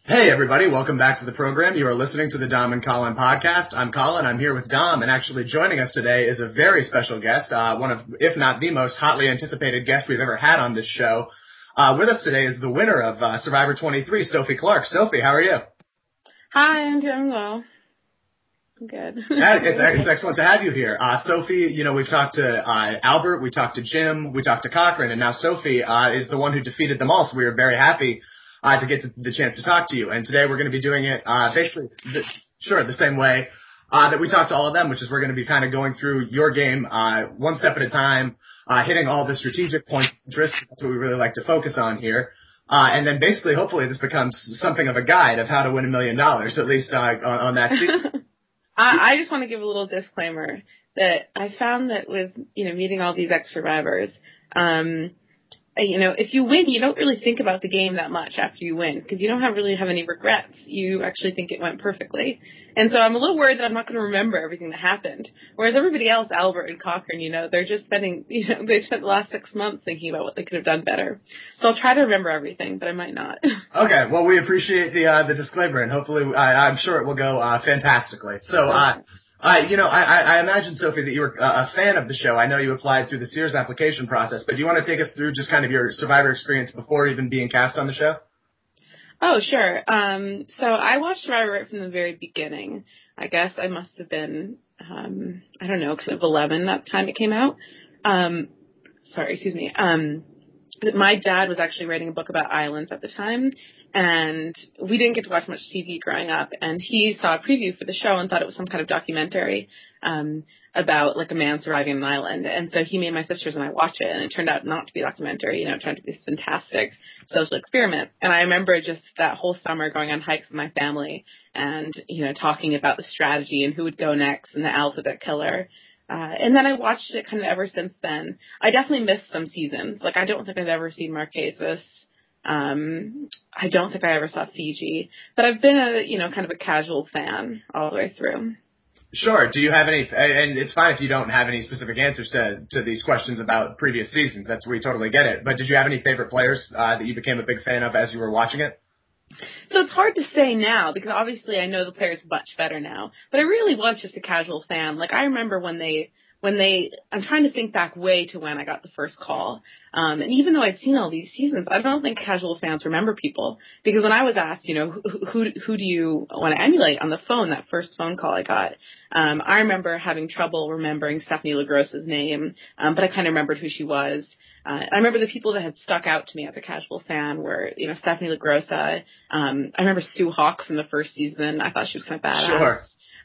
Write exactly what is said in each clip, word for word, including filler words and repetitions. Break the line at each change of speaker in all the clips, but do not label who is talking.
Hey everybody, welcome back to the program. You are listening to the Dom and Colin podcast. I'm Colin, I'm here with Dom, and actually joining us today is a very special guest, uh, one of, if not the most hotly anticipated guest we've ever had on this show. Uh, with us today is the winner of uh, Survivor twenty-three, Sophie Clark. Sophie, how are you?
Hi, I'm doing well. I'm good.
Yeah, it's, it's excellent to have you here. Uh, Sophie, you know, we've talked to uh, Albert, we talked to Jim, we talked to Cochran, and now Sophie uh, is the one who defeated them all, so we are very happy Uh, to get to the chance to talk to you. And today we're going to be doing it uh, basically, the, sure, the same way uh, that we talked to all of them, which is we're going to be kind of going through your game uh, one step at a time, uh, hitting all the strategic points of interest. That's what we really like to focus on here. Uh, and then basically, hopefully, this becomes something of a guide of how to win a million dollars, at least uh, on, on that season.
I, I just want to give a little disclaimer that I found that with, you know, meeting all these ex-survivors, um, you know, if you win, you don't really think about the game that much after you win because you don't have really have any regrets. You actually think it went perfectly. And so I'm a little worried that I'm not going to remember everything that happened. Whereas everybody else, Albert and Cochran, you know, they're just spending, you know, they spent the last six months thinking about what they could have done better. So I'll try to remember everything, but I might not.
Okay. Well, we appreciate the, uh, the disclaimer and hopefully, I, I'm sure it will go, uh, fantastically. So, uh, Uh, you know, I, I imagine, Sophie, that you were a fan of the show. I know you applied through the Sears application process, but do you want to take us through just kind of your Survivor experience before even being cast on the show?
Oh, sure. Um, so I watched Survivor right from the very beginning. I guess I must have been, um, I don't know, kind of eleven that time it came out. Um, sorry, excuse me. Um, my dad was actually writing a book about islands at the time, and we didn't get to watch much T V growing up, and he saw a preview for the show and thought it was some kind of documentary um, about, like, a man surviving an island. And so he made my sisters and I watch it, and it turned out not to be a documentary, you know, it turned out to be this fantastic social experiment. And I remember just that whole summer going on hikes with my family and, you know, talking about the strategy and who would go next and the alphabet killer. Uh, and then I watched it kind of ever since then. I definitely missed some seasons. Like, I don't think I've ever seen Marquesas. Um, I don't think I ever saw Fiji. But I've been a, you know, kind of a casual fan all the way through.
Sure. Do you have any, and it's fine if you don't have any specific answers to, to these questions about previous seasons. That's, we totally get it. But did you have any favorite players uh, that you became a big fan of as you were watching it?
So it's hard to say now because obviously I know the players much better now. But I really was just a casual fan. Like, I remember when they, when they, I'm trying to think back way to when I got the first call. Um, and even though I'd seen all these seasons, I don't think casual fans remember people. Because when I was asked, you know, who, who, who do you want to emulate on the phone, that first phone call I got, um, I remember having trouble remembering Stephanie LaGrossa's name, um, but I kind of remembered who she was. Uh, I remember the people that had stuck out to me as a casual fan were, you know, Stephanie LaGrossa. Um, I remember Sue Hawk from the first season. I thought she was kind of badass.
Sure.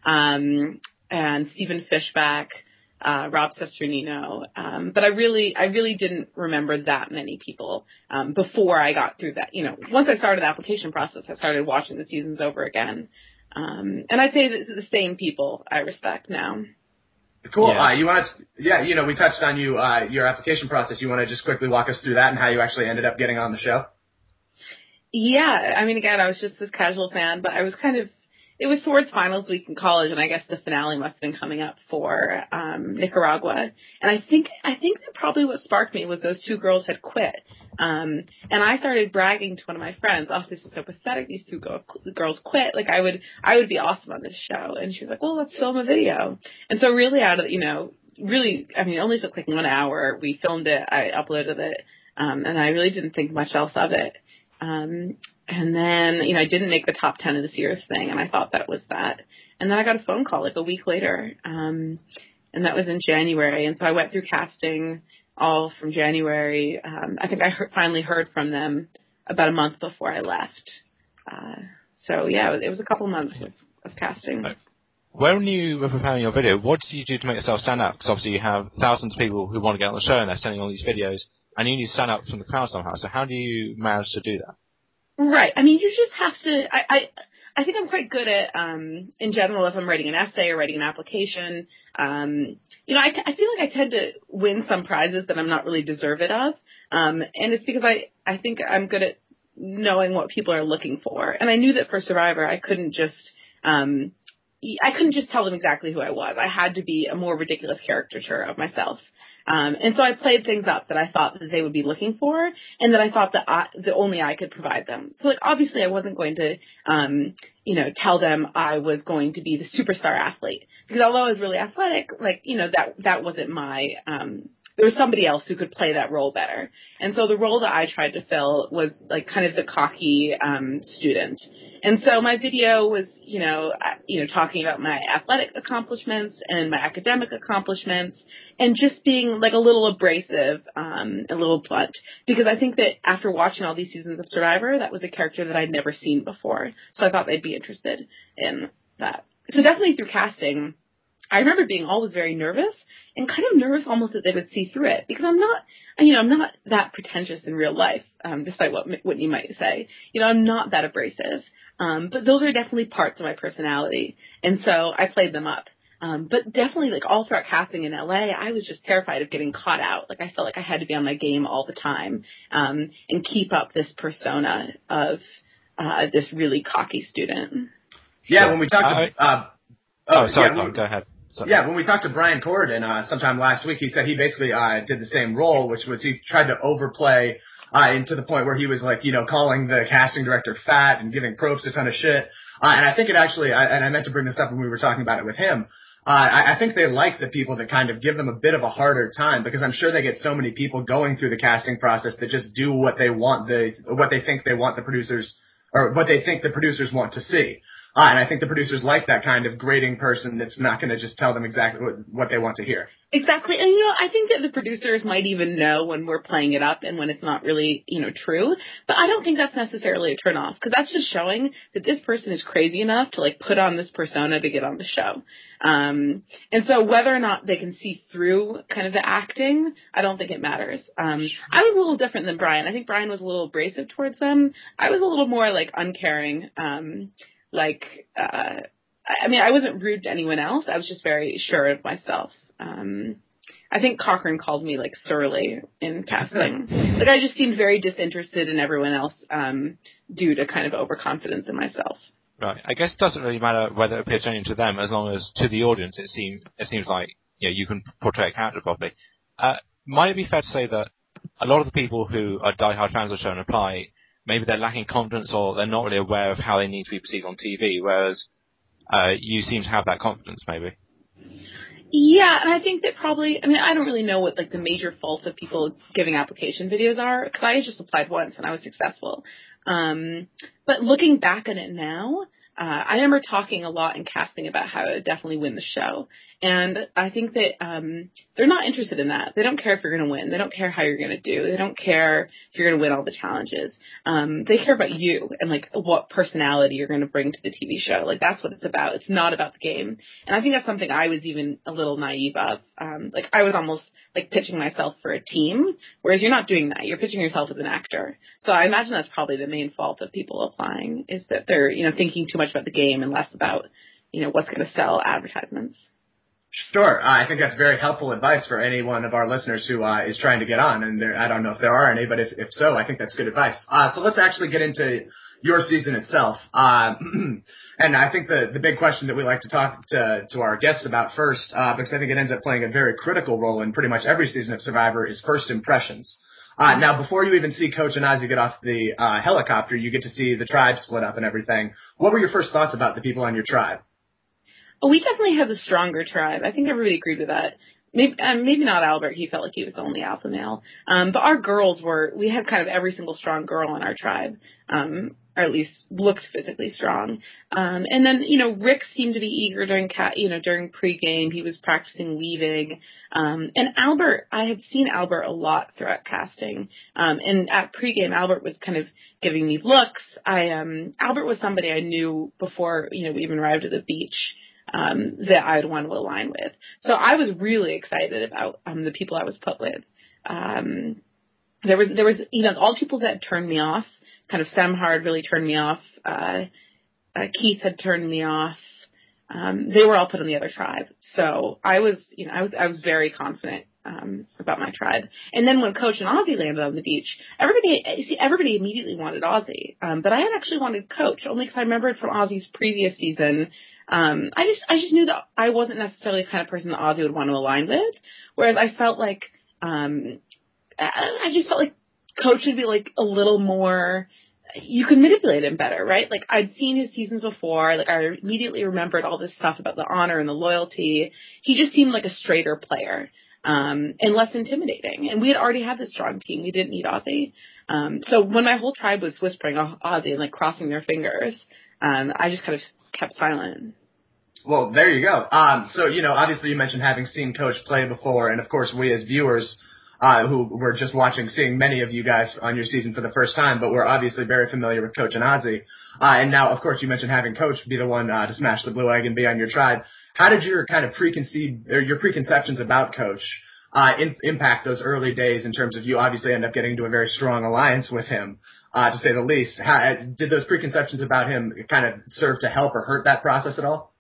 Um, and Stephen Fishback, uh, Rob Cesternino. Um, but I really, I really didn't remember that many people, um, before I got through that. You know, once I started the application process, I started watching the seasons over again. Um, and I'd say that it's the same people I respect now.
Cool.
Yeah.
Uh, you want to, yeah, you know, we touched on you, uh, your application process. You want to just quickly walk us through that and how you actually ended up getting on the show?
Yeah. I mean, again, I was just this casual fan, but I was kind of, it was towards finals week in college, and I guess the finale must have been coming up for um, Nicaragua. And I think I think that probably what sparked me was those two girls had quit. Um, and I started bragging to one of my friends, "Oh, this is so pathetic. These two go- girls quit. Like, I would I would be awesome on this show." And she was like, "Well, let's film a video." And so really out of, you know, really, I mean, it only took like one hour. We filmed it. I uploaded it. Um, and I really didn't think much else of it. Um, and then, you know, I didn't make the top ten of the Sears thing, and I thought that was that. And then I got a phone call like a week later, um, and that was in January. And so I went through casting all from January. Um, I think I he- finally heard from them about a month before I left. Uh, so, yeah, it was, it was a couple months of, of casting.
When you were preparing your video, what did you do to make yourself stand out? Because obviously you have thousands of people who want to get on the show, and they're sending all these videos, and you need to stand out from the crowd somehow. So how do you manage to do that?
Right. I mean, you just have to, I, I, I think I'm quite good at, um, in general, if I'm writing an essay or writing an application, um, you know, I, t- I feel like I tend to win some prizes that I'm not really deserving of. Um, and it's because I, I think I'm good at knowing what people are looking for. And I knew that for Survivor, I couldn't just, um, I couldn't just tell them exactly who I was. I had to be a more ridiculous caricature of myself. Um, and so I played things up that I thought that they would be looking for and that I thought that I, that only I could provide them. So like, obviously I wasn't going to, um, you know, tell them I was going to be the superstar athlete because although I was really athletic, like, you know, that, that wasn't my, um, there was somebody else who could play that role better. And so the role that I tried to fill was like kind of the cocky, um, student. And so my video was, you know, you know, talking about my athletic accomplishments and my academic accomplishments and just being like a little abrasive, um, a little blunt. Because I think that after watching all these seasons of Survivor, that was a character that I'd never seen before. So I thought they'd be interested in that. So definitely through casting, I remember being always very nervous and kind of nervous almost that they would see through it because I'm not, you know, I'm not that pretentious in real life, um, despite what Whitney might say. You know, I'm not that abrasive. Um, but those are definitely parts of my personality. And so I played them up. Um, but definitely like all throughout casting in L A, I was just terrified of getting caught out. Like I felt like I had to be on my game all the time, um, and keep up this persona of, uh, this really cocky student.
Yeah.
Sure.
When we talked
I,
to, uh,
oh, oh, sorry,
yeah,
Colin, go ahead. Sorry.
Yeah, when we talked to Brian Corridan uh, sometime last week, he said he basically uh, did the same role, which was he tried to overplay uh, into the point where he was like, you know, calling the casting director fat and giving Probst a ton of shit. Uh, and I think it actually, I, and I meant to bring this up when we were talking about it with him. Uh, I, I think they like the people that kind of give them a bit of a harder time because I'm sure they get so many people going through the casting process that just do what they want, the what they think they want the producers, or what they think the producers want to see. Uh, and I think the producers like that kind of grading person that's not going to just tell them exactly what, what they want to hear.
Exactly. And, you know, I think that the producers might even know when we're playing it up and when it's not really, you know, true. But I don't think that's necessarily a turnoff because that's just showing that this person is crazy enough to, like, put on this persona to get on the show. Um, and so whether or not they can see through kind of the acting, I don't think it matters. Um, I was a little different than Brian. I think Brian was a little abrasive towards them. I was a little more, like, uncaring. Um, like, uh, I mean, I wasn't rude to anyone else. I was just very sure of myself. Um, I think Cochran called me like surly in casting. Like I just seemed very disinterested in everyone else, um, due to kind of overconfidence in myself.
Right. I guess it doesn't really matter whether it appears genuine to them as long as to the audience it seems it seems like you know, you can portray a character properly. Uh, might it be fair to say that a lot of the people who are diehard fans of the show and apply, maybe they're lacking confidence or they're not really aware of how they need to be perceived on T V, whereas uh, you seem to have that confidence, maybe?
Yeah, and I think that probably, I mean, I don't really know what, like, the major faults of people giving application videos are, because I just applied once and I was successful. Um, but looking back on it now, uh, I remember talking a lot in casting about how to definitely win the show. And I think that um, they're not interested in that. They don't care if you're going to win. They don't care how you're going to do. They don't care if you're going to win all the challenges. Um, they care about you and, like, what personality you're going to bring to the T V show. Like, that's what it's about. It's not about the game. And I think that's something I was even a little naive of. Um, like, I was almost, like, pitching myself for a team, whereas you're not doing that. You're pitching yourself as an actor. So I imagine that's probably the main fault of people applying, is that they're, you know, thinking too much about the game and less about, you know, what's going to sell advertisements.
Sure. Uh, I think that's very helpful advice for any one of our listeners who uh, is trying to get on. And there, I don't know if there are any, but if, if so, I think that's good advice. Uh, so let's actually get into your season itself. Uh, and I think the, the big question that we like to talk to, to our guests about first, uh, because I think it ends up playing a very critical role in pretty much every season of Survivor, is first impressions. Uh, now, before you even see Coach and Ozzy get off the uh, helicopter, you get to see the tribe split up and everything. What were your first thoughts about the people on your tribe?
Oh, we definitely have the stronger tribe. I think everybody agreed with that. Maybe, um, maybe not Albert. He felt like he was the only alpha male. Um, but our girls were, we had kind of every single strong girl in our tribe, um, or at least looked physically strong. Um, and then, you know, Rick seemed to be eager during, cat, you know, during pregame. He was practicing weaving. Um, and Albert, I had seen Albert a lot throughout casting. Um, and at pregame, Albert was kind of giving me looks. I, um, Albert was somebody I knew before, you know, we even arrived at the beach. Um, that I would want to align with. So I was really excited about um, the people I was put with. Um, there was, there was, you know, all the people that turned me off. Kind of Samhard really turned me off. Uh, uh, Keith had turned me off. Um, they were all put on the other tribe. So I was, you know, I was, I was very confident um, about my tribe. And then when Coach and Ozzy landed on the beach, everybody, see, everybody immediately wanted Ozzy. Um, but I had actually wanted Coach, only because I remembered from Ozzy's previous season. Um, I just, I just knew that I wasn't necessarily the kind of person that Ozzy would want to align with. Whereas I felt like um, I, I just felt like Coach should be like a little more. You could manipulate him better, right? Like, I'd seen his seasons before. Like, I immediately remembered all this stuff about the honor and the loyalty. He just seemed like a straighter player, um, and less intimidating. And we had already had this strong team. We didn't need Ozzy. Um, so when my whole tribe was whispering oh, Ozzy and, like, crossing their fingers, um, I just kind of kept silent.
Well, there you go. Um, so, you know, obviously you mentioned having seen Coach play before, and, of course, we as viewers Uh, who were just watching, seeing many of you guys on your season for the first time, but we're obviously very familiar with Coach and Ozzy. Uh, and now, of course, you mentioned having Coach be the one uh, to smash the blue egg and be on your tribe. How did your kind of preconceived, or your preconceptions about Coach uh, in, impact those early days in terms of you obviously end up getting into a very strong alliance with him, uh, to say the least? How, did those preconceptions about him kind of serve to help or hurt that process at all?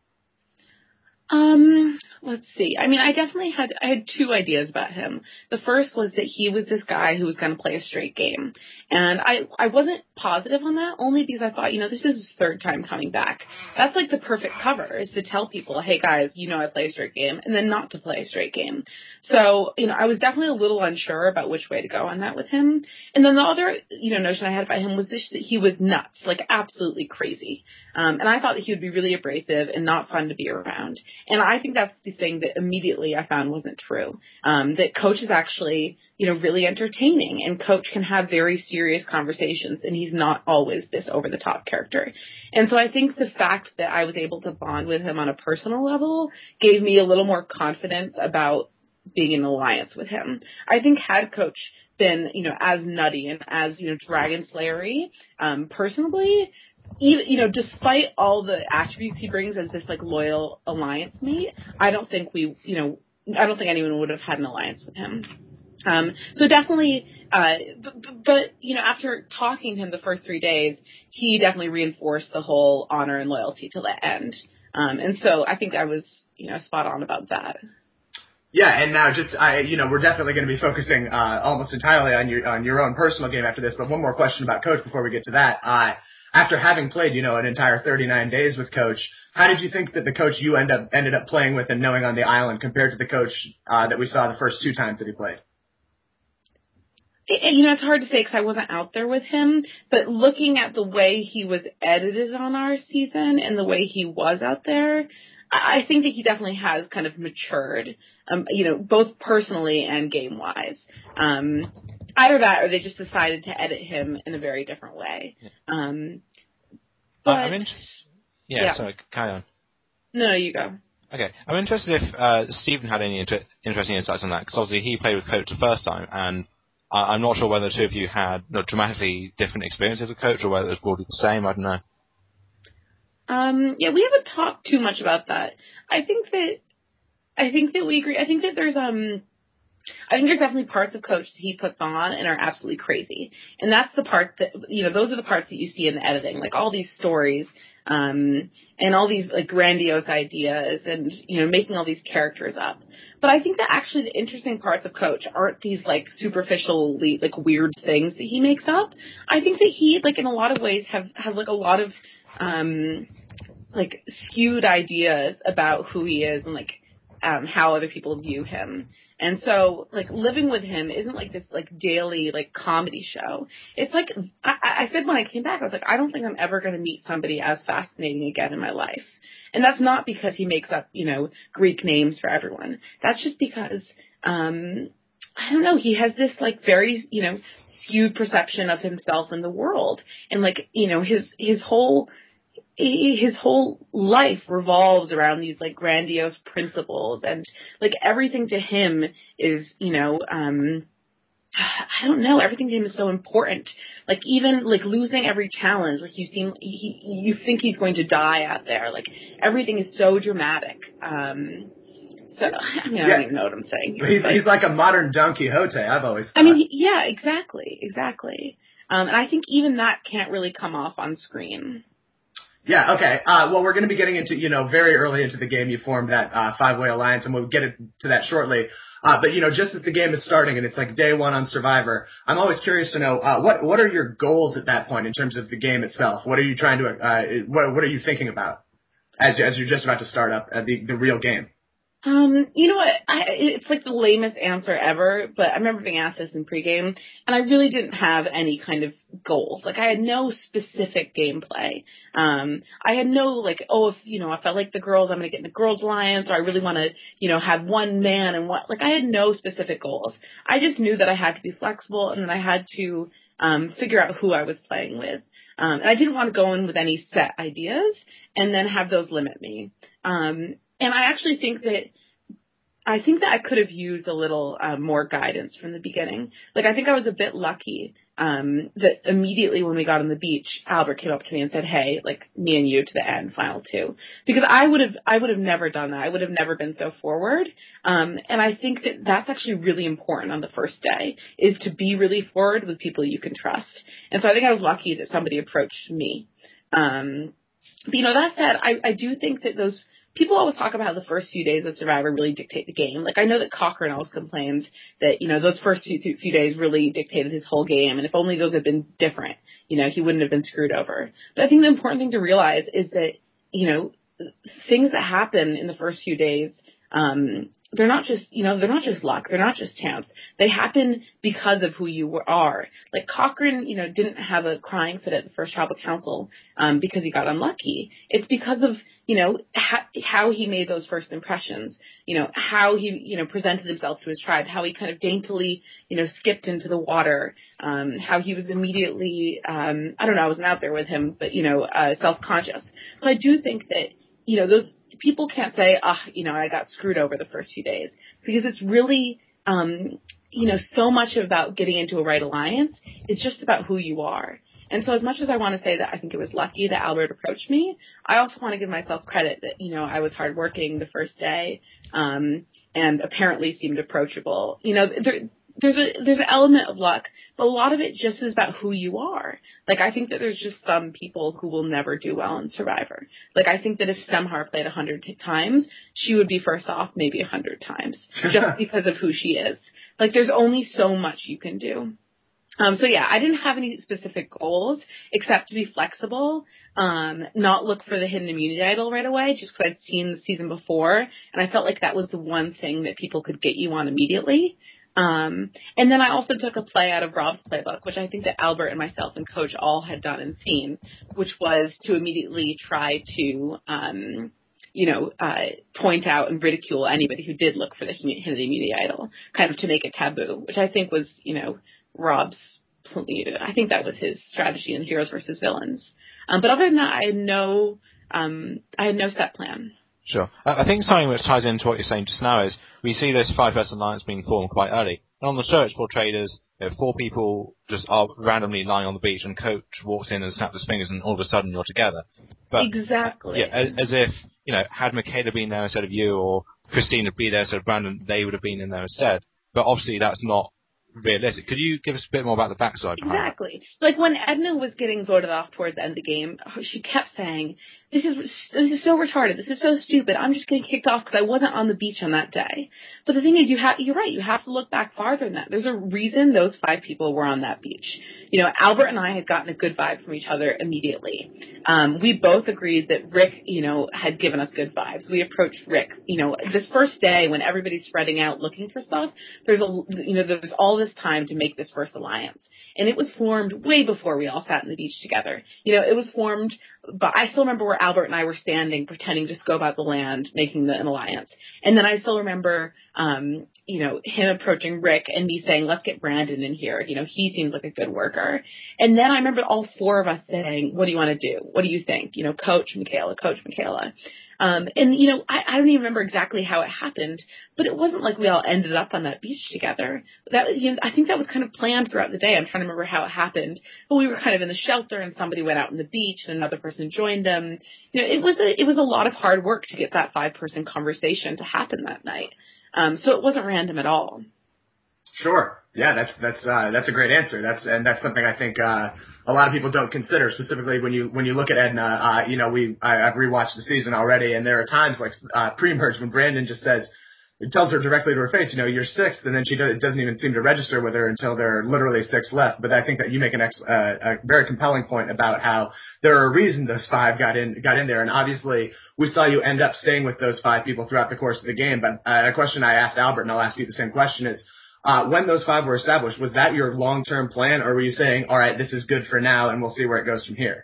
Um, let's see. I mean, I definitely had, I had two ideas about him. The first was that he was this guy who was going to play a straight game. And I, I wasn't positive on that only because I thought, you know, this is his third time coming back. That's like the perfect cover is to tell people, hey guys, you know, I play a straight game and then not to play a straight game. So, you know, I was definitely a little unsure about which way to go on that with him. And then the other, you know, notion I had about him was this, that he was nuts, like absolutely crazy. Um, and I thought that he would be really abrasive and not fun to be around. And I think that's the thing that immediately I found wasn't true. Um, that Coach is actually, you know, really entertaining, and Coach can have very serious conversations, and he's not always this over-the-top character. And so I think the fact that I was able to bond with him on a personal level gave me a little more confidence about being in an alliance with him. I think had Coach been, you know, as nutty and as, you know, Dragon Slayery, um, personally, even, you know, despite all the attributes he brings as this, like, loyal alliance mate, I don't think we, you know, I don't think anyone would have had an alliance with him. Um, so definitely, uh, but, but, you know, after talking to him the first three days, he definitely reinforced the whole honor and loyalty to the end. Um, and so I think I was, you know, spot on about that.
Yeah, and now just, I, you know, we're definitely going to be focusing uh, almost entirely on your on your own personal game after this, but one more question about Coach before we get to that. Uh, after having played, you know, an entire thirty-nine days with Coach, how did you think that the Coach you end up ended up playing with and knowing on the island compared to the Coach uh, that we saw the first two times that he played?
It, you know, it's hard to say because I wasn't out there with him, but looking at the way he was edited on our season and the way he was out there, I think that he definitely has kind of matured, um, you know, both personally and game-wise. Um, either that or they just decided to edit him in a very different way. Um, but,
uh, I'm in- yeah, yeah, sorry, carry on.
No, no, you go.
Okay, I'm interested if uh, Stephen had any inter- interesting insights on that, because obviously he played with Coach the first time, and uh, I'm not sure whether the two of you had you know, dramatically different experiences with Coach, or whether it was broadly the same, I don't know.
Um, yeah, we haven't talked too much about that. I think that, I think that we agree. I think that there's, um, I think there's definitely parts of Coach that he puts on and are absolutely crazy. And that's the part that, you know, those are the parts that you see in the editing, like all these stories, um, and all these like grandiose ideas and, you know, making all these characters up. But I think that actually the interesting parts of Coach aren't these like superficially like weird things that he makes up. I think that he, like in a lot of ways have, has like a lot of, um, like skewed ideas about who he is and like um how other people view him. And so like living with him isn't like this like daily like comedy show. It's like I, I said when I came back, I was like, I don't think I'm ever going to meet somebody as fascinating again in my life. And that's not because he makes up, you know, Greek names for everyone. That's just because um I don't know, he has this like very, you know, skewed perception of himself and the world. And like, you know, his his whole his whole life revolves around these like grandiose principles, and like everything to him is, you know, um, I don't know, everything to him is so important. Like even like losing every challenge, like you seem, he, you think he's going to die out there. Like everything is so dramatic. Um, so I mean, I
yeah.
don't even know what I'm saying.
Here, he's, he's like a modern Don Quixote, I've always thought.
I mean, he, yeah, exactly, exactly. Um, and I think even that can't really come off on screen.
Yeah, okay. Uh, well, we're going to be getting into, you know, very early into the game, you formed that uh, five-way alliance, and we'll get to that shortly. Uh, but, you know, just as the game is starting and it's like day one on Survivor, I'm always curious to know, uh, what what are your goals at that point in terms of the game itself? What are you trying to, uh, what, what are you thinking about as, as you're just about to start up uh, the, the real game?
Um, you know what? I, it's like the lamest answer ever, but I remember being asked this in pregame, and I really didn't have any kind of goals. Like, I had no specific gameplay. Um, I had no, like, oh, if, you know, if I like the girls, I'm going to get in the girls' alliance, or I really want to, you know, have one man and what. Like, I had no specific goals. I just knew that I had to be flexible, and that I had to um, figure out who I was playing with. Um, and I didn't want to go in with any set ideas and then have those limit me. Um, And I actually think that I think that I could have used a little uh, more guidance from the beginning. Like, I think I was a bit lucky um, that immediately when we got on the beach, Albert came up to me and said, "Hey, like, me and you to the end, final two," because I would have I would have never done that. I would have never been so forward. Um, and I think that that's actually really important on the first day, is to be really forward with people you can trust. And so I think I was lucky that somebody approached me. Um, but, you know, that said, I, I do think that those. People always talk about how the first few days of Survivor really dictate the game. Like, I know that Cochran always complains that, you know, those first few, few days really dictated his whole game, and if only those had been different, you know, he wouldn't have been screwed over. But I think the important thing to realize is that, you know, things that happen in the first few days, um, they're not just, you know, they're not just luck. They're not just chance. They happen because of who you are. Like, Cochran, you know, didn't have a crying fit at the first tribal council um, because he got unlucky. It's because of, you know, ha- how he made those first impressions, you know, how he, you know, presented himself to his tribe, how he kind of daintily, you know, skipped into the water, um, how he was immediately, um, I don't know, I wasn't out there with him, but, you know, uh, self-conscious. So I do think that, you know, those people can't say, ah, oh, you know, I got screwed over the first few days, because it's really, um, you know, so much about getting into a right alliance is just about who you are. And so as much as I want to say that I think it was lucky that Albert approached me, I also want to give myself credit that, you know, I was hardworking the first day, um, and apparently seemed approachable. You know, there, there's a, there's an element of luck, but a lot of it just is about who you are. Like, I think that there's just some people who will never do well in Survivor. Like, I think that if Semhar played a hundred times, she would be first off maybe a hundred times, just because of who she is. Like, there's only so much you can do. Um, so yeah, I didn't have any specific goals except to be flexible, um, not look for the hidden immunity idol right away, just because I'd seen the season before, and I felt like that was the one thing that people could get you on immediately. Um, and then I also took a play out of Rob's playbook, which I think that Albert and myself and Coach all had done and seen, which was to immediately try to, um, you know, uh, point out and ridicule anybody who did look for the hidden immunity idol, kind of to make it taboo, which I think was, you know, Rob's, I think that was his strategy in Heroes versus Villains. Um, but other than that, I had no, um, I had no set plan.
Sure. I think something which ties into what you're saying just now is we see this five-person alliance being formed quite early. And on the search for traders, you know, four people just are randomly lying on the beach, and Coach walks in and snaps his fingers, and all of a sudden you're together. But,
exactly.
Yeah, as, as if, you know, had Michaela been there instead of you, or Christina be there instead of Brandon, they would have been in there instead. But obviously that's not realistic. Could you give us a bit more about the backside behind that?
Exactly. Like, when Edna was getting voted off towards the end of the game, she kept saying, this is this is so retarded, this is so stupid, I'm just getting kicked off because I wasn't on the beach on that day. But the thing is, you have, you're right, you have to look back farther than that. There's a reason those five people were on that beach. You know, Albert and I had gotten a good vibe from each other immediately. Um, we both agreed that Rick, you know, had given us good vibes. We approached Rick, you know, this first day when everybody's spreading out looking for stuff, there's a, you know, there's all this time to make this first alliance. And it was formed way before we all sat on the beach together. You know, it was formed, but I still remember where Albert and I were standing, pretending to scope out the land, making the, an alliance. And then I still remember, um, you know, him approaching Rick and me saying, let's get Brandon in here. You know, he seems like a good worker. And then I remember all four of us saying, what do you want to do? What do you think? You know, Coach Michaela, Coach Michaela. Um, and, you know, I, I don't even remember exactly how it happened, but it wasn't like we all ended up on that beach together. That, you know, I think that was kind of planned throughout the day. I'm trying to remember how it happened. But we were kind of in the shelter, and somebody went out on the beach, and another person joined them. You know, it was a, it was a lot of hard work to get that five-person conversation to happen that night. Um, so it wasn't random at all.
Sure. Yeah, that's that's uh, that's a great answer. That's and that's something I think uh, a lot of people don't consider, specifically when you when you look at Edna. Uh, you know, we I, I've rewatched the season already, and there are times like uh, pre-merge when Brandon just says, tells her directly to her face, you know, you're sixth, and then she does, it doesn't even seem to register with her until there are literally six left. But I think that you make an ex, uh, a very compelling point about how there are a reason those five got in got in there, and obviously we saw you end up staying with those five people throughout the course of the game. But uh, a question I asked Albert, and I'll ask you the same question, is uh, when those five were established, was that your long-term plan, or were you saying, all right, this is good for now, and we'll see where it goes from here?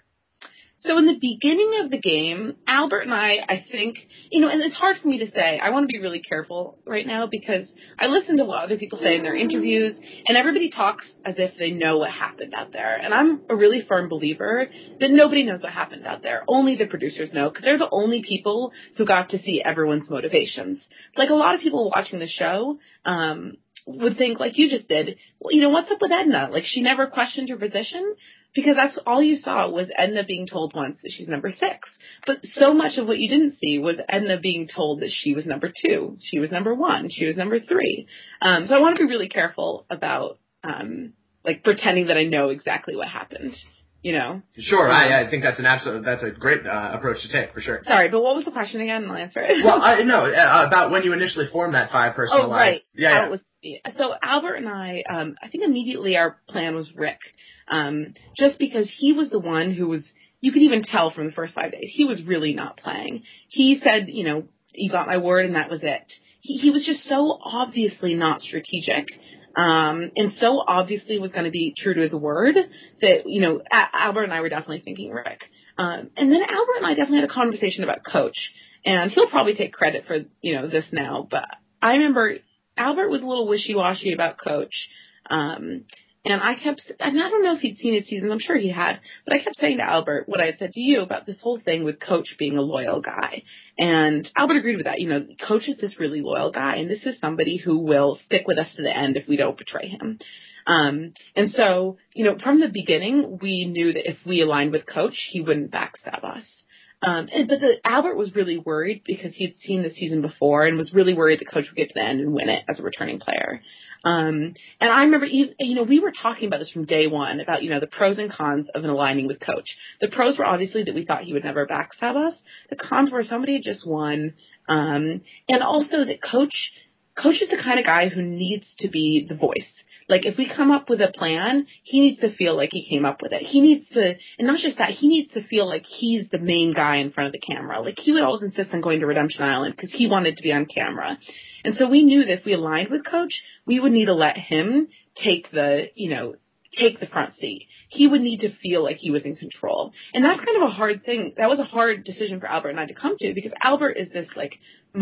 So in the beginning of the game, Albert and I, I think, you know, and it's hard for me to say. I want to be really careful right now because I listen to what other people say in their interviews, and everybody talks as if they know what happened out there. And I'm a really firm believer that nobody knows what happened out there. Only the producers know, because they're the only people who got to see everyone's motivations. Like a lot of people watching the show, um, would think, like you just did, well, you know, what's up with Edna? Like, she never questioned her position? Because that's all you saw was Edna being told once that she's number six. But so much of what you didn't see was Edna being told that she was number two, she was number one, she was number three. Um, so I want to be really careful about, um, like, pretending that I know exactly what happened, you know?
Sure,
um,
I, I think that's an absolute, that's a great uh, approach to take, for sure.
Sorry, but what was the question again? I'll answer it.
Well, I know, uh, about when you initially formed that five-person
oh,
alliance.
Right.
Yeah,
How
yeah.
it was, so Albert and I, um, I think immediately our plan was Rick. Um, just because he was the one who was, you could even tell from the first five days, he was really not playing. He said, you know, you got my word and that was it. He, he was just so obviously not strategic. Um, and so obviously was going to be true to his word that, you know, a- Albert and I were definitely thinking Rick. Um, and then Albert and I definitely had a conversation about Coach, and he'll probably take credit for, you know, this now, but I remember Albert was a little wishy-washy about Coach. Um, And I kept, and I don't know if he'd seen his seasons, I'm sure he had, but I kept saying to Albert what I had said to you about this whole thing with Coach being a loyal guy. And Albert agreed with that. You know, Coach is this really loyal guy, and this is somebody who will stick with us to the end if we don't betray him. Um, and so, you know, from the beginning, we knew that if we aligned with Coach, he wouldn't backstab us. Um, and, but the, Albert was really worried because he'd seen the season before and was really worried that Coach would get to the end and win it as a returning player. Um, and I remember, you know, we were talking about this from day one about, you know, the pros and cons of an aligning with Coach. The pros were obviously that we thought he would never backstab us. The cons were somebody had just won. Um, and also that Coach, Coach is the kind of guy who needs to be the voice. Like, if we come up with a plan, he needs to feel like he came up with it. He needs to, and not just that, he needs to feel like he's the main guy in front of the camera. Like, he would always insist on going to Redemption Island because he wanted to be on camera. And so we knew that if we aligned with Coach, we would need to let him take the, you know, take the front seat. He would need to feel like he was in control. And that's kind of a hard thing. That was a hard decision for Albert and I to come to, because Albert is this, like,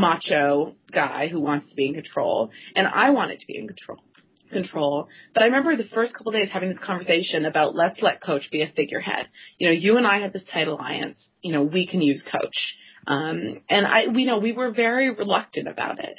macho guy who wants to be in control, and I wanted to be in control. control. But I remember the first couple of days having this conversation about, let's let Coach be a figurehead. You know, you and I have this tight alliance. You know, we can use Coach. Um, and I, we know we were very reluctant about it.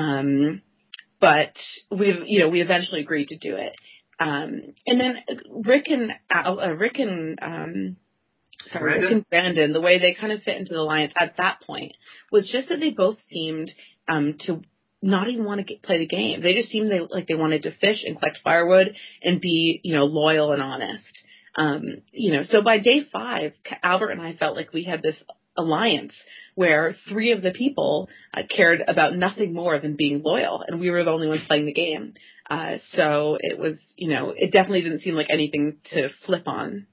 Um, but we, you know, we eventually agreed to do it. Um, and then Rick and, uh, Rick and, um, sorry,
Brandon?
Rick and Brandon, the way they kind of fit into the alliance at that point was just that they both seemed, um, to not even want to get, play the game. They just seemed they, like they wanted to fish and collect firewood and be, you know, loyal and honest. Um, you know, so by day five, Albert and I felt like we had this alliance where three of the people uh, cared about nothing more than being loyal, and we were the only ones playing the game. Uh, so it was, you know, it definitely didn't seem like anything to flip on.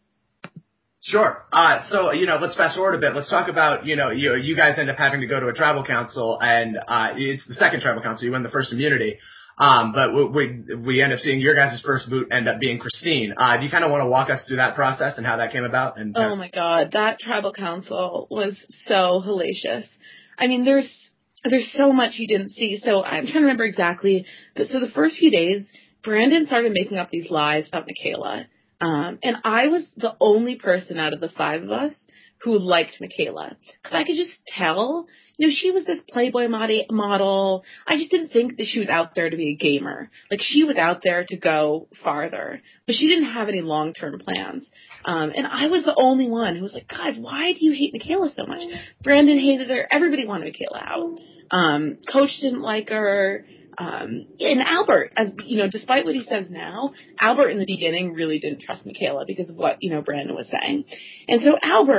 Sure. Uh, so, you know, let's fast forward a bit. Let's talk about, you know, you, you guys end up having to go to a tribal council, and uh, it's the second tribal council. You win the first immunity. Um, but we, we, we end up seeing your guys' first boot end up being Christine. Uh, do you kind of want to walk us through that process and how that came about? And
Oh, my God. That tribal council was so hellacious. I mean, there's there's so much you didn't see. So I'm trying to remember exactly. But so the first few days, Brandon started making up these lies about Michaela. Um, and I was the only person out of the five of us who liked Michaela. Because I could just tell, you know, she was this Playboy model. I just didn't think that she was out there to be a gamer. Like, she was out there to go farther. But she didn't have any long-term plans. Um, and I was the only one who was like, guys, why do you hate Michaela so much? Brandon hated her. Everybody wanted Michaela out. Um, Coach didn't like her. Um, and Albert, as you know, despite what he says now, Albert in the beginning really didn't trust Michaela because of what, you know, Brandon was saying. And so Albert,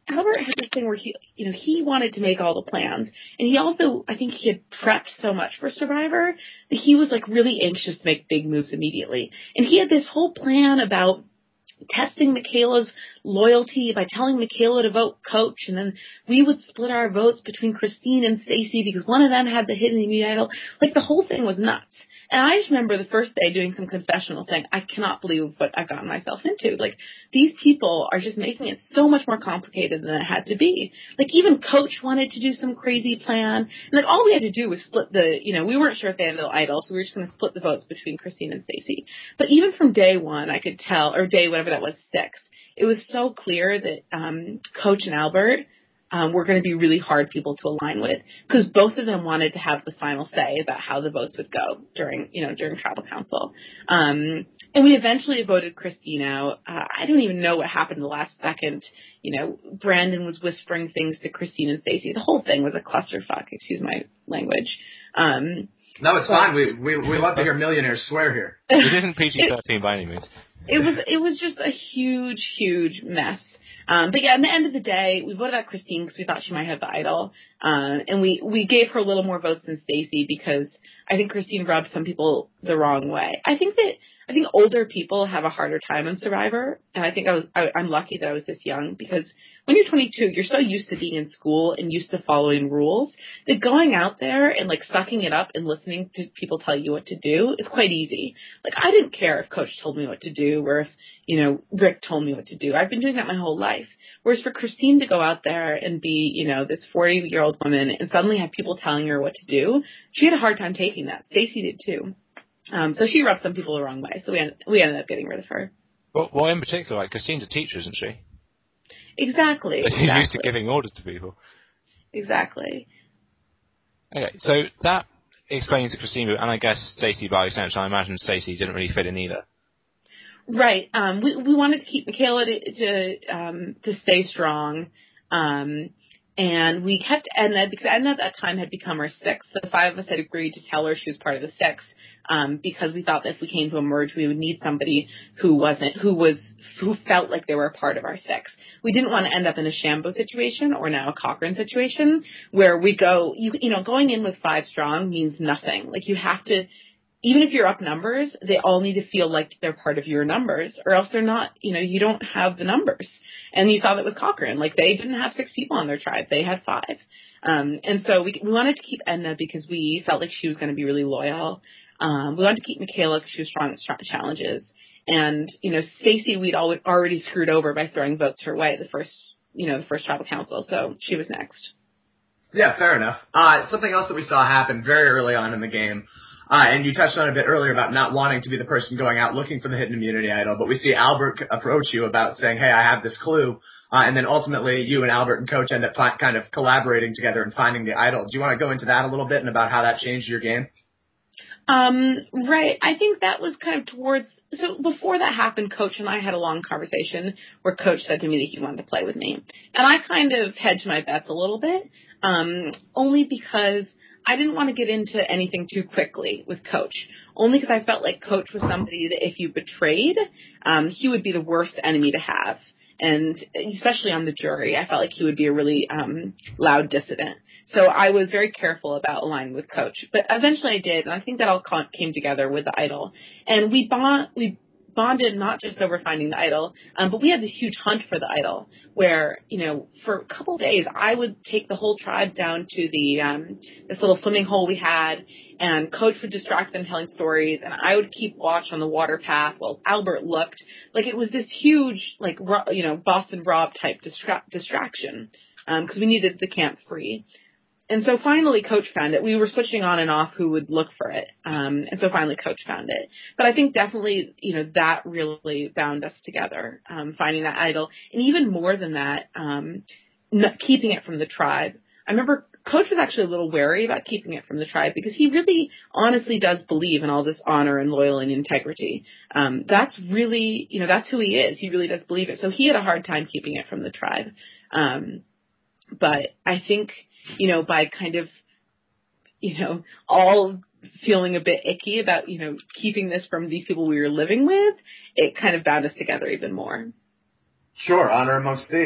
Albert had this thing where he, you know, he wanted to make all the plans. And he also, I think he had prepped so much for Survivor that he was like really anxious to make big moves immediately. And he had this whole plan about testing Michaela's loyalty by telling Michaela to vote Coach, and then we would split our votes between Christine and Stacey because one of them had the hidden immunity idol. Like, the whole thing was nuts. And I just remember the first day doing some confessional saying, I cannot believe what I've gotten myself into. Like, these people are just making it so much more complicated than it had to be. Like, even Coach wanted to do some crazy plan. And, like, all we had to do was split the, you know, we weren't sure if they had the idol, so we were just going to split the votes between Christine and Stacey. But even from day one, I could tell, or day whatever that was, six, it was so clear that um, Coach and Albert Um, were going to be really hard people to align with, because both of them wanted to have the final say about how the votes would go during, you know, during tribal council. Um, and we eventually voted Christine out. Uh, I don't even know what happened the last second. You know, Brandon was whispering things to Christine and Stacey. The whole thing was a clusterfuck, excuse my language. Um,
no, it's but, fine. We, we, we love to hear millionaires swear here.
We didn't P G thirteen by any means.
It was, it was just a huge, huge mess. Um, but yeah, at the end of the day, we voted out Christine because we thought she might have the idol. Um, and we, we gave her a little more votes than Stacey because I think Christine rubbed some people the wrong way. I think that, I think older people have a harder time on Survivor. And I think I was, I, I'm lucky that I was this young, because when you're twenty-two, you're so used to being in school and used to following rules that going out there and like sucking it up and listening to people tell you what to do is quite easy. Like, I didn't care if Coach told me what to do or if, you know, Rick told me what to do. I've been doing that my whole life. Whereas for Christine to go out there and be, you know, this forty-year-old woman and suddenly have people telling her what to do, she had a hard time taking that. Stacey did too. Um, so she rubbed some people the wrong way. So we ended, we ended up getting rid of her.
Well, well, in particular, like, Christine's a teacher, isn't she?
Exactly.
She's
exactly.
used to giving orders to people.
Exactly.
Okay, so that explains Christine, and I guess Stacey by extension. I imagine Stacey didn't really fit in either.
Right. Um, we we wanted to keep Michaela to to, um, to stay strong, um, and we kept Edna because Edna at that time had become our sixth. The five of us had agreed to tell her she was part of the six, um, because we thought that if we came to a merge, we would need somebody who wasn't who was who felt like they were a part of our six. We didn't want to end up in a Shambo situation or now a Cochran situation where we go. You you know, going in with five strong means nothing. Like, you have to. Even if you're up numbers, they all need to feel like they're part of your numbers, or else they're not, you know, you don't have the numbers. And you saw that with Cochran. Like, they didn't have six people on their tribe. They had five. Um, and so we we wanted to keep Edna because we felt like she was going to be really loyal. Um, we wanted to keep Michaela because she was strong at challenges. And, you know, Stacey, we'd al- already screwed over by throwing votes her way the first, you know, the first tribal council. So she was next.
Yeah, fair enough. Uh, something else that we saw happen very early on in the game. Uh, and you touched on it a bit earlier about not wanting to be the person going out looking for the hidden immunity idol, but we see Albert approach you about saying, hey, I have this clue, uh, and then ultimately you and Albert and Coach end up fi- kind of collaborating together and finding the idol. Do you want to go into that a little bit and about how that changed your game?
Um, right. I think that was kind of towards, so before that happened, Coach and I had a long conversation where Coach said to me that he wanted to play with me. And I kind of hedged my bets a little bit, um, only because I didn't want to get into anything too quickly with Coach, only because I felt like Coach was somebody that if you betrayed, um, he would be the worst enemy to have. And especially on the jury, I felt like he would be a really um, loud dissident. So I was very careful about aligning with Coach. But eventually I did, and I think that all came together with the idol. And we bond, we bonded not just over finding the idol, um, but we had this huge hunt for the idol where, you know, for a couple of days I would take the whole tribe down to the um, this little swimming hole we had, and Coach would distract them telling stories, and I would keep watch on the water path while Albert looked. Like, it was this huge, like, you know, Boston Rob type distra- distraction because um, we needed the camp free. And so finally Coach found it. We were switching on and off who would look for it. Um, and so finally Coach found it. But I think definitely, you know, that really bound us together, um, finding that idol. And even more than that, um, n- keeping it from the tribe. I remember Coach was actually a little wary about keeping it from the tribe because he really honestly does believe in all this honor and loyalty and integrity. Um, that's really, you know, that's who he is. He really does believe it. So he had a hard time keeping it from the tribe. Um, but I think, you know, by kind of, you know, all feeling a bit icky about, you know, keeping this from these people we were living with, it kind of bound us together even more.
Sure, honor amongst thieves.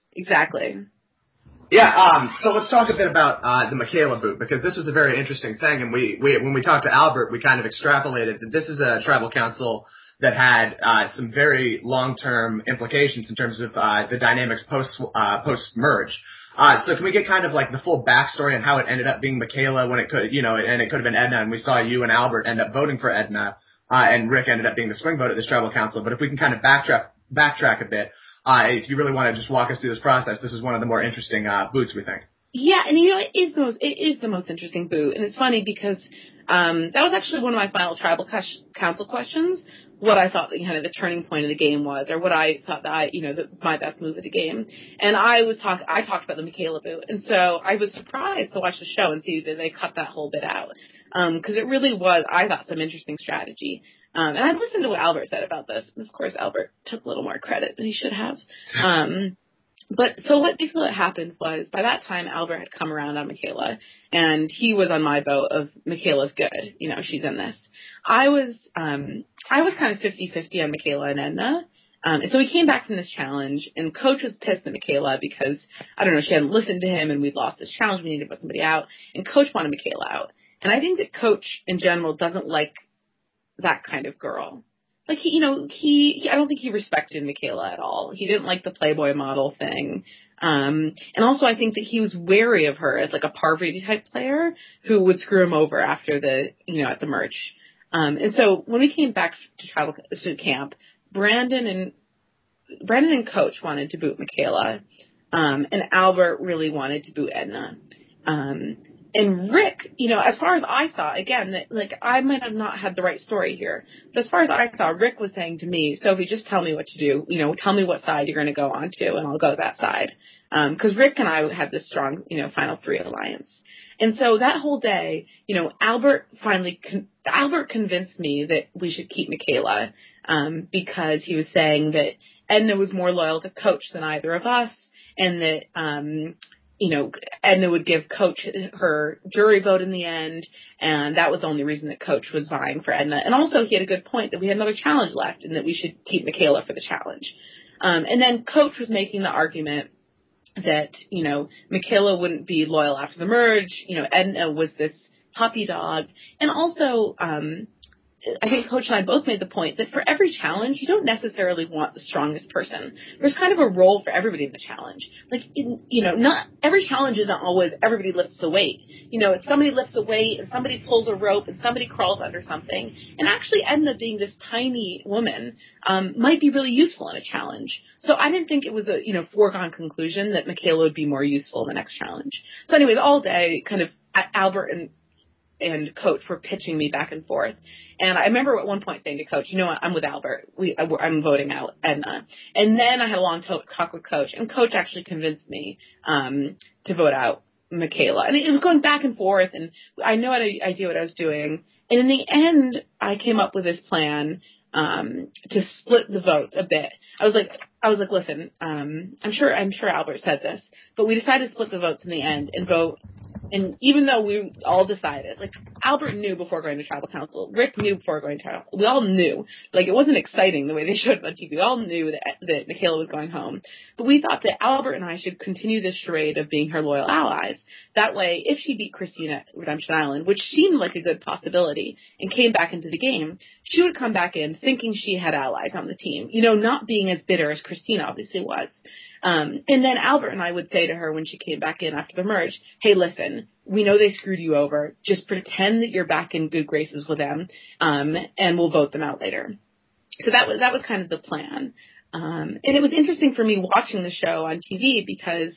Exactly.
Yeah, um, so let's talk a bit about uh, the Michaela boot, because this was a very interesting thing, and we, we when we talked to Albert, we kind of extrapolated that this is a tribal council that had uh, some very long-term implications in terms of uh, the dynamics post uh, post merge. Uh, so can we get kind of like the full backstory on how it ended up being Michaela when it could, you know, and it could have been Edna, and we saw you and Albert end up voting for Edna, uh, and Rick ended up being the swing vote at this tribal council. But if we can kind of backtrack backtrack a bit. Uh, if you really want to just walk us through this process, this is one of the more interesting uh, boots, we think.
Yeah, and you know, it is the most it is the most interesting boot, and it's funny because um, that was actually one of my final tribal council questions. What I thought that kind of the turning point of the game was, or what I thought that I, you know, the, my best move of the game. And I was talk I talked about the Michaela boot, and so I was surprised to watch the show and see that they cut that whole bit out, because um, it really was, I thought, some interesting strategy. Um, and I listened to what Albert said about this. And of course, Albert took a little more credit than he should have. Um, but so what basically what happened was, by that time, Albert had come around on Michaela, and he was on my boat of Michaela's good. You know, she's in this. I was, um, I was kind of fifty-fifty on Michaela and Edna. Um, and so we came back from this challenge, and Coach was pissed at Michaela because, I don't know, she hadn't listened to him, and we'd lost this challenge. We needed to put somebody out. And Coach wanted Michaela out. And I think that Coach, in general, doesn't like that kind of girl. Like, he, you know, he, he, I don't think he respected Michaela at all. He didn't like the Playboy model thing. Um, and also I think that he was wary of her as like a Parvati type player who would screw him over after the, you know, at the merch. Um, and so when we came back to travel to camp, Brandon and, Brandon and Coach wanted to boot Michaela. Um, and Albert really wanted to boot Edna. Um, And Rick, you know, as far as I saw, again, that like I might have not had the right story here, but as far as I saw, Rick was saying to me, Sophie, just tell me what to do. You know, tell me what side you're going to go on to, and I'll go that side. Because um, Rick and I had this strong, you know, final three alliance. And so that whole day, you know, Albert finally, con- Albert convinced me that we should keep Michaela um, because he was saying that Edna was more loyal to Coach than either of us, and that, um, you know, Edna would give Coach her jury vote in the end, and that was the only reason that Coach was vying for Edna. And also he had a good point that we had another challenge left and that we should keep Michaela for the challenge. Um, and then Coach was making the argument that, you know, Michaela wouldn't be loyal after the merge. You know, Edna was this puppy dog. And also, um, I think Coach and I both made the point that for every challenge, you don't necessarily want the strongest person. There's kind of a role for everybody in the challenge. Like, in, you know, not every challenge isn't always everybody lifts a weight. You know, if somebody lifts a weight and somebody pulls a rope and somebody crawls under something, and actually Edna being this tiny woman um, might be really useful in a challenge. So I didn't think it was a, you know, foregone conclusion that Michaela would be more useful in the next challenge. So anyways, all day, kind of Albert and and Coach were pitching me back and forth. And I remember at one point saying to Coach, you know what, I'm with Albert. We, I'm voting out Edna. And then I had a long talk with Coach, and Coach actually convinced me um, to vote out Michaela. And it was going back and forth, and I had no idea what I was doing. And in the end, I came up with this plan um, to split the votes a bit. I was like, I was like, listen, um, I'm sure, I'm sure Albert said this, but we decided to split the votes in the end and vote. And even though we all decided, like, Albert knew before going to tribal council, Rick knew before going to tribal, we all knew, like, it wasn't exciting the way they showed it on T V. We all knew that, that Michaela was going home. But we thought that Albert and I should continue this charade of being her loyal allies. That way, if she beat Christina at Redemption Island, which seemed like a good possibility, and came back into the game, she would come back in thinking she had allies on the team, you know, not being as bitter as Christina obviously was. Um, and then Albert and I would say to her when she came back in after the merge, hey, listen, we know they screwed you over. Just pretend that you're back in good graces with them, um, and we'll vote them out later. So that was that was kind of the plan. Um, and it was interesting for me watching the show on T V because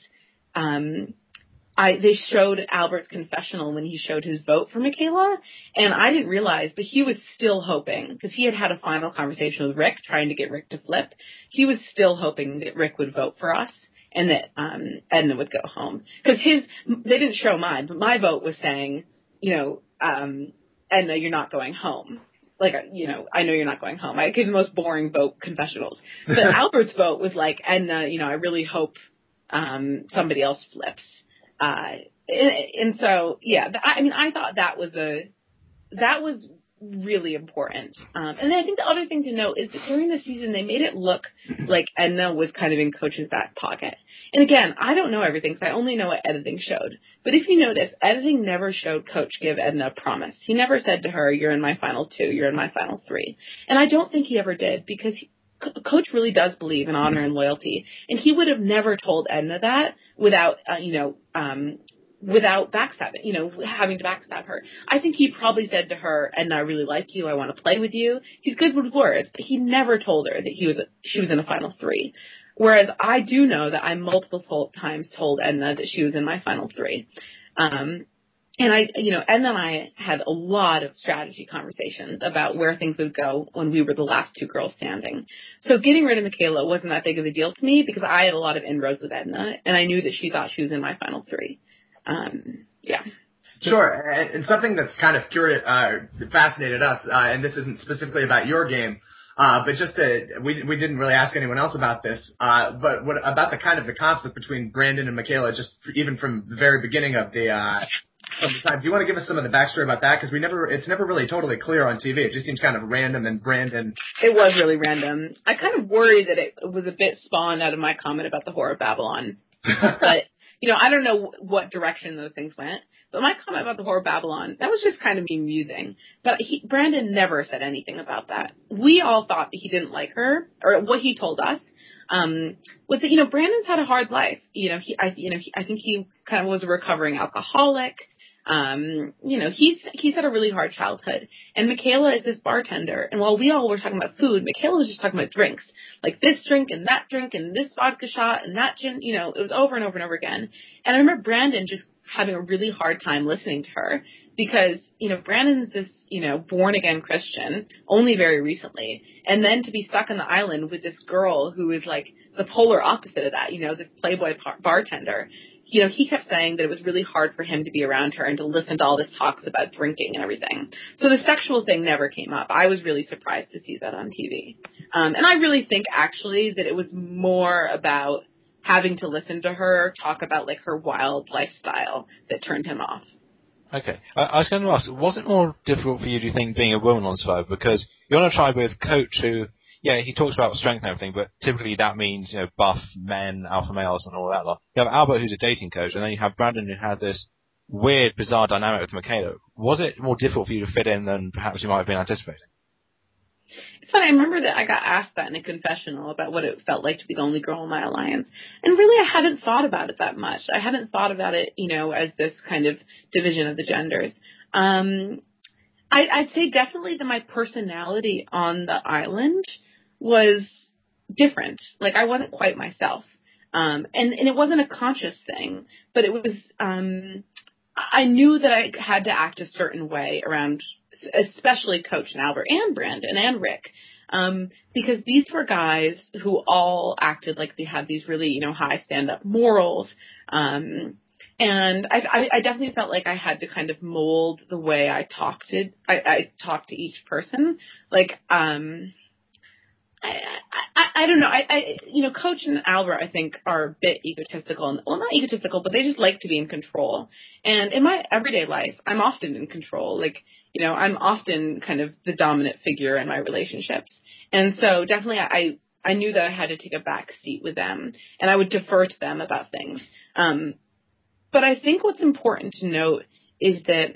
um, I they showed Albert's confessional when he showed his vote for Michaela, and I didn't realize, but he was still hoping, because he had had a final conversation with Rick, trying to get Rick to flip. He was still hoping that Rick would vote for us and that um, Edna would go home. Because his, they didn't show mine, but my vote was saying, you know, um, Edna, you're not going home. Like, you know, I know you're not going home. I gave the most boring vote confessionals. But Albert's vote was like, Edna, you know, I really hope um, somebody else flips. Uh, and, and so, yeah, I mean, I thought that was a, that was really important. Um, and I think the other thing to note is that during the season, they made it look like Edna was kind of in Coach's back pocket. And again, I don't know everything, so I only know what editing showed. But if you notice, editing never showed Coach give Edna a promise. He never said to her, you're in my final two, you're in my final three. And I don't think he ever did, because he, Coach really does believe in honor and loyalty. And he would have never told Edna that without, uh, you know, um, without backstabbing, you know, having to backstab her. I think he probably said to her, Edna, I really like you, I want to play with you. He's good with words, but he never told her that he was, she was in a final three. Whereas I do know that I multiple times told Edna that she was in my final three. Um, and I, you know, Edna and I had a lot of strategy conversations about where things would go when we were the last two girls standing. So getting rid of Michaela wasn't that big of a deal to me because I had a lot of inroads with Edna, and I knew that she thought she was in my final three. Um, yeah.
Sure, and something that's kind of curious, uh, fascinated us, uh, and this isn't specifically about your game, uh, but just that we we didn't really ask anyone else about this, uh, but what about the kind of the conflict between Brandon and Michaela, just even from the very beginning of the uh, of the time. Do you want to give us some of the backstory about that? Because we never, it's never really totally clear on T V. It just seems kind of random, and Brandon.
It was really random. I kind of worried that it was a bit spawned out of my comment about the Whore of Babylon, but. You know, I don't know what direction those things went, but my comment about the Whore of Babylon, that was just kind of me musing. But he, Brandon never said anything about that. We all thought that he didn't like her, or what he told us, um, was that, you know, Brandon's had a hard life. You know, he, I, you know, he, I think he kind of was a recovering alcoholic. Um, you know, he's, he's had a really hard childhood. And Michaela is this bartender. And while we all were talking about food, Michaela was just talking about drinks. Like this drink and that drink and this vodka shot and that gin, you know, it was over and over and over again. And I remember Brandon just having a really hard time listening to her because, you know, Brandon's this, you know, born again Christian only very recently. And then to be stuck on the island with this girl who is like the polar opposite of that, you know, this playboy par- bartender. You know, he kept saying that it was really hard for him to be around her and to listen to all this talks about drinking and everything. So the sexual thing never came up. I was really surprised to see that on T V. Um, and I really think, actually, that it was more about having to listen to her talk about, like, her wild lifestyle that turned him off.
Okay. I, I was going to ask, was it more difficult for you, do you think, being a woman on Survivor? Because you're on a tribe with Coach who... Yeah, he talks about strength and everything, but typically that means, you know, buff men, alpha males, and all that lot. You have Albert, who's a dating coach, and then you have Brandon, who has this weird, bizarre dynamic with Michaela. Was it more difficult for you to fit in than perhaps you might have been anticipating?
It's funny, I remember that I got asked that in a confessional about what it felt like to be the only girl in my alliance. And really, I hadn't thought about it that much. I hadn't thought about it, you know, as this kind of division of the genders. Um, I, I'd say definitely that my personality on the island was different. Like, I wasn't quite myself. Um, and, and it wasn't a conscious thing, but it was, um, I knew that I had to act a certain way around, especially Coach and Albert and Brandon and Rick. Um, because these were guys who all acted like they had these really, you know, high stand-up morals. Um, and I, I, I definitely felt like I had to kind of mold the way I talked to, I, I talked to each person. Like, um, I, I, I don't know. I, I, you know, Coach and Albert, I think, are a bit egotistical. And, well, not egotistical, but they just like to be in control. And in my everyday life, I'm often in control. Like, you know, I'm often kind of the dominant figure in my relationships. And so definitely I, I knew that I had to take a back seat with them, and I would defer to them about things. Um, but I think what's important to note is that,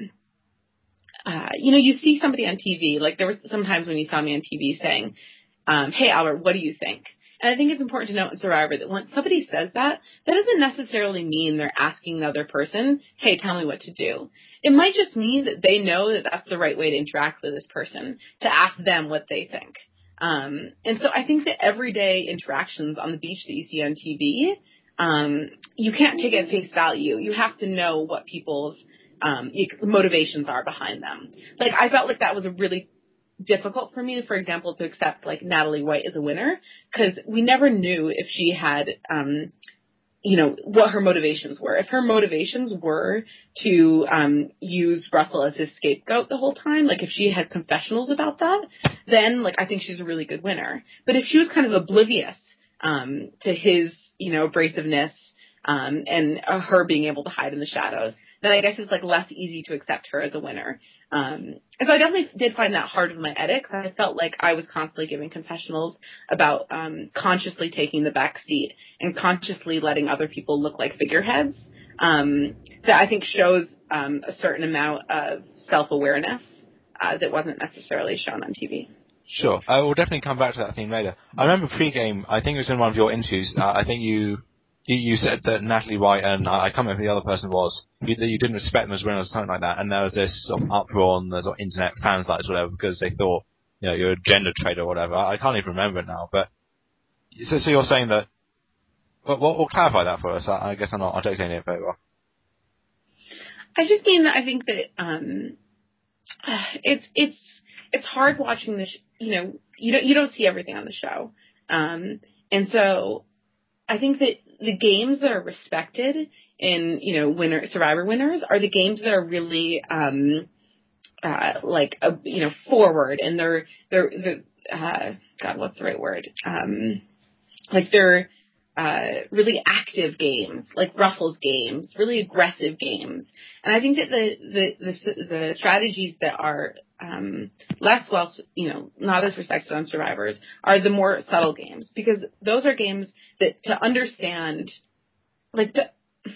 uh, you know, you see somebody on T V, like there was sometimes when you saw me on T V saying, Um, hey, Albert, what do you think? And I think it's important to note in Survivor that when somebody says that, that doesn't necessarily mean they're asking the other person, hey, tell me what to do. It might just mean that they know that that's the right way to interact with this person, to ask them what they think. Um, and so I think that everyday interactions on the beach that you see on T V, um, you can't take at face value. You have to know what people's um, motivations are behind them. Like, I felt like that was a really difficult for me, for example, to accept like Natalie White as a winner, because we never knew if she had, um, you know, what her motivations were. If her motivations were to um, use Russell as his scapegoat the whole time, like if she had confessionals about that, then like I think she's a really good winner. But if she was kind of oblivious um, to his, you know, abrasiveness um, and uh, her being able to hide in the shadows, then I guess it's like less easy to accept her as a winner. Um, and so I definitely did find that hard with my edit, because I felt like I was constantly giving confessionals about um, consciously taking the back seat and consciously letting other people look like figureheads. Um, that I think shows um, a certain amount of self-awareness uh, that wasn't necessarily shown on T V.
Sure. I will definitely come back to that theme later. I remember pre-game, I think it was in one of your interviews, uh, I think you, you you said that Natalie White and, uh, I can't remember who the other person was, you, that you didn't respect them as winners or something like that, and there was this sort of uproar on the sort of internet fan sites or whatever, because they thought, you know, you're a gender traitor or whatever. I can't even remember it now, but, so, so you're saying that, but we'll, we'll clarify that for us. I, I guess I'm not articulating it very well.
I just mean that I think that, um, it's, it's, it's hard watching this, you know, you don't, you don't see everything on the show. Um, and so I think that the games that are respected in, you know, winner, Survivor winners are the games that are really, um, uh, like, uh, you know, forward, and they're, they're, the, uh, God, what's the right word? Um, like they're, uh, really active games, like Russell's games, really aggressive games. And I think that the, the, the, the strategies that are, um, less well, you know, not as respected on Survivors are the more subtle games, because those are games that to understand, like to,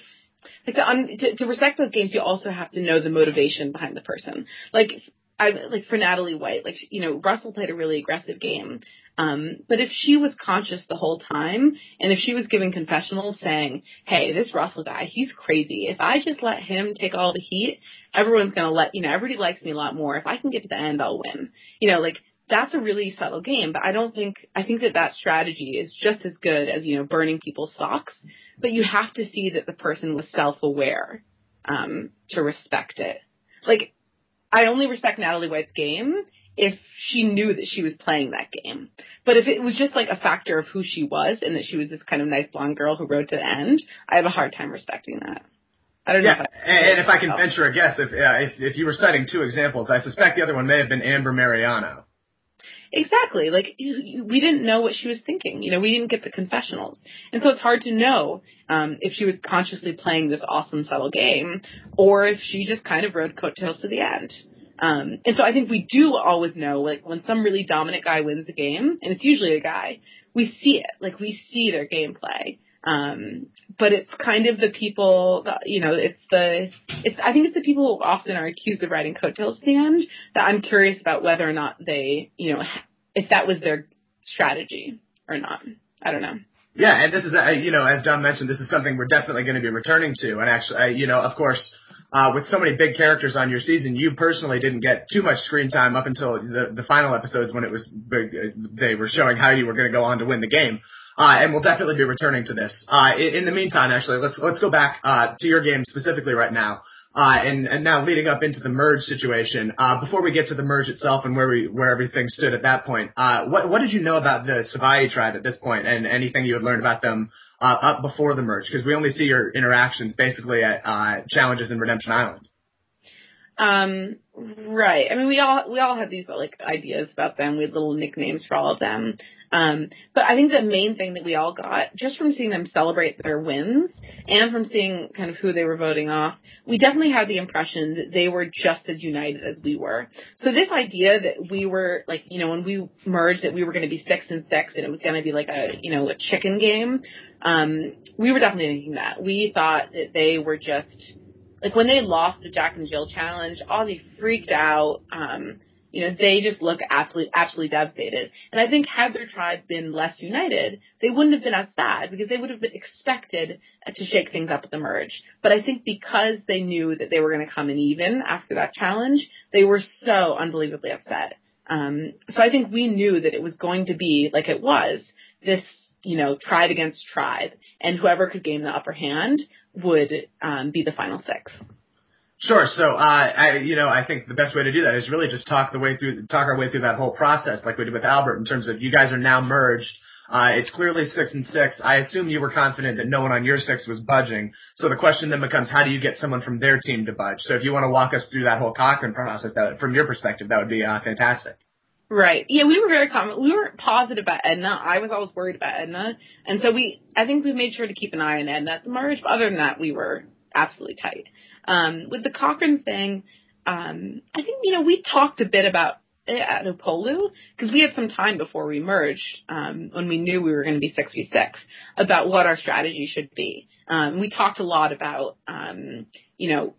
like to, un, to, to respect those games, you also have to know the motivation behind the person. Like, I, like for Natalie White, like, you know, Russell played a really aggressive game. Um, but if she was conscious the whole time, and if she was giving confessionals saying, hey, this Russell guy, he's crazy. If I just let him take all the heat, everyone's going to let, you know, everybody likes me a lot more. If I can get to the end, I'll win. You know, like, that's a really subtle game, but I don't think, I think that that strategy is just as good as, you know, burning people's socks, but you have to see that the person was self-aware, um, to respect it. Like, I only respect Natalie White's game if she knew that she was playing that game. But if it was just like a factor of who she was and that she was this kind of nice blonde girl who rode to the end, I have a hard time respecting that. I don't
yeah,
know. If I,
and if I can venture a guess, if, uh, if if you were citing two examples, I suspect the other one may have been Amber Mariano.
Exactly. Like, we didn't know what she was thinking. You know, we didn't get the confessionals. And so it's hard to know um, if she was consciously playing this awesome, subtle game, or if she just kind of rode coattails to the end. Um, and so I think we do always know, like, when some really dominant guy wins a game, and it's usually a guy, we see it. Like, we see their gameplay. Um, but it's kind of the people, that, you know, it's the, it's, I think it's the people who often are accused of riding coattails to the end that I'm curious about whether or not they, you know, if that was their strategy or not. I don't know.
Yeah, and this is, uh, you know, as Don mentioned, this is something we're definitely going to be returning to. And actually, uh, you know, of course, uh, with so many big characters on your season, you personally didn't get too much screen time up until the, the final episodes when it was, they were showing how you were going to go on to win the game. Uh, and we'll definitely be returning to this. Uh, in, in the meantime, actually, let's, let's go back, uh, to your game specifically right now. Uh, and, and now leading up into the merge situation, uh, before we get to the merge itself and where we, where everything stood at that point, uh, what, what did you know about the Savai'i tribe at this point and anything you had learned about them, uh, up before the merge? Because we only see your interactions basically at, uh, challenges in Redemption Island.
Um, right. I mean, we all, we all had these, like, ideas about them. We had little nicknames for all of them. Um, but I think the main thing that we all got, just from seeing them celebrate their wins and from seeing kind of who they were voting off, we definitely had the impression that they were just as united as we were. So this idea that we were, like, you know, when we merged, that we were going to be six and six and it was going to be like a, you know, a chicken game, um, we were definitely thinking that. We thought that they were just, like, when they lost the Jack and Jill challenge, Ozzy freaked out. Um, you know, they just look absolutely, absolutely devastated. And I think had their tribe been less united, they wouldn't have been as sad because they would have been expected to shake things up at the merge. But I think because they knew that they were going to come in even after that challenge, they were so unbelievably upset. Um, so I think we knew that it was going to be, like it was, this, you know, tribe against tribe, and whoever could gain the upper hand would um, be the final six.
Sure. So, uh, I, you know, I think the best way to do that is really just talk the way through, talk our way through that whole process, like we did with Albert, in terms of you guys are now merged. Uh, it's clearly six and six. I assume you were confident that no one on your six was budging. So the question then becomes, how do you get someone from their team to budge? So if you want to walk us through that whole Cochrane process, that, from your perspective, that would be uh, fantastic.
Right. Yeah, we were very confident. We were positive about Edna. I was always worried about Edna. And so we, I think we made sure to keep an eye on Edna at the merge. But other than that, we were absolutely tight. Um, with the Cochran thing, um, I think, you know, we talked a bit about at Opolu, because we had some time before we merged, um, when we knew we were going to be six v six, about what our strategy should be. Um, we talked a lot about, um, you know,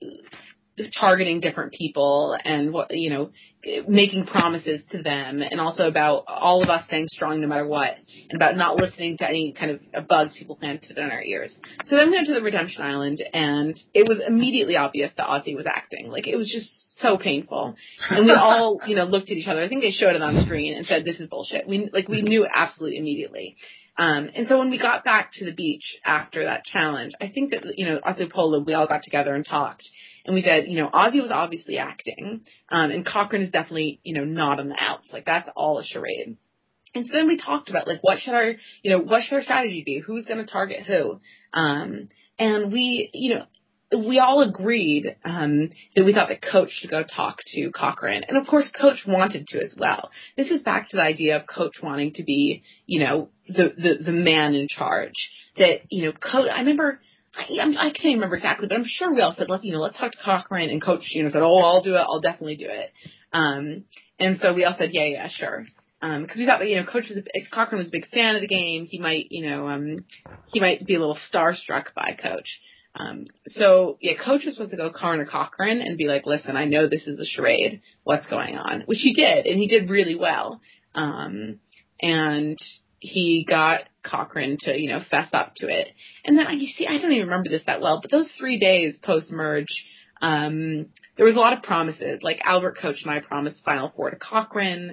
targeting different people and what, you know, making promises to them, and also about all of us staying strong no matter what, and about not listening to any kind of bugs people planted in our ears. So then we went to the Redemption Island, and it was immediately obvious that Ozzy was acting. Like, it was just so painful. And we all, you know, looked at each other. I think they showed it on screen and said, this is bullshit. We, like, we knew absolutely immediately. Um, and so when we got back to the beach after that challenge, I think that, you know, us Opolu, we all got together and talked. And we said, you know, Ozzy was obviously acting, um, and Cochran is definitely, you know, not on the outs. Like, that's all a charade. And so then we talked about, like, what should our, you know, what should our strategy be? Who's going to target who? Um, and we, you know, we all agreed um, that we thought that Coach should go talk to Cochran. And, of course, Coach wanted to as well. This is back to the idea of Coach wanting to be, you know, the, the, the man in charge. That, you know, Coach, I remember, I, I'm, I can't remember exactly, but I'm sure we all said, let's, you know, let's talk to Cochran. And Coach, you know, said, oh, I'll do it. I'll definitely do it. Um, and so we all said, yeah, yeah, sure. Um, cause we thought that, you know, Coach was, a, Cochran was a big fan of the game. He might, you know, um, he might be a little starstruck by Coach. Um, so yeah, Coach was supposed to go corner Cochran and be like, listen, I know this is a charade. What's going on? Which he did, and he did really well. Um, and he got Cochran to, you know, fess up to it. And then, you see, I don't even remember this that well, but those three days post-merge, um, there was a lot of promises. Like, Albert, Coach, and I promised Final Four to Cochran.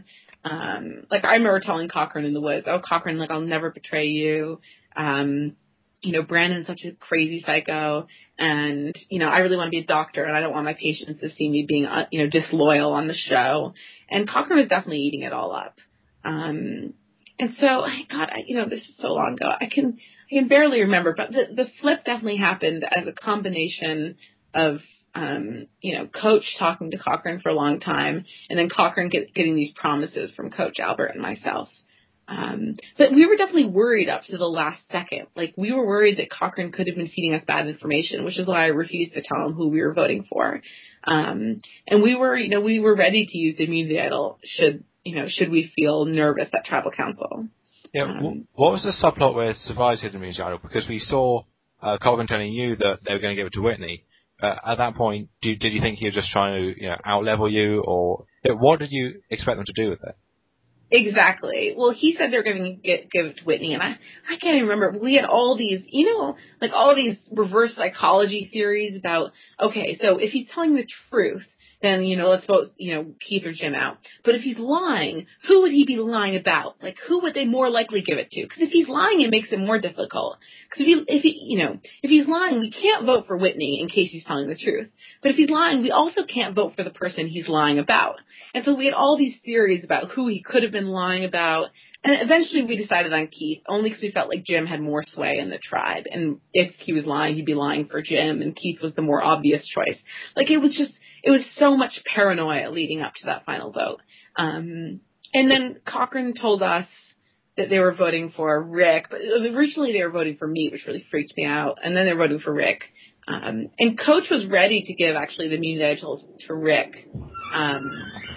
Um, like, I remember telling Cochran in the woods, oh, Cochran, like, I'll never betray you. Um, you know, Brandon's such a crazy psycho, and, you know, I really want to be a doctor, and I don't want my patients to see me being, uh, you know, disloyal on the show. And Cochran was definitely eating it all up. Um, and so, God, I, you know, this is so long ago. I can, I can barely remember, but the, the flip definitely happened as a combination of, um, you know, Coach talking to Cochran for a long time, and then Cochran get, getting these promises from Coach Albert and myself. Um, but we were definitely worried up to the last second. Like, we were worried that Cochran could have been feeding us bad information, which is why I refused to tell him who we were voting for. Um, and we were, you know, we were ready to use the immunity idol should, you know, should we feel nervous at Tribal Council.
Yeah.
Um,
what was the subplot where Survivor hid the immunity idol? Because we saw uh, Cochran telling you that they were going to give it to Whitney. Uh, at that point, do, did you think he was just trying to, you know, out-level you, or what did you expect them to do with it?
Exactly. Well, he said they're going to get, give it to Whitney, and I, I can't even remember. We had all these, you know, like all these reverse psychology theories about, okay, so if he's telling the truth, then, you know, let's vote, you know, Keith or Jim out. But if he's lying, who would he be lying about? Like, who would they more likely give it to? Because if he's lying, it makes it more difficult. Because if he, if he, you know, if he's lying, we can't vote for Whitney in case he's telling the truth. But if he's lying, we also can't vote for the person he's lying about. And so we had all these theories about who he could have been lying about. And eventually we decided on Keith, only because we felt like Jim had more sway in the tribe. And if he was lying, he'd be lying for Jim, and Keith was the more obvious choice. Like, it was just, it was so much paranoia leading up to that final vote. Um, and then Cochran told us that they were voting for Rick, but originally they were voting for me, which really freaked me out. And then they were voting for Rick. Um, and Coach was ready to give actually the immunity idol to Rick. Um,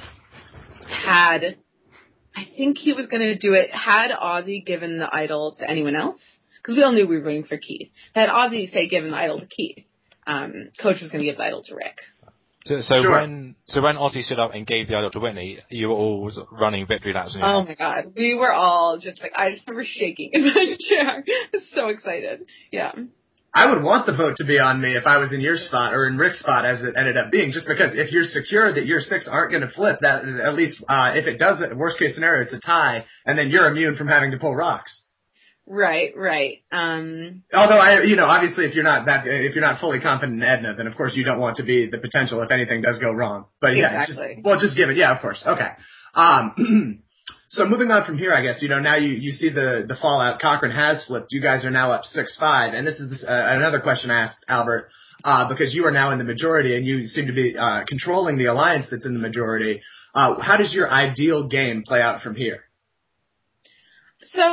had, I think he was going to do it, had Ozzy given the idol to anyone else, because we all knew we were voting for Keith. Had Ozzy, say, given the idol to Keith, um, Coach was going to give the idol to Rick.
So, so
Sure.
when so when Ozzy stood up and gave the idol to Whitney, you were all running victory laps in your
Oh
head.
my God, we were all just like, I just remember shaking in my chair. I was so excited. Yeah.
I would want the vote to be on me if I was in your spot or in Rick's spot, as it ended up being, just because if you're secure that your six aren't going to flip, that at least uh, if it does, worst case scenario, it's a tie, and then you're immune from having to pull rocks.
Right, right. Um,
Although I, you know, obviously if you're not that, if you're not fully confident in Edna, then of course you don't want to be the potential if anything does go wrong. But yeah,
exactly.
Just, well, just give it. Yeah, of course. Okay. Um, so moving on from here, I guess, you know, now you, you see the, the fallout. Cochran has flipped. You guys are now up six five. And this is uh, another question I asked Albert, uh, because you are now in the majority and you seem to be, uh, controlling the alliance that's in the majority. Uh, how does your ideal game play out from here?
So,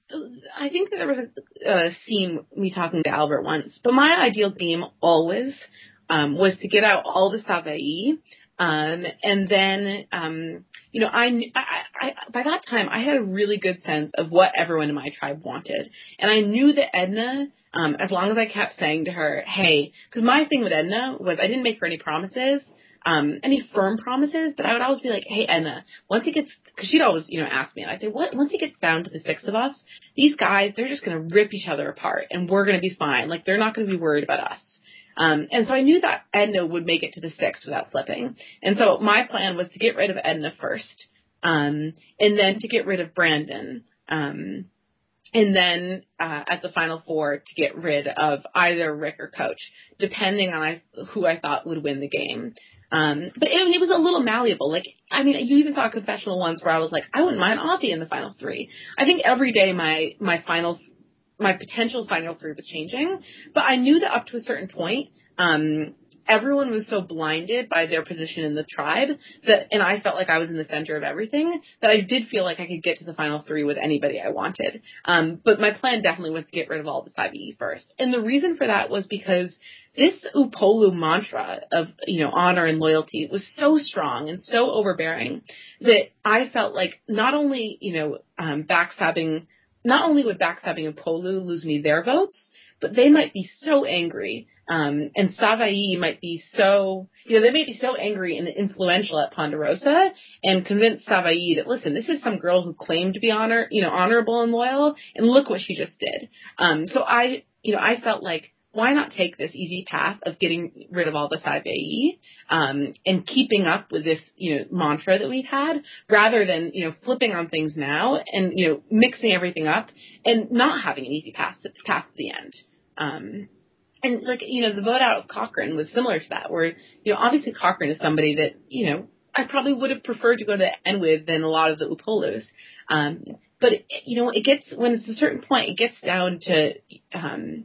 I think that there was a, a scene me talking to Albert once, but my ideal game always um, was to get out all the Savaii, um, and then, um, you know, I, I, I, by that time I had a really good sense of what everyone in my tribe wanted, and I knew that Edna, um, as long as I kept saying to her, hey, because my thing with Edna was I didn't make her any promises. Um, any firm promises, but I would always be like, hey, Edna, once it gets, because she'd always, you know, ask me, and I'd say, what, once it gets down to the six of us, these guys, they're just going to rip each other apart, and we're going to be fine. Like, they're not going to be worried about us. Um, and so I knew that Edna would make it to the six without flipping. And so my plan was to get rid of Edna first, um, and then to get rid of Brandon, um, and then uh, at the final four to get rid of either Rick or Coach, depending on I, who I thought would win the game. Um, but it, it was a little malleable. Like, I mean, you even saw confessional ones where I was like, I wouldn't mind Ozzy in the final three. I think every day my, my final, my potential final three was changing, but I knew that up to a certain point, um, everyone was so blinded by their position in the tribe that, and I felt like I was in the center of everything, that I did feel like I could get to the final three with anybody I wanted. Um, but my plan definitely was to get rid of all the Saibii first. And the reason for that was because this Upolu mantra of, you know, honor and loyalty was so strong and so overbearing that I felt like not only, you know, um, backstabbing, not only would backstabbing Upolu lose me their votes, but they might be so angry, um, and Savaii might be so, you know, they may be so angry and influential at Ponderosa and convince Savaii that, listen, this is some girl who claimed to be honor, you know, honorable and loyal, and look what she just did. Um, so I, you know, I felt like, why not take this easy path of getting rid of all the Saibii, um, and keeping up with this, you know, mantra that we've had, rather than, you know, flipping on things now and, you know, mixing everything up and not having an easy path to, path to the end. Um, and like, you know, the vote out of Cochran was similar to that, where, you know, obviously Cochran is somebody that, you know, I probably would have preferred to go to the end with than a lot of the Upolus. Um, but, it, you know, it gets, when it's a certain point, it gets down to, um,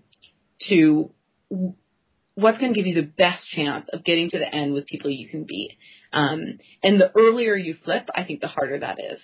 to what's going to give you the best chance of getting to the end with people you can beat. Um, and the earlier you flip, I think the harder that is.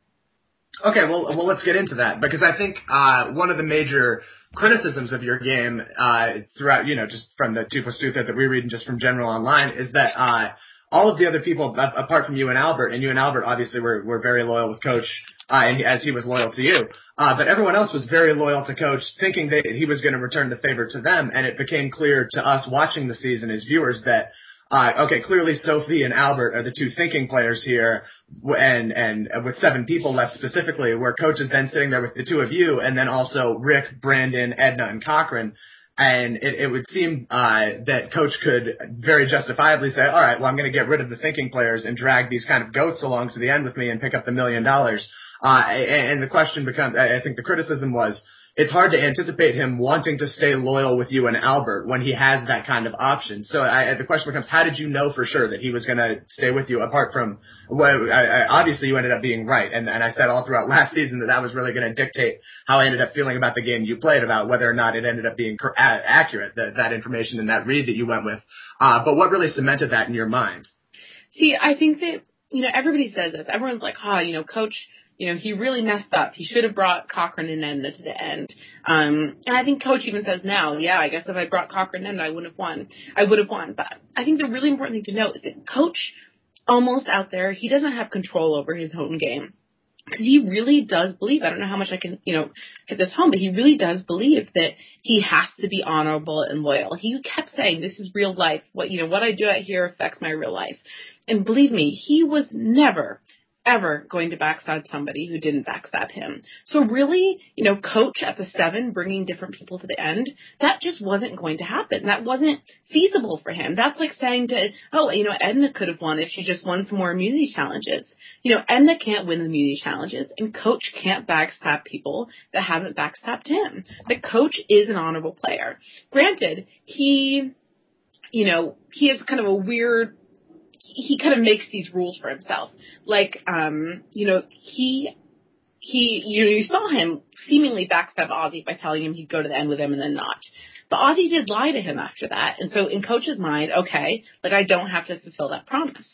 Okay, well, well, let's get into that, because I think uh, one of the major criticisms of your game uh, throughout, you know, just from the two plus two that we read and just from general online, is that uh, all of the other people, apart from you and Albert, and you and Albert obviously were, were very loyal with Coach, uh, and as he was loyal to you, uh, but everyone else was very loyal to Coach, thinking that he was going to return the favor to them, and it became clear to us watching the season as viewers that, uh, okay, clearly Sophie and Albert are the two thinking players here, and, and with seven people left specifically, where Coach is then sitting there with the two of you, and then also Rick, Brandon, Edna, and Cochran. And it, it would seem uh, that Coach could very justifiably say, all right, well, I'm going to get rid of the thinking players and drag these kind of goats along to the end with me and pick up the million dollars. Uh, and, and the question becomes, I think the criticism was, it's hard to anticipate him wanting to stay loyal with you and Albert when he has that kind of option. So I, the question becomes, how did you know for sure that he was going to stay with you, apart from, well, I, I, obviously you ended up being right. And, and I said all throughout last season that that was really going to dictate how I ended up feeling about the game you played, about whether or not it ended up being cor- accurate, that, that information and that read that you went with. Uh, but what really cemented that in your mind?
See, I think that, you know, everybody says this. Everyone's like, oh, you know, Coach, you know, he really messed up. He should have brought Cochran and Edna to the end. Um, and I think Coach even says now, yeah, I guess if I brought Cochran and Edna, I wouldn't have won. I would have won. But I think the really important thing to note is that Coach, almost out there, he doesn't have control over his own game. Because he really does believe, I don't know how much I can, you know, hit this home, but he really does believe that he has to be honorable and loyal. He kept saying, this is real life. What, you know, what I do out here affects my real life. And believe me, he was never, ever going to backstab somebody who didn't backstab him. So really, you know, Coach at the seven bringing different people to the end, that just wasn't going to happen. That wasn't feasible for him. That's like saying to, oh, you know, Edna could have won if she just won some more immunity challenges. You know, Edna can't win the immunity challenges, and Coach can't backstab people that haven't backstabbed him. But Coach is an honorable player. Granted, he, you know, he is kind of a weird, he kind of makes these rules for himself. Like, um, you know, he, he, you know, you saw him seemingly backstab Ozzy by telling him he'd go to the end with him and then not. But Ozzy did lie to him after that. And so in Coach's mind, okay, like I don't have to fulfill that promise.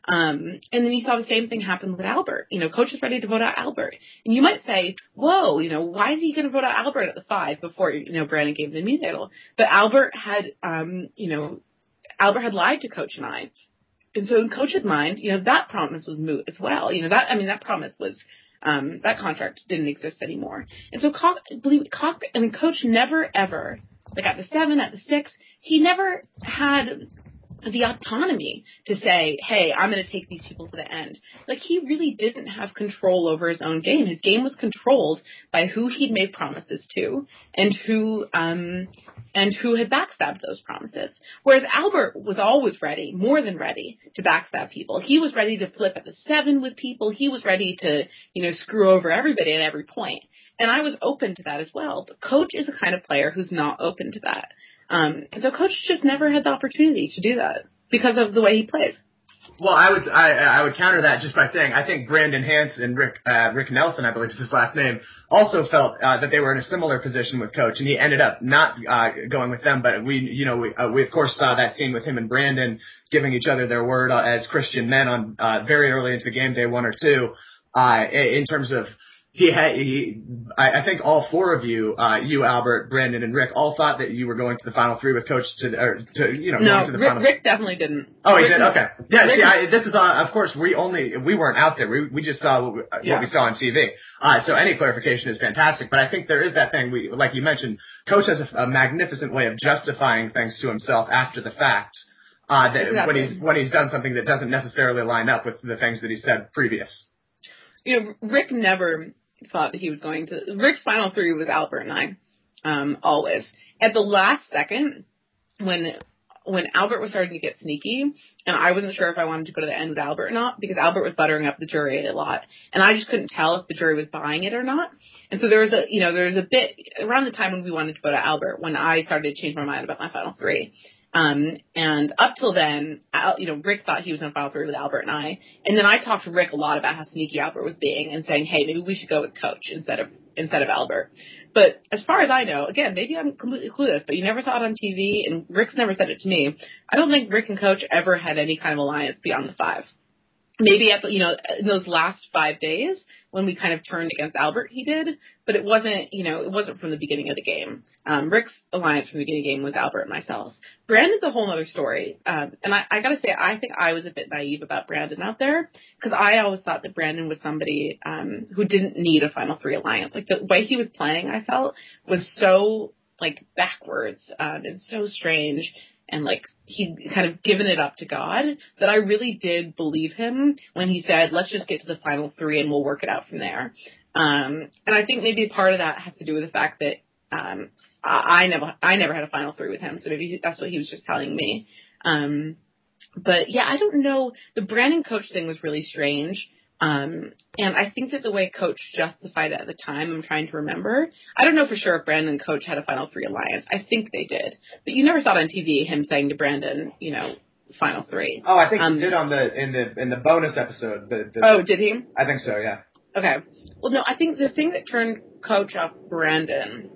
Um, and then you saw the same thing happen with Albert. You know, Coach is ready to vote out Albert. And you might say, whoa, you know, why is he going to vote out Albert at the five before, you know, Brandon gave the immune title? But Albert had, um, you know, Albert had lied to Coach and I. And so in Coach's mind, you know, that promise was moot as well. You know, that, I mean, that promise was, um, that contract didn't exist anymore. And so, Cock, believe it, Cock, I mean, Coach never ever, like at the seven, at the six, he never had the autonomy to say, hey, I'm going to take these people to the end. Like, he really didn't have control over his own game. His game was controlled by who he'd made promises to and who, um, and who had backstabbed those promises. Whereas Albert was always ready, more than ready, to backstab people. He was ready to flip at the seven with people. He was ready to, you know, screw over everybody at every point. And I was open to that as well. But Coach is a kind of player who's not open to that. Um, and so Coach just never had the opportunity to do that because of the way he plays.
Well, I would I, I would counter that just by saying I think Brandon Hance and Rick uh, Rick Nelson, I believe is his last name, also felt uh, that they were in a similar position with Coach, and he ended up not uh, going with them. But we, you know, we, uh, we of course saw that scene with him and Brandon giving each other their word uh, as Christian men on uh, very early into the game, day one or two, uh, in terms of. He had, he, I, I think all four of you, uh, you, Albert, Brandon, and Rick, all thought that you were going to the final three with Coach to, or to, you know,
no,
going to the
Rick,
final.
Rick definitely didn't.
Oh, he
Rick,
did? Okay. Yeah,
Rick,
see, I, this is on, of course, we only, we weren't out there. We, we just saw what we,
yeah.
what we saw on T V. Uh, so any clarification is fantastic, but I think there is that thing we, like you mentioned, Coach has a, a magnificent way of justifying things to himself after the fact, uh, that
exactly.
when he's, when he's done something that doesn't necessarily line up with the things that he said previous.
You know, Rick never thought that he was going to. Rick's final three was Albert and I, um, always. At the last second, when when Albert was starting to get sneaky, and I wasn't sure if I wanted to go to the end with Albert or not, because Albert was buttering up the jury a lot, and I just couldn't tell if the jury was buying it or not. And so there was a, you know, there was a bit around the time when we wanted to go to Albert when I started to change my mind about my final three. Um, and up till then, Al, you know, Rick thought he was in final three with Albert and I. And then I talked to Rick a lot about how sneaky Albert was being and saying, hey, maybe we should go with Coach instead of, instead of Albert. But as far as I know, again, maybe I'm completely clueless, but you never saw it on T V and Rick's never said it to me. I don't think Rick and Coach ever had any kind of alliance beyond the five. Maybe at the, you know, in those last five days when we kind of turned against Albert, he did, but it wasn't, you know, it wasn't from the beginning of the game. Um, Rick's alliance from the beginning of the game was Albert and myself. Brandon's a whole other story. Um, and I, I gotta say, I think I was a bit naive about Brandon out there because I always thought that Brandon was somebody, um, who didn't need a final three alliance. Like the way he was playing, I felt was so like backwards, um, and so strange. And like he'd kind of given it up to God, that I really did believe him when he said, let's just get to the final three and we'll work it out from there. Um, and I think maybe part of that has to do with the fact that, um, I, I never, I never had a final three with him. So maybe that's what he was just telling me. Um, but yeah, I don't know. The Brandon Coach thing was really strange. Um, and I think that the way Coach justified it at the time, I'm trying to remember. I don't know for sure if Brandon and Coach had a final three alliance. I think they did. But you never saw it on T V, him saying to Brandon, you know, final three.
Oh, I think
um,
he did on the, in the, in the bonus episode. The, the,
oh, did he?
I think so, yeah.
Okay. Well, no, I think the thing that turned Coach off Brandon,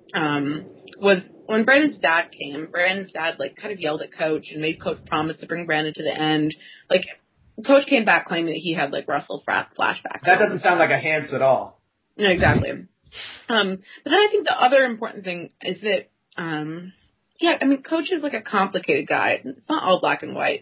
um, was when Brandon's dad came, Brandon's dad, like, kind of yelled at Coach and made Coach promise to bring Brandon to the end. Like, Coach came back claiming that he had, like, Russell fra- flashbacks.
That doesn't sound like a Hance at all.
No, exactly. Um, but then I think the other important thing is that, um, yeah, I mean, Coach is, like, a complicated guy. It's not all black and white.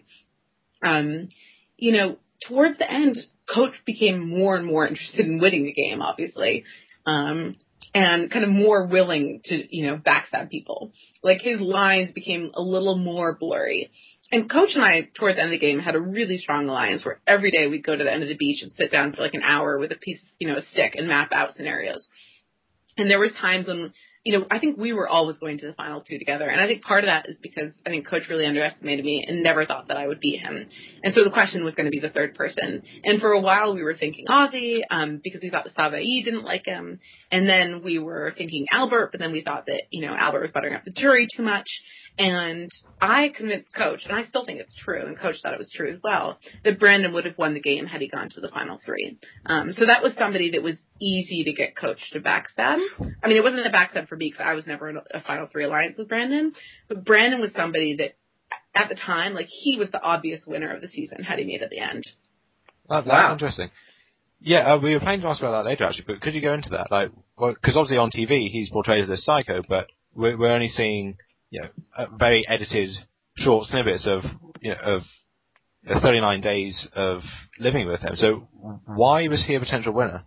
Um, you know, towards the end, Coach became more and more interested in winning the game, obviously, um, and kind of more willing to, you know, backstab people. Like, his lines became a little more blurry. And Coach and I, towards the end of the game, had a really strong alliance where every day we'd go to the end of the beach and sit down for like an hour with a piece, you know, a stick and map out scenarios. And there was times when, you know, I think we were always going to the final two together. And I think part of that is because I think Coach really underestimated me and never thought that I would beat him. And so the question was going to be the third person. And for a while we were thinking Ozzy, um, because we thought the Savai didn't like him. And then we were thinking Albert, but then we thought that, you know, Albert was buttering up the jury too much. And I convinced Coach, and I still think it's true, and Coach thought it was true as well, that Brandon would have won the game had he gone to the final three. Um, so that was somebody that was easy to get Coach to backstab. I mean, it wasn't a backstab for me because I was never in a final three alliance with Brandon, but Brandon was somebody that at the time, like, he was the obvious winner of the season had he made it at the end.
That, that's
Wow.
interesting. Yeah, uh, we were planning to ask about that later, actually, but could you go into that? Like, well, because obviously on T V he's portrayed as a psycho, but we're, we're only seeing, you know, uh, very edited short snippets of, you know, of uh, thirty-nine days of living with him. So why was he a potential winner?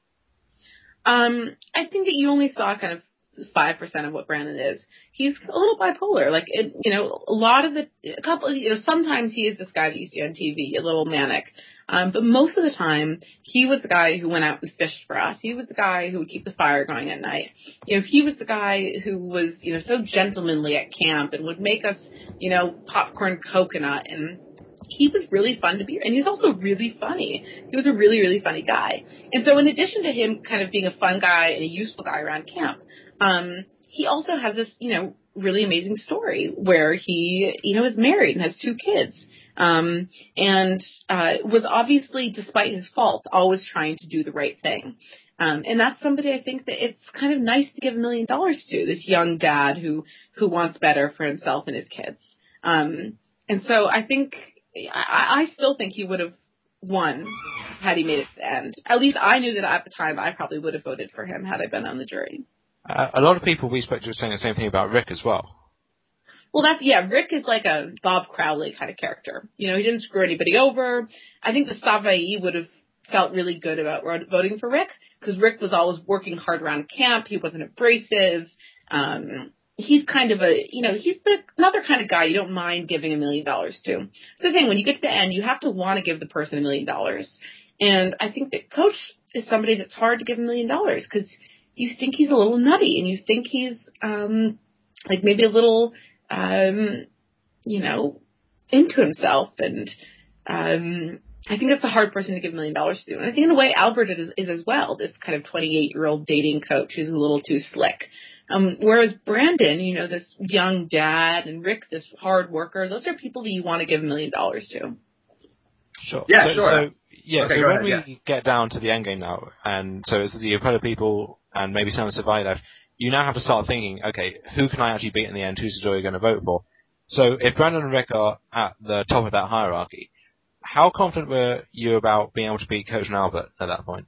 Um, I think that you only saw kind of five percent of what Brandon is. He's a little bipolar. Like, it, you know, a lot of the, a couple, you know, sometimes he is this guy that you see on T V, a little manic. Um, but most of the time, he was the guy who went out and fished for us. He was the guy who would keep the fire going at night. You know, he was the guy who was, you know, so gentlemanly at camp and would make us, you know, popcorn coconut, and he was really fun to be, and he's also really funny. He was a really, really funny guy. And so in addition to him kind of being a fun guy and a useful guy around camp, um, he also has this, you know, really amazing story where he, you know, is married and has two kids. Um, and, uh, was obviously, despite his faults, always trying to do the right thing. Um, and that's somebody I think that it's kind of nice to give a million dollars to, this young dad who, who wants better for himself and his kids. Um, and so I think, I, I still think he would have won had he made it to the end. At least I knew that at the time I probably would have voted for him had I been on the jury.
Uh, a lot of people we spoke to were saying the same thing about Rick as well.
Well, that's, yeah, Rick is like a Bob Crowley kind of character. You know, he didn't screw anybody over. I think the Savaii would have felt really good about voting for Rick, because Rick was always working hard around camp. He wasn't abrasive. Um, he's kind of a, you know, he's the, another kind of guy you don't mind giving a million dollars to. It's the thing, when you get to the end, you have to want to give the person a million dollars. And I think that Coach is somebody that's hard to give a million dollars, because you think he's a little nutty, and you think he's, um, like maybe a little, um, you know, into himself. And, um, I think that's a hard person to give a million dollars to. And I think in a way Albert is, is as well, this kind of twenty-eight-year-old dating coach who's a little too slick. Um, whereas Brandon, you know, this young dad, and Rick, this hard worker, those are people that you want to give a million dollars to.
Sure.
Yeah,
so,
sure.
So, yeah,
okay,
so
go
when
ahead,
we
yeah.
get down to the end game now, and so it's the Apollo people and maybe some of the Savaii left, you now have to start thinking, okay, who can I actually beat in the end? Who's the jury going to vote for? So if Brandon and Rick are at the top of that hierarchy, how confident were you about being able to beat Coach and Albert at that point?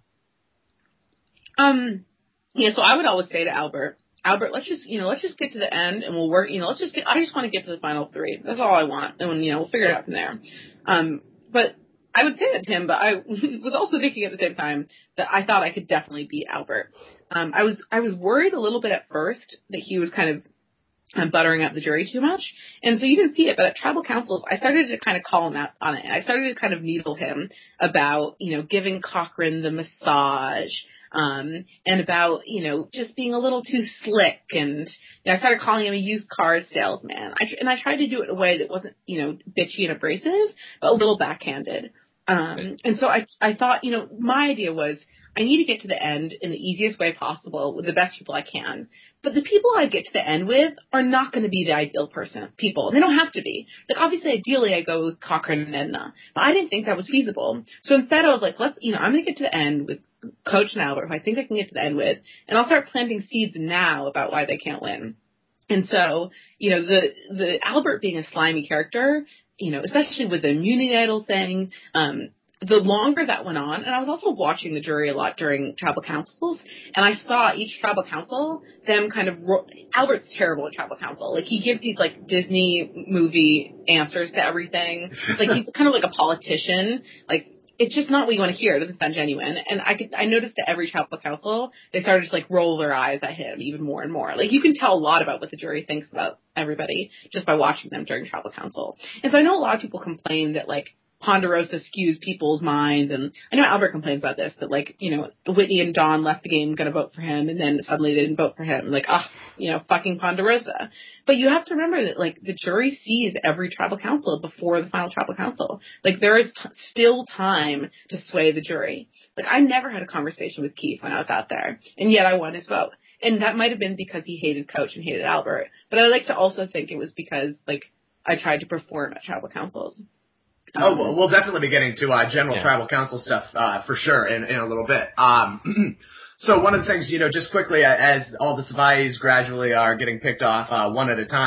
Um, yeah, so I would always say to Albert, Albert, let's just, you know, let's just get to the end and we'll work, you know, let's just get, I just want to get to the final three. That's all I want. And, you know, we'll figure it out from there. Um, but I would say that to him, but I was also thinking at the same time that I thought I could definitely beat Albert. Um, I was, I was worried a little bit at first that he was kind of um, buttering up the jury too much. And so you didn't see it, but at tribal councils, I started to kind of call him out on it. I started to kind of needle him about, you know, giving Cochran the massage, um, and about, you know, just being a little too slick. And, you know, I started calling him a used car salesman. I, and I tried to do it in a way that wasn't, you know, bitchy and abrasive, but a little backhanded. Um, and so I, I thought, you know, my idea was I need to get to the end in the easiest way possible with the best people I can. But the people I get to the end with are not going to be the ideal person, people. They don't have to be. Like, obviously, ideally, I go with Cochran and Edna. But I didn't think that was feasible. So instead, I was like, let's, you know, I'm going to get to the end with Coach and Albert, who I think I can get to the end with. And I'll start planting seeds now about why they can't win. And so, you know, the, the Albert being a slimy character, you know, especially with the immunity idol thing, um, the longer that went on, and I was also watching the jury a lot during tribal councils, and I saw each tribal council, them kind of, ro- Albert's terrible at tribal council. Like, he gives these, like, Disney movie answers to everything. Like, he's kind of like a politician. Like, it's just not what you want to hear. It doesn't sound genuine. And I could, I noticed that every tribal council, they started to, like, roll their eyes at him even more and more. Like, you can tell a lot about what the jury thinks about everybody just by watching them during tribal council. And so I know a lot of people complain that, like, Ponderosa skews people's minds, and I know Albert complains about this, that, like, you know, Whitney and Dawn left the game going to vote for him, and then suddenly they didn't vote for him. Like, ah, you know, fucking Ponderosa. But you have to remember that, like, the jury sees every tribal council before the final tribal council. Like, there is t- still time to sway the jury. Like, I never had a conversation with Keith when I was out there, and yet I won his vote. And that might have been because he hated Coach and hated Albert. But I like to also think it was because, like, I tried to perform at tribal councils.
Oh, well, we'll definitely be getting to uh, general
yeah.
tribal council stuff uh, for sure in, in a little bit. Um, so one of the things, you know, just quickly, uh, as all the Savaii gradually are getting picked off uh, one at a time,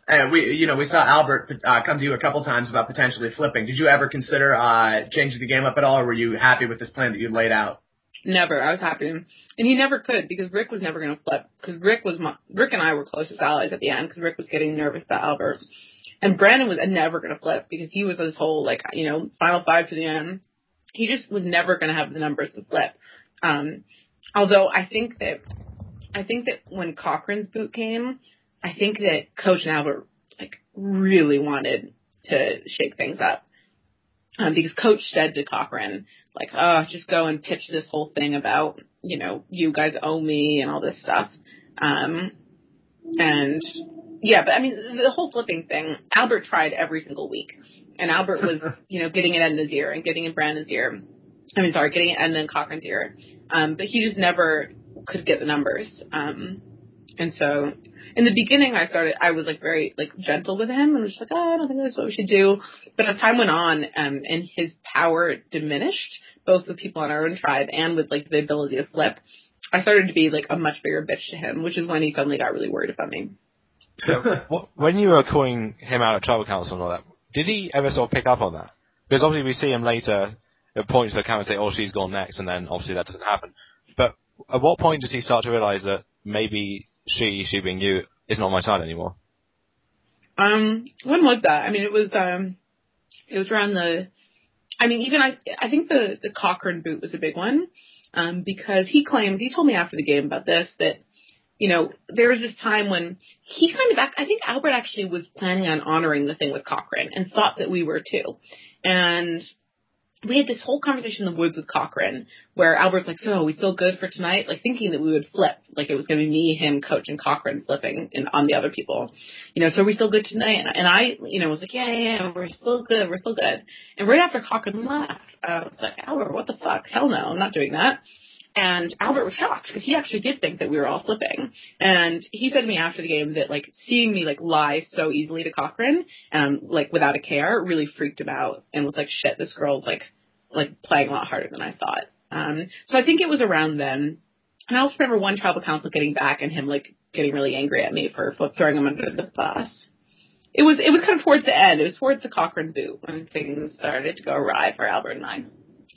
And we, you know, we saw Albert uh, come to you a couple times about potentially flipping. Did you ever consider uh, changing the game up at all, or were you happy with this plan that you laid out?
Never. I was happy. And he never could because Rick was never going to flip. Because Rick was my, Rick and I were closest allies at the end because Rick was getting nervous about Albert. And Brandon was never going to flip because he was this whole, like, you know, final five to the end. He just was never going to have the numbers to flip. Um, although I think that, I think that when Cochran's boot came, I think that Coach and Albert, like, really wanted to shake things up. Um, because Coach said to Cochran, like, oh, just go and pitch this whole thing about, you know, you guys owe me and all this stuff. Um, and, yeah, but, I mean, the whole flipping thing, Albert tried every single week. And Albert was, you know, getting it in his ear and getting in Brandon's ear. I mean, sorry, getting it in Cochran's ear. Um, but he just never could get the numbers. Um, and so... In the beginning, I started, I was, like, very, like, gentle with him, and was just like, oh, I don't think that's what we should do. But as time went on, um, and his power diminished, both with people on our own tribe and with, like, the ability to flip, I started to be, like, a much bigger bitch to him, which is when he suddenly got really worried about me.
Yeah, when you were calling him out at tribal council and all that, did he ever sort of pick up on that? Because obviously we see him later, at points where Cameron say, oh, she's gone next, and then obviously that doesn't happen. But at what point does he start to realize that maybe she, she being you, is not on my side anymore?
Um, when was that? I mean, it was, um, it was around the, I mean, even I, I think the, the Cochran boot was a big one, um, because he claims, he told me after the game about this, that, you know, there was this time when he kind of, I think Albert actually was planning on honoring the thing with Cochran and thought that we were too. And we had this whole conversation in the woods with Cochran where Albert's like, so are we still good for tonight? Like thinking that we would flip, like it was going to be me, him, Coach, and Cochran flipping in, on the other people. You know, so are we still good tonight? And, and I, you know, was like, yeah, yeah, yeah, we're still good. We're still good. And right after Cochran left, I was like, Albert, what the fuck? Hell no, I'm not doing that. And Albert was shocked because he actually did think that we were all flipping. And he said to me after the game that, like, seeing me, like, lie so easily to Cochran, um, like, without a care, really freaked him out and was like, shit, this girl's, like, like playing a lot harder than I thought. Um, so I think it was around then. And I also remember one tribal council getting back and him, like, getting really angry at me for, for throwing him under the bus. It was, it was kind of towards the end. It was towards the Cochran boot when things started to go awry for Albert and I.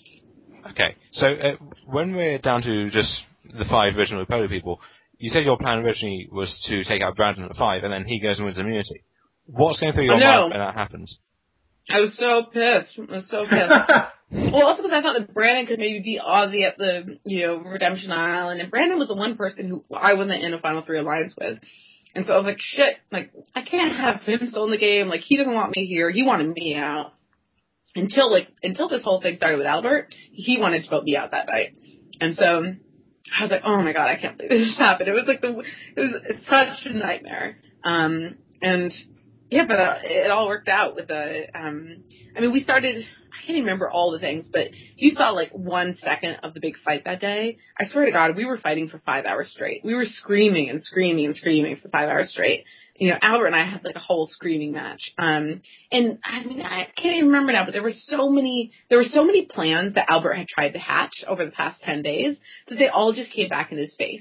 Okay, so uh, when we're down to just the five original Polo people, you said your plan originally was to take out Brandon at five, and then he goes and wins immunity. What's going through your mind when that happens?
I was so pissed. I was so pissed. Well, also because I thought that Brandon could maybe beat Ozzy at the, you know, Redemption Island, and Brandon was the one person who I wasn't in a Final Three alliance with. And so I was like, shit, like, I can't have him still in the game. Like, he doesn't want me here. He wanted me out. Until, like, until this whole thing started with Albert, he wanted to vote me out that night. And so I was like, oh my god, I can't believe this happened. It was like the, it was such a nightmare. Um, and yeah, but uh, it all worked out with the, um, I mean, we started, I can't even remember all the things, but you saw like one second of the big fight that day. I swear to God, we were fighting for five hours straight. We were screaming and screaming and screaming for five hours straight. You know, Albert and I had like a whole screaming match. Um, and I mean, I can't even remember now, but there were so many, there were so many plans that Albert had tried to hatch over the past ten days that they all just came back in his face.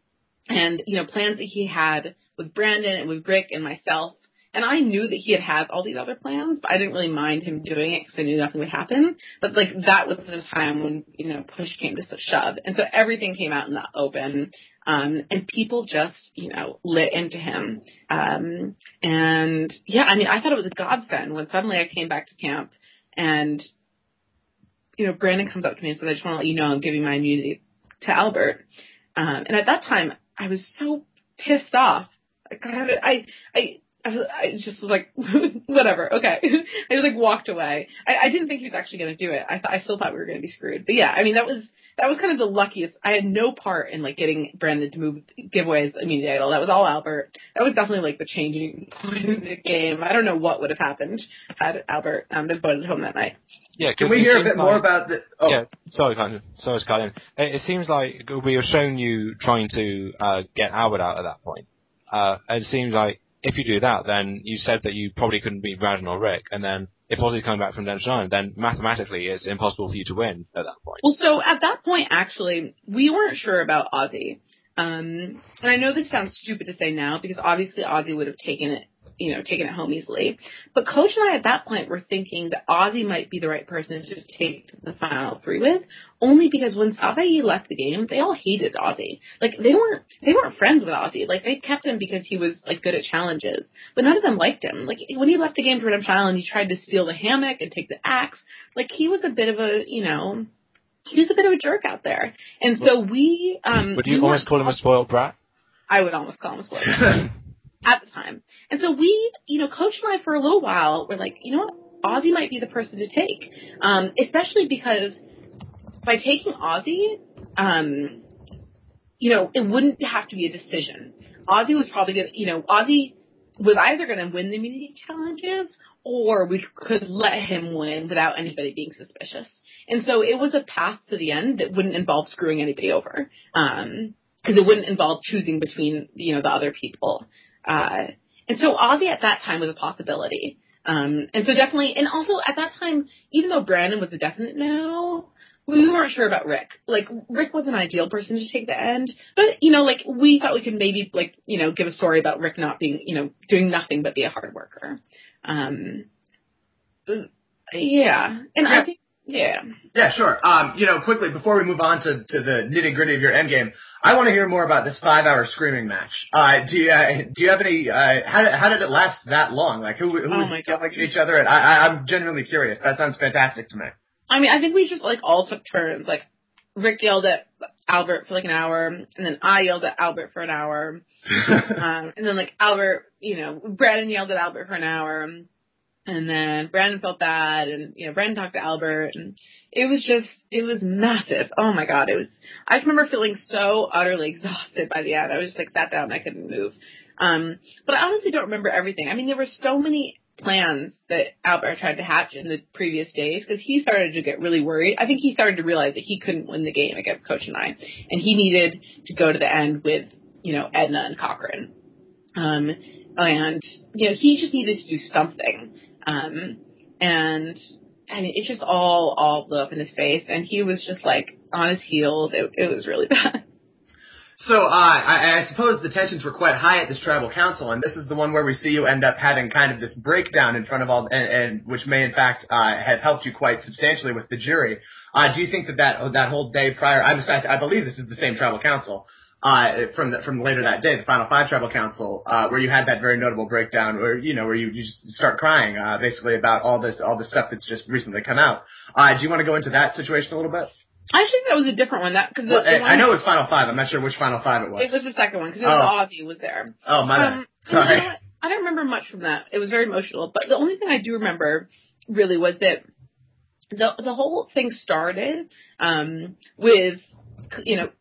And, you know, plans that he had with Brandon and with Rick and myself. And I knew that he had had all these other plans, but I didn't really mind him doing it because I knew nothing would happen. But, like, that was the time when, you know, push came to shove. And so everything came out in the open. Um, and people just, you know, lit into him. Um, and, yeah, I mean, I thought it was a godsend when suddenly I came back to camp and, you know, Brandon comes up to me and says, I just want to let you know I'm giving my immunity to Albert. Um, and at that time, I was so pissed off. Like, I, I, I I just was like, whatever, okay. I just like walked away. I, I didn't think he was actually going to do it. I th- I still thought we were going to be screwed. But yeah, I mean, that was, that was kind of the luckiest. I had no part in like getting Brandon to move giveaways immunity idol. That was all Albert. That was definitely like the changing point in the game. I don't know what would have happened had Albert um, been voted home that night.
Yeah,
can we hear a bit like, more about the? Oh.
Yeah, sorry, sorry, sorry to cut in. It, it seems like we have shown you trying to uh, get Albert out at that point. Uh, and it seems like if you do that, then you said that you probably couldn't beat Brandon or Rick, and then if Ozzy's coming back from Redemption Island, then mathematically it's impossible for you to win at that point.
Well, so at that point, actually, we weren't sure about Ozzy. Um, and I know this sounds stupid to say now, because obviously Ozzy would have taken it you know, taken it home easily. But Coach and I at that point were thinking that Ozzy might be the right person to take to the final three with, only because when Savaí left the game, they all hated Ozzy. Like, they weren't, they weren't friends with Ozzy. Like, they kept him because he was, like, good at challenges. But none of them liked him. Like, when he left the game to Redemption Island, he tried to steal the hammock and take the axe. Like, he was a bit of a, you know, he was a bit of a jerk out there. And so we, um.
Would you
we
almost call him a spoiled brat?
I would almost call him a spoiled brat. At the time. And so we, you know, Coach and I for a little while were like, you know what, Ozzy might be the person to take. Um, especially because by taking Ozzy, um, you know, it wouldn't have to be a decision. Ozzy was probably going to, you know, Ozzy was either going to win the immunity challenges or we could let him win without anybody being suspicious. And so it was a path to the end that wouldn't involve screwing anybody over. Um, because it wouldn't involve choosing between, you know, the other people. Uh, and so Ozzy at that time was a possibility. Um, and so definitely, and also at that time, even though Brandon was a definite no, we weren't sure about Rick. Like, Rick was an ideal person to take the end, but, you know, like, we thought we could maybe, like, you know, give a story about Rick not being, you know, doing nothing but be a hard worker. Um, yeah. And
yeah.
I think, yeah.
Yeah, sure. Um, you know, quickly, before we move on to, to the nitty-gritty of your endgame, I want to hear more about this five-hour screaming match. Uh, do you, uh, do you have any, uh, how did, how did it last that long? Like, who, who
Oh
was yelling at each other? And I, I, I'm genuinely curious. That sounds fantastic to me.
I mean, I think we just, like, all took turns. Like, Rick yelled at Albert for, like, an hour, and then I yelled at Albert for an hour. um, and then, like, Albert, you know, Brandon yelled at Albert for an hour. And then Brandon felt bad, and, you know, Brandon talked to Albert, and it was just, it was massive. Oh my God, it was, I just remember feeling so utterly exhausted by the end. I was just, like, sat down and I couldn't move. Um, but I honestly don't remember everything. I mean, there were so many plans that Albert tried to hatch in the previous days, because he started to get really worried. I think he started to realize that he couldn't win the game against Coach and I, and he needed to go to the end with, you know, Edna and Cochran. Um, and, you know, he just needed to do something. Um, and I mean, it just all, all blew up in his face, and he was just, like, on his heels. It, it was really bad.
So, uh, I, I suppose the tensions were quite high at this tribal council, and this is the one where we see you end up having kind of this breakdown in front of all, and, and which may in fact, uh, have helped you quite substantially with the jury. Uh, do you think that that, that whole day prior, I, was, I, I believe this is the same tribal council, Uh, from the, from later that day, the Final Five Tribal Council, uh, where you had that very notable breakdown, where you know where you, you just start crying, uh, basically about all this all this stuff that's just recently come out. Uh, do you want to go into that situation a little bit?
I think that was a different one. That because
well, I know it was Final Five. I'm not sure which Final Five it was.
It was the second one because it was
oh.
Ozzy was there.
Oh my
um,
bad. Sorry.
You know, I don't remember much from that. It was very emotional, but the only thing I do remember really was that the the whole thing started um, with you know.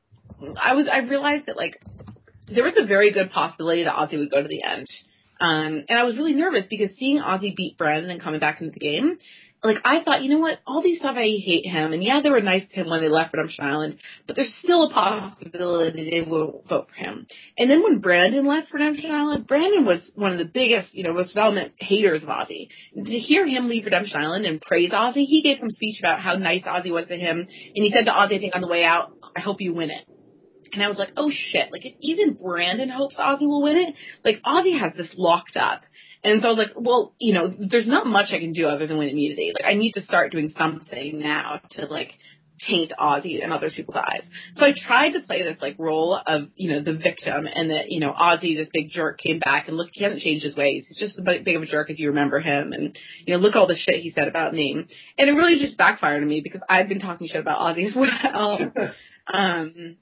I was, I realized that, like, there was a very good possibility that Ozzy would go to the end. Um, and I was really nervous because seeing Ozzy beat Brandon and coming back into the game, like, I thought, you know what, all these stuff, I hate him. And yeah, they were nice to him when they left Redemption Island, but there's still a possibility they will vote for him. And then when Brandon left Redemption Island, Brandon was one of the biggest, you know, most development haters of Ozzy. And to hear him leave Redemption Island and praise Ozzy, he gave some speech about how nice Ozzy was to him. And he said to Ozzy, I think on the way out, I hope you win it. And I was like, oh shit, like if even Brandon hopes Ozzy will win it, like Ozzy has this locked up. And so I was like, well, you know, there's not much I can do other than win immunity. Like I need to start doing something now to like taint Ozzy in other people's eyes. So I tried to play this like role of, you know, the victim and that, you know, Ozzy, this big jerk, came back and look, he hasn't changed his ways. He's just as big of a jerk as you remember him. And, you know, look all the shit he said about me. And it really just backfired on me because I've been talking shit about Ozzy as well. um,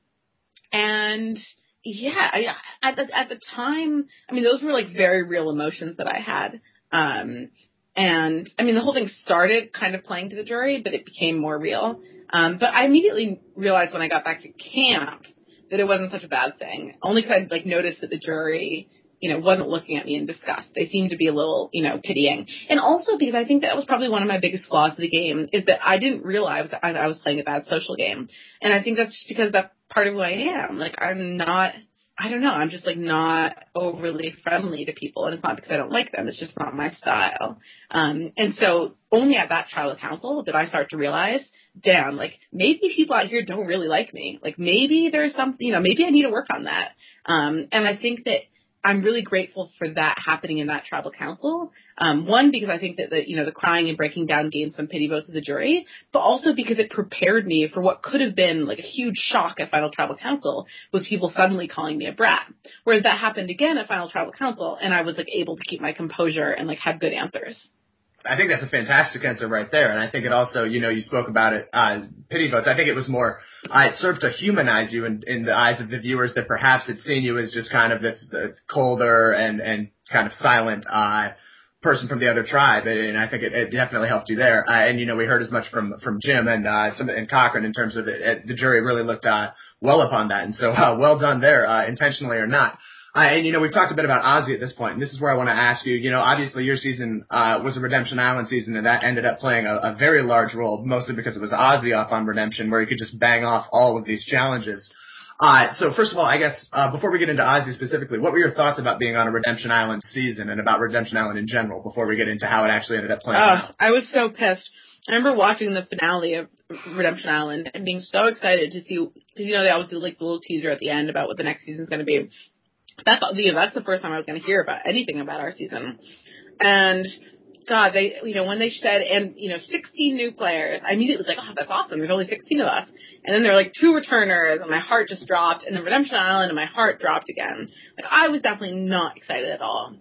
And yeah, I, at the, at the time, I mean, those were like very real emotions that I had. Um, and I mean, the whole thing started kind of playing to the jury, but it became more real. Um, but I immediately realized when I got back to camp that it wasn't such a bad thing. Only because I'd like noticed that the jury, you know, wasn't looking at me in disgust. They seemed to be a little, you know, pitying. And also because I think that was probably one of my biggest flaws of the game is that I didn't realize I, I was playing a bad social game. And I think that's just because that's part of who I am. Like, I'm not, I don't know, I'm just, like, not overly friendly to people. And it's not because I don't like them. It's just not my style. Um, and so only at that tribal council did I start to realize, damn, like, maybe people out here don't really like me. Like, maybe there's something, you know, maybe I need to work on that. Um, and I think that I'm really grateful for that happening in that tribal council. Um, one, because I think that the, you know, the crying and breaking down gained some pity votes of the jury, but also because it prepared me for what could have been like a huge shock at final tribal council with people suddenly calling me a brat. Whereas that happened again at final tribal council, and I was like able to keep my composure and like have good answers.
I think that's a fantastic answer right there. And I think it also, you know, you spoke about it, uh, pity votes. I think it was more, uh, it served to humanize you in, in the eyes of the viewers that perhaps had seen you as just kind of this uh, colder and, and kind of silent, uh, person from the other tribe. And, and I think it, it definitely helped you there. Uh, and, you know, we heard as much from, from Jim and, uh, some, and Cochran in terms of it. it the jury really looked, uh, well upon that. And so, uh, well done there, uh, intentionally or not. Uh, and, you know, we've talked a bit about Ozzy at this point, and this is where I want to ask you, you know, obviously your season uh was a Redemption Island season, and that ended up playing a, a very large role, mostly because it was Ozzy off on Redemption, where he could just bang off all of these challenges. Uh So first of all, I guess, uh before we get into Ozzy specifically, what were your thoughts about being on a Redemption Island season and about Redemption Island in general, before we get into how it actually ended up playing
oh,
out?
I was so pissed. I remember watching the finale of Redemption Island and being so excited to see, because, you know, they always do like the little teaser at the end about what the next season's going to be. That's you know, that's the first time I was going to hear about anything about our season. And God, they, you know, when they said, and, you know, sixteen new players, I immediately was like, oh, that's awesome. There's only sixteen of us. And then there were like two returners, and my heart just dropped. And then Redemption Island, and my heart dropped again. Like, I was definitely not excited at all.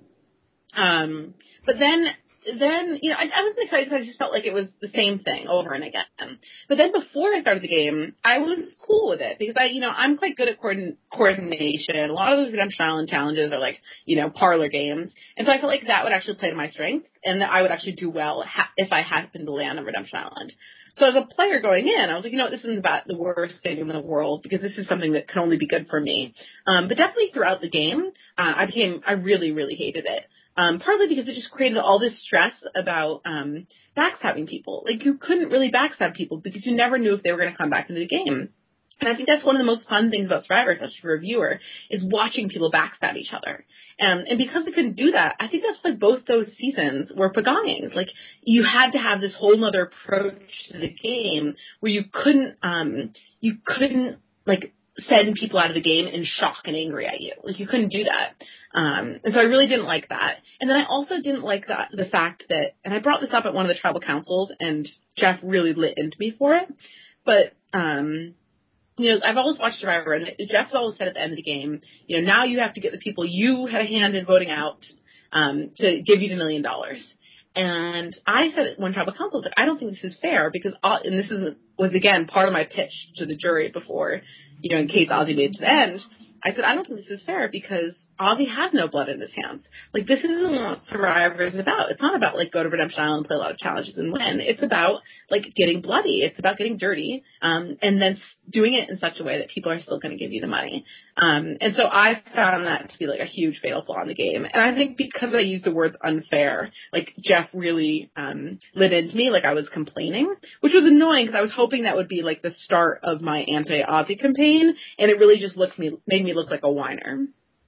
Um, but then, then, you know, I, I wasn't excited because I just felt like it was the same thing over and again. But then before I started the game, I was cool with it because I, you know, I'm quite good at coordin- coordination. A lot of those Redemption Island challenges are like, you know, parlor games. And so I felt like that would actually play to my strengths and that I would actually do well ha- if I happened to land on Redemption Island. So as a player going in, I was like, you know what, this isn't about the worst thing in the world because this is something that can only be good for me. Um, but definitely throughout the game, uh, I became, I really, really hated it. Um, partly because it just created all this stress about um, backstabbing people. Like, you couldn't really backstab people because you never knew if they were going to come back into the game. And I think that's one of the most fun things about Survivor, especially for a viewer, is watching people backstab each other. Um, and because they couldn't do that, I think that's why both those seasons were Paganyings. Like, you had to have this whole other approach to the game where you couldn't, um, you couldn't, like, send people out of the game in shock and angry at you. Like, you couldn't do that. Um, and so I really didn't like that. And then I also didn't like that, the fact that, and I brought this up at one of the tribal councils, and Jeff really lit into me for it, but, um, you know, I've always watched Survivor, and Jeff's always said at the end of the game, you know, now you have to get the people you had a hand in voting out, um, to give you the million dollars. And I said at one tribal council, I was like, I don't think this is fair because, and this is, was again part of my pitch to the jury before, you know, in case Ozzy made it to the end. I said, I don't think this is fair because Ozzy has no blood in his hands. Like, this isn't what Survivor is about. It's not about, like, go to Redemption Island, play a lot of challenges and win. It's about, like, getting bloody. It's about getting dirty, um, and then doing it in such a way that people are still going to give you the money. Um, and so I found that to be, like, a huge fatal flaw in the game. And I think because I used the words unfair, like, Jeff really um, lit into me like I was complaining, which was annoying because I was hoping that would be, like, the start of my anti-Ozzy campaign, and it really just looked me made me look like a whiner.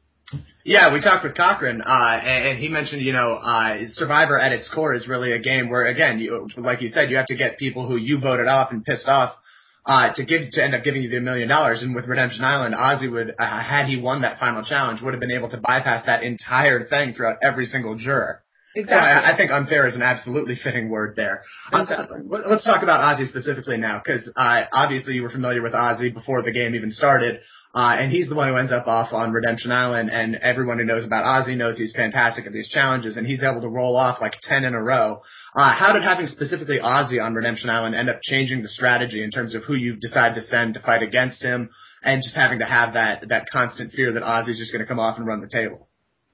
Yeah, we talked with Cochran, uh, and, and he mentioned, you know, uh, Survivor at its core is really a game where, again, you, like you said, you have to get people who you voted off and pissed off, uh, to give, to end up giving you the million dollars. And with Redemption Island, Ozzy would, uh, had he won that final challenge, would have been able to bypass that entire thing throughout every single juror.
Exactly.
So I, I think unfair is an absolutely fitting word there.
Exactly.
Uh, let's talk about Ozzy specifically now, because uh, obviously you were familiar with Ozzy before the game even started. Uh, and he's the one who ends up off on Redemption Island, and everyone who knows about Ozzy knows he's fantastic at these challenges, and he's able to roll off like ten in a row. Uh, how did having specifically Ozzy on Redemption Island end up changing the strategy in terms of who you decide to send to fight against him, and just having to have that, that constant fear that Ozzy's just going to come off and run the table?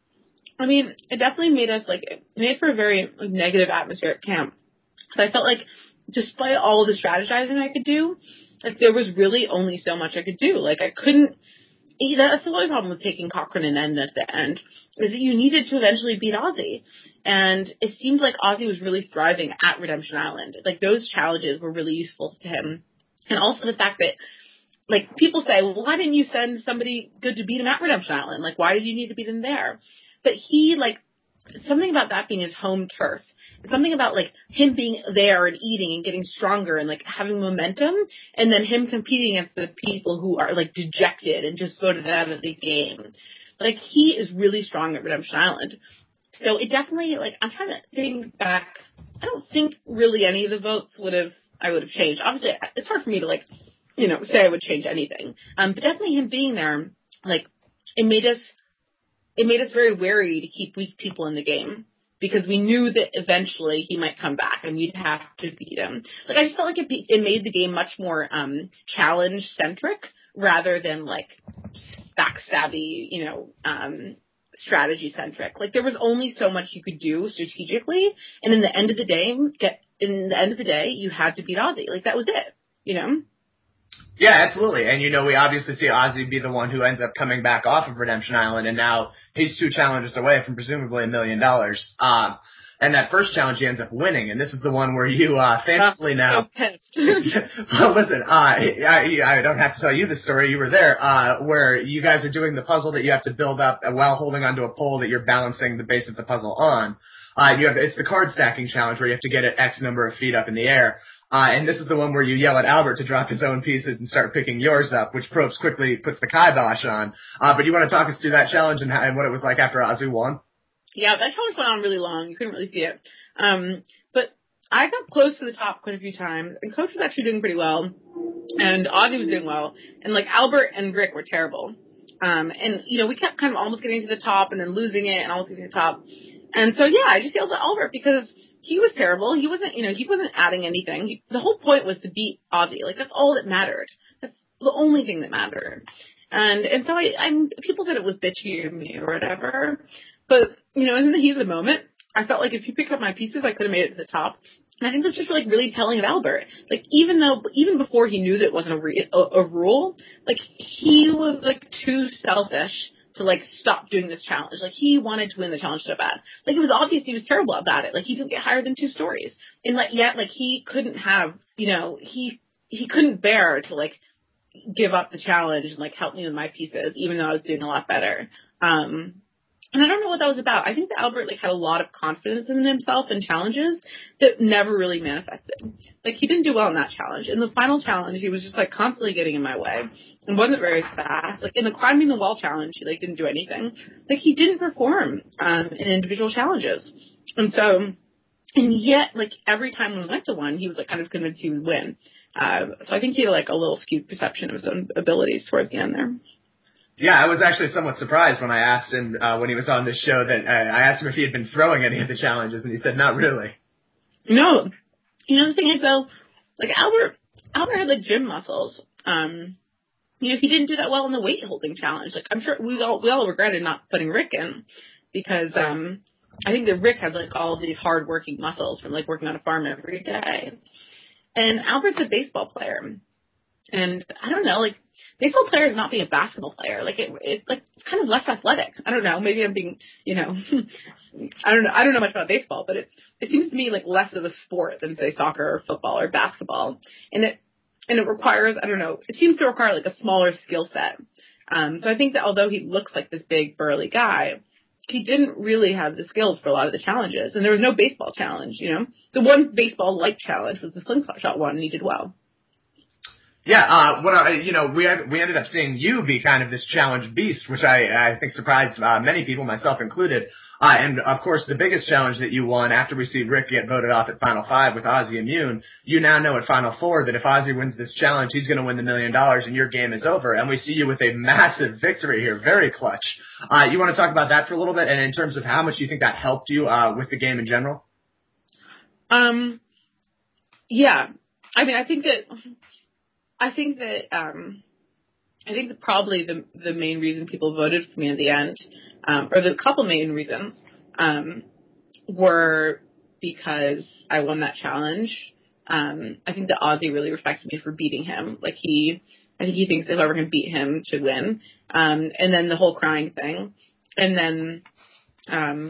I mean, it definitely made us, like, it made for a very like, negative atmosphere at camp. So I felt like, despite all the strategizing I could do, like, there was really only so much I could do. Like, I couldn't, that's the only problem with taking Cochran and Eden at the end, is that you needed to eventually beat Ozzy. And it seemed like Ozzy was really thriving at Redemption Island. Like, those challenges were really useful to him. And also the fact that, like, people say, well, why didn't you send somebody good to beat him at Redemption Island? Like, why did you need to beat him there? But he, like, something about that being his home turf. Something about, like, him being there and eating and getting stronger and, like, having momentum, and then him competing against the people who are, like, dejected and just voted out of the game. Like, he is really strong at Redemption Island. So it definitely, like, I'm trying to think back. I don't think really any of the votes would have, I would have changed. Obviously, it's hard for me to, like, you know, say I would change anything. Um, but definitely him being there, like, it made us, it made us very wary to keep weak people in the game. Because we knew that eventually he might come back and we'd have to beat him. Like, I just felt like it, be, it made the game much more um, challenge-centric rather than, like, backstabby, you know, um, strategy-centric. Like, there was only so much you could do strategically, and in the end of the day, get in the end of the day, you had to beat Ozzy. Like, that was it, you know?
Yeah, absolutely. And, you know, we obviously see Ozzy be the one who ends up coming back off of Redemption Island, and now he's two challenges away from presumably a million dollars. Um, and that first challenge he ends up winning, and this is the one where you uh, famously
uh,
now...
so pissed.
Well, listen, uh, I, I don't have to tell you the story. You were there, uh, where you guys are doing the puzzle that you have to build up while holding onto a pole that you're balancing the base of the puzzle on. Uh, you have It's the card stacking challenge where you have to get it X number of feet up in the air. Uh, and this is the one where you yell at Albert to drop his own pieces and start picking yours up, which Probst quickly puts the kibosh on. Uh, but you want to talk us through that challenge and, how, and what it was like after Ozzy won?
Yeah, that challenge went on really long. You couldn't really see it. Um, but I got close to the top quite a few times, and Coach was actually doing pretty well, and Ozzy was doing well, and, like, Albert and Rick were terrible. Um, and, you know, we kept kind of almost getting to the top and then losing it and almost getting to the top. And so, yeah, I just yelled at Albert because he was terrible. He wasn't, you know, he wasn't adding anything. He, the whole point was to beat Ozzy. Like, that's all that mattered. That's the only thing that mattered. And and so I, I'm, people said it was bitchy of me or whatever. But, you know, in the heat of the moment, I felt like if you picked up my pieces, I could have made it to the top. And I think that's just, like, really telling of Albert. Like, even though, even before he knew that it wasn't a, re, a, a rule, like, he was, like, too selfish to, like, stop doing this challenge. Like, he wanted to win the challenge so bad. Like, it was obvious he was terrible about it. Like, he didn't get higher than two stories. And, like, yet, like, he couldn't have, you know, he, he couldn't bear to, like, give up the challenge and, like, help me with my pieces, even though I was doing a lot better. Um, and I don't know what that was about. I think that Albert, like, had a lot of confidence in himself and challenges that never really manifested. Like, he didn't do well in that challenge. In the final challenge, he was just, like, constantly getting in my way and wasn't very fast. Like, in the climbing the wall challenge, he, like, didn't do anything. Like, he didn't perform um, in individual challenges. And so, and yet, like, every time we went to one, he was, like, kind of convinced he would win. Uh, so I think he had, like, a little skewed perception of his own abilities towards the end there.
Yeah, I was actually somewhat surprised when I asked him, uh, when he was on this show, that uh, I asked him if he had been throwing any of the challenges, and he said not really.
No. You know, the thing is, though, like, Albert, Albert had, like, gym muscles. Um, you know, he didn't do that well in the weight holding challenge. Like, I'm sure we all, we all regretted not putting Rick in because, um, I think that Rick has, like, all of these hard working muscles from, like, working on a farm every day. And Albert's a baseball player. And I don't know, like, baseball player is not being a basketball player. Like, it, it, like, it's kind of less athletic. I don't know. Maybe I'm being, you know, I don't know. I don't know much about baseball, but it's, it seems to me like less of a sport than, say, soccer or football or basketball. And it, and it requires, I don't know, it seems to require, like, a smaller skill set. Um, so I think that although he looks like this big, burly guy, he didn't really have the skills for a lot of the challenges. And there was no baseball challenge, you know. The one baseball-like challenge was the slingshot shot one, and he did well.
Yeah, uh, what I, you know, we had, we ended up seeing you be kind of this challenge beast, which I, I think surprised uh, many people, myself included. Uh, and of course, the biggest challenge that you won after we see Rick get voted off at Final Five with Ozzy immune, you now know at Final Four that if Ozzy wins this challenge, he's going to win the million dollars and your game is over. And we see you with a massive victory here, very clutch. Uh, you want to talk about that for a little bit, and in terms of how much you think that helped you uh, with the game in general?
Um, yeah, I mean, I think that. I think that um, I think that probably the the main reason people voted for me at the end, um, or the couple main reasons, um, were because I won that challenge. Um, I think that Ozzy really respected me for beating him. Like he, I think he thinks if whoever can beat him should win. Um, and then the whole crying thing, and then um,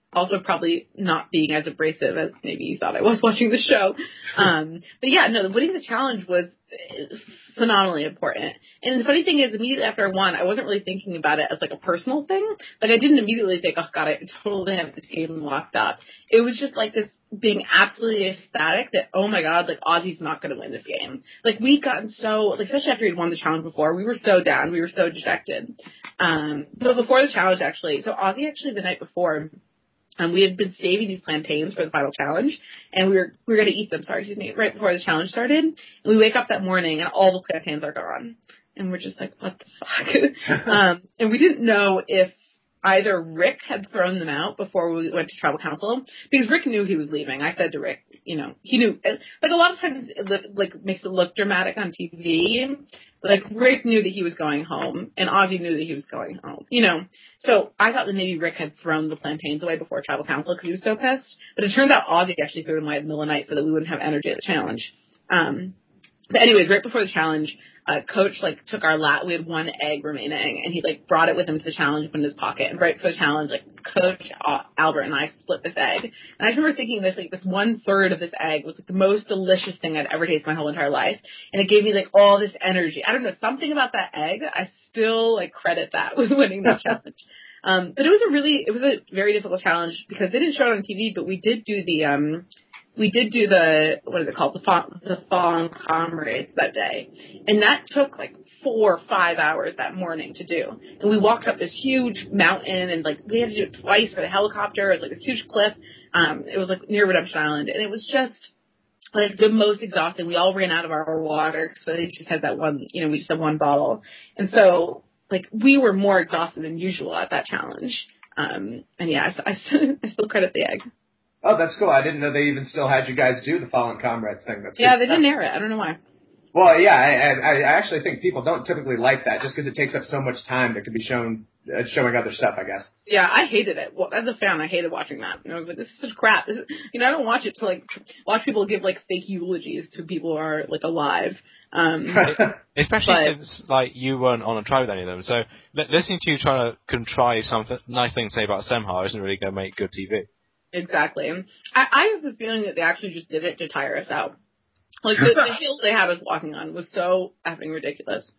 Also probably not being as abrasive as maybe you thought I was watching the show. Um, but yeah, no, winning the challenge was phenomenally important. And the funny thing is, immediately after I won, I wasn't really thinking about it as like a personal thing. Like I didn't immediately think, oh god, I totally have this game locked up. It was just like this being absolutely ecstatic that, oh my god, like Ozzy's not going to win this game. Like we'd gotten so, like especially after he'd won the challenge before, we were so down, we were so dejected. Um, but before the challenge actually, so Ozzy actually the night before, Um, we had been saving these plantains for the final challenge, and we were we were going to eat them, sorry, excuse me, right before the challenge started. And we wake up that morning, and all the plantains are gone. And we're just like, what the fuck? um, and we didn't know if either Rick had thrown them out before we went to tribal council, because Rick knew he was leaving. I said to Rick, you know, he knew, like a lot of times it like makes it look dramatic on T V. Like Rick knew that he was going home, and Ozzy knew that he was going home, you know. So I thought that maybe Rick had thrown the plantains away before tribal council because he was so pissed. But it turns out Ozzy actually threw them away at the middle of the night so that we wouldn't have energy at the challenge. Um, But anyways, right before the challenge, uh, Coach, like, took our lat. We had one egg remaining, and he, like, brought it with him to the challenge and put it in his pocket. And right before the challenge, like, Coach uh, Albert and I split this egg. And I remember thinking this, like, this one-third of this egg was, like, the most delicious thing I'd ever tasted my whole entire life. And it gave me, like, all this energy. I don't know, something about that egg, I still, like, credit that with winning that challenge. Um, but it was a really, it was a very difficult challenge because they didn't show it on T V, but we did do the, um, we did do the, what is it called, the, fa- the Fallen Comrades that day. And that took like four or five hours that morning to do. And we walked up this huge mountain, and like we had to do it twice for the helicopter. It was like this huge cliff. Um, it was like near Redemption Island. And it was just like the most exhausting. We all ran out of our water, so they just had that one, you know, we just had one bottle. And so, like, we were more exhausted than usual at that challenge. Um, and yeah, I, I, I still credit the egg.
Oh, that's cool. I didn't know they even still had you guys do the Fallen Comrades thing. That's
yeah,
good.
They didn't air it. I don't know why.
Well, yeah, I, I, I actually think people don't typically like that just because it takes up so much time that could be shown, uh, showing other stuff, I guess.
Yeah, I hated it. Well, as a fan, I hated watching that. And I was like, this is such crap. This is, you know, I don't watch it to, like, watch people give, like, fake eulogies to people who are, like, alive. Um,
Especially
but,
since, like, you weren't on a trial with any of them. So, li- listening to you trying to contrive some nice thing to say about Semhar isn't really going to make good T V.
Exactly. I, I have the feeling that they actually just did it to tire us out. Like, the, the hill they had us walking on was so effing ridiculous.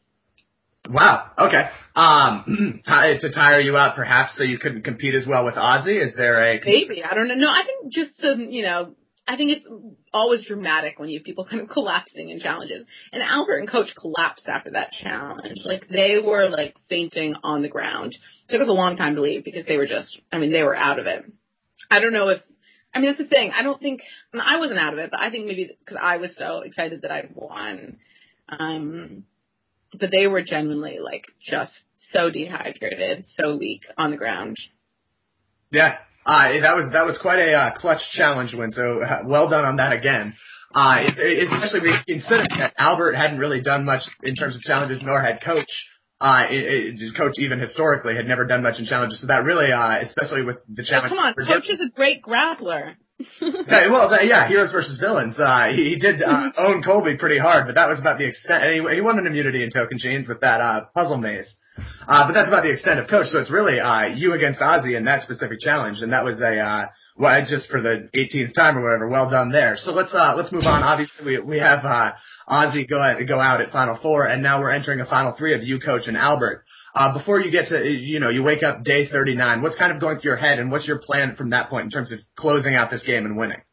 Wow. Okay. Um, t- to tire you out, perhaps, so you couldn't compete as well with Ozzy? Is there a
maybe? I don't know. No, I think just to, you know, I think it's always dramatic when you have people kind of collapsing in challenges. And Albert and Coach collapsed after that challenge. Like, they were, like, fainting on the ground. It took us a long time to leave because they were just, I mean, they were out of it. I don't know if, I mean, that's the thing. I don't think, I, mean, I wasn't out of it, but I think maybe because I was so excited that I won. Um, but they were genuinely, like, just so dehydrated, so weak on the ground.
Yeah. Uh, that was, that was quite a uh, clutch challenge win, so uh, well done on that again. Uh, it's, it's especially considering that Albert hadn't really done much in terms of challenges, nor had Coach. Uh, it, it, Coach even historically had never done much in challenges, so that really, uh, especially with the challenge.
Oh, come on, Coach is a great grappler.
Okay, well, yeah, heroes versus villains. Uh, he, he did uh, own Colby pretty hard, but that was about the extent. And he, he won an immunity in Tocantins with that uh, puzzle maze. Uh, but that's about the extent of Coach. So it's really uh, you against Ozzy in that specific challenge, and that was a uh, well, just for the eighteenth time or whatever. Well done there. So let's uh, let's move on. Obviously, we we have uh, Ozzy go go out at Final Four, and now we're entering a Final Three of you, Coach, and Albert. Uh, before you get to, you know, you wake up day thirty-nine, what's kind of going through your head, and what's your plan from that point in terms of closing out this game and winning?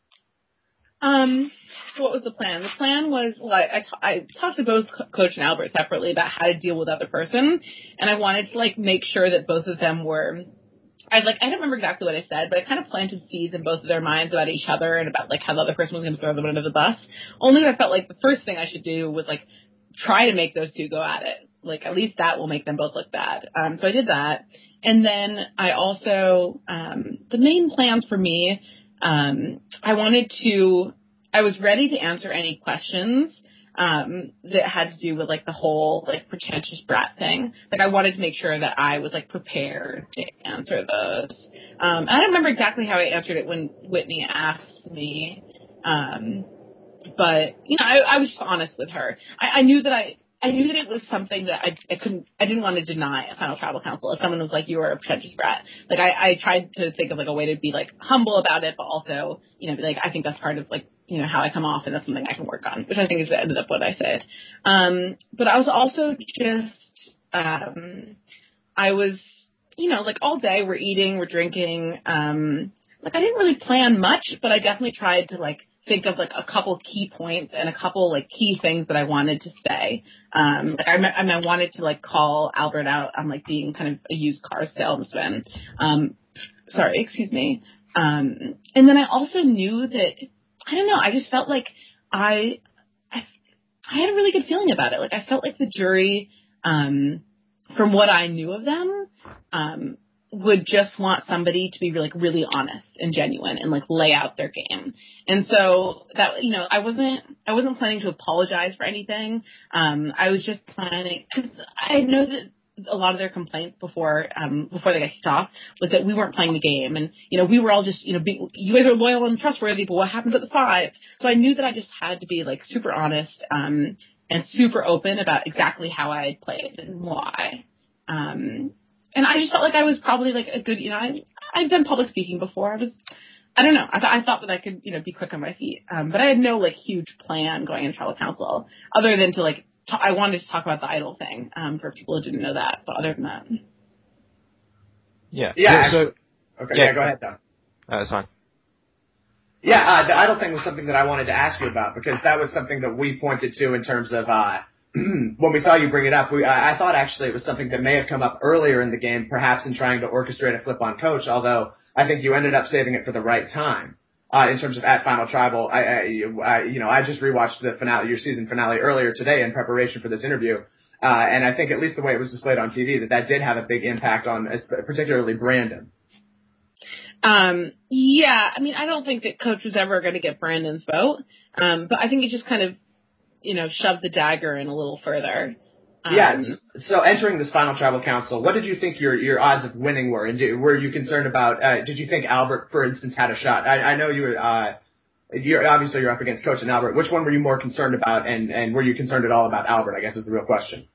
Um, so what was the plan? The plan was, well, I, I, t- I talked to both Coach and Albert separately about how to deal with the other person, and I wanted to, like, make sure that both of them were, I like, I don't remember exactly what I said, but I kind of planted seeds in both of their minds about each other and about, like, how the other person was going to throw them under the bus. Only I felt like the first thing I should do was, like, try to make those two go at it. Like, at least that will make them both look bad. Um, so I did that. And then I also, um, the main plans for me, um, I wanted to, I was ready to answer any questions, um, that had to do with, like, the whole, like, pretentious brat thing. Like, I wanted to make sure that I was, like, prepared to answer those. Um, and I don't remember exactly how I answered it when Whitney asked me, um, but, you know, I, I was just honest with her. I, I knew that I, I knew that it was something that I, I couldn't, I didn't want to deny at Final Tribal Council. If someone was like, you are a pretentious brat. Like, I, I tried to think of, like, a way to be, like, humble about it, but also, you know, be like, I think that's part of, like, you know, how I come off, and that's something I can work on, which I think is ended up what I said. Um, but I was also just, um, I was, you know, like, all day we're eating, we're drinking. Um, like, I didn't really plan much, but I definitely tried to, like, think of, like, a couple key points and a couple, like, key things that I wanted to say. Um, like, I, I, mean, I wanted to, like, call Albert out on, like, being kind of a used car salesman. Um, sorry, excuse me. Um, and then I also knew that, I don't know, I just felt like I, I, I had a really good feeling about it. Like, I felt like the jury, um, from what I knew of them, um, would just want somebody to be like really honest and genuine and like lay out their game. And so that, you know, I wasn't, I wasn't planning to apologize for anything. Um, I was just planning, cause I know that a lot of their complaints before, um, before they got kicked off was that we weren't playing the game. And, you know, we were all just, you know, being, you guys are loyal and trustworthy, but what happens at the five? So I knew that I just had to be like super honest, um, and super open about exactly how I had played and why. Um, And I just felt like I was probably like a good, you know, I, I've done public speaking before. I was, I don't know. I, th- I thought that I could, you know, be quick on my feet. Um, but I had no like huge plan going into tribal council other than to like, t- I wanted to talk about the idol thing, um, for people who didn't know that. But other than that.
Yeah.
Yeah.
So,
actually, okay. Yeah,
yeah,
go ahead, Don.
Uh, that's fine.
Yeah, uh, the idol thing was something that I wanted to ask you about because that was something that we pointed to in terms of, uh, when we saw you bring it up, we, I, I thought actually it was something that may have come up earlier in the game, perhaps in trying to orchestrate a flip on coach, although I think you ended up saving it for the right time. Uh, in terms of at Final Tribal, I, I, I, you know, I just rewatched the finale, your season finale earlier today in preparation for this interview. Uh, and I think at least the way it was displayed on T V, that that did have a big impact on particularly Brandon.
Um, yeah, I mean, I don't think that coach was ever going to get Brandon's vote. Um, but I think it just kind of, you know, shoved the dagger in a little further. Um,
yeah. So entering this Final Tribal Council, what did you think your, your odds of winning were? And did, were you concerned about, uh, did you think Albert, for instance, had a shot? I, I know you were, uh, you're, obviously you're up against Coach and Albert. Which one were you more concerned about? And, and were you concerned at all about Albert, I guess is the real question.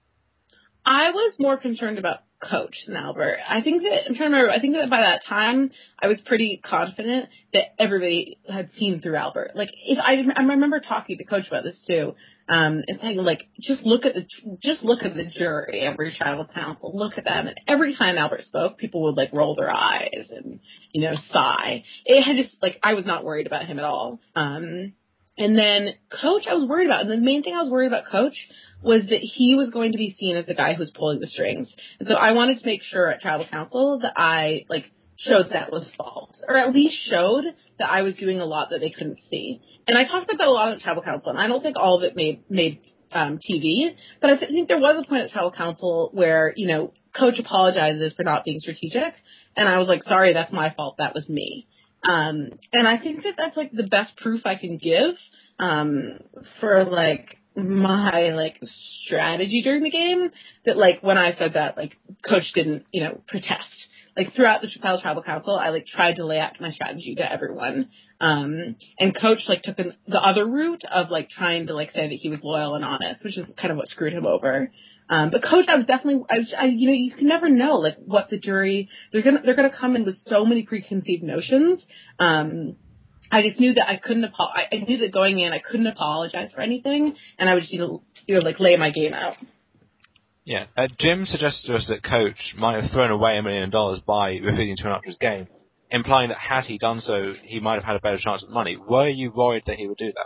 I was more concerned about Coach than Albert. I think that, I'm trying to remember, I think that by that time, I was pretty confident that everybody had seen through Albert. Like, if I, I remember talking to Coach about this too, um, and saying, like, just look at the, just look at the jury, every tribal council, look at them, and every time Albert spoke, people would, like, roll their eyes and, you know, sigh. It had just, like, I was not worried about him at all. Um, And then Coach I was worried about. And the main thing I was worried about Coach was that he was going to be seen as the guy who was pulling the strings. And so I wanted to make sure at Tribal Council that I, like, showed that was false. Or at least showed that I was doing a lot that they couldn't see. And I talked about that a lot at Tribal Council. And I don't think all of it made, made um, T V. But I th- think there was a point at Tribal Council where, you know, Coach apologizes for not being strategic. And I was like, sorry, that's my fault. That was me. Um, and I think that that's, like, the best proof I can give, um, for, like, my, like, strategy during the game, that, like, when I said that, like, Coach didn't, you know, protest. Like, throughout the Final Tribal Council, I, like, tried to lay out my strategy to everyone. Um, and Coach, like, took an, the other route of, like, trying to, like, say that he was loyal and honest, which is kind of what screwed him over. Um, but Coach, I was definitely, I was, I, you know, you can never know, like, what the jury, they're gonna, they're gonna come in with so many preconceived notions. Um, I just knew that I couldn't, apo- I, I knew that going in, I couldn't apologize for anything, and I would just, you know, you know like, lay my game out.
Yeah. Uh, Jim suggested to us that Coach might have thrown away a million dollars by refusing to turn up to his game, implying that had he done so, he might have had a better chance at the money. Were you worried that he would do that?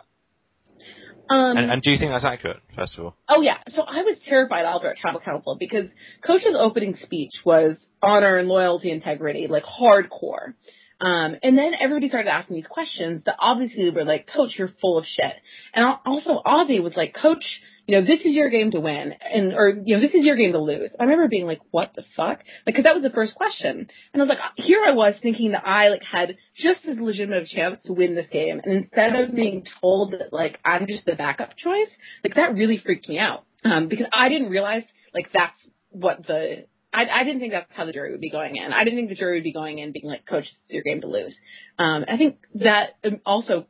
Um,
and, and do you think that's accurate, first of all?
Oh, yeah. So I was terrified Albert at Tribal Council because Coach's opening speech was honor and loyalty, integrity, like hardcore. Um, and then everybody started asking these questions that obviously were like, Coach, you're full of shit. And also Ozzy was like, Coach, you know, this is your game to win, and or, you know, this is your game to lose. I remember being like, what the fuck? Like, cause that was the first question. And I was like, here I was thinking that I, like, had just as legitimate a chance to win this game. And instead of being told that, like, I'm just the backup choice, like, that really freaked me out. Um, because I didn't realize, like, that's what the, I, I didn't think that's how the jury would be going in. I didn't think the jury would be going in being like, Coach, this is your game to lose. Um, I think that also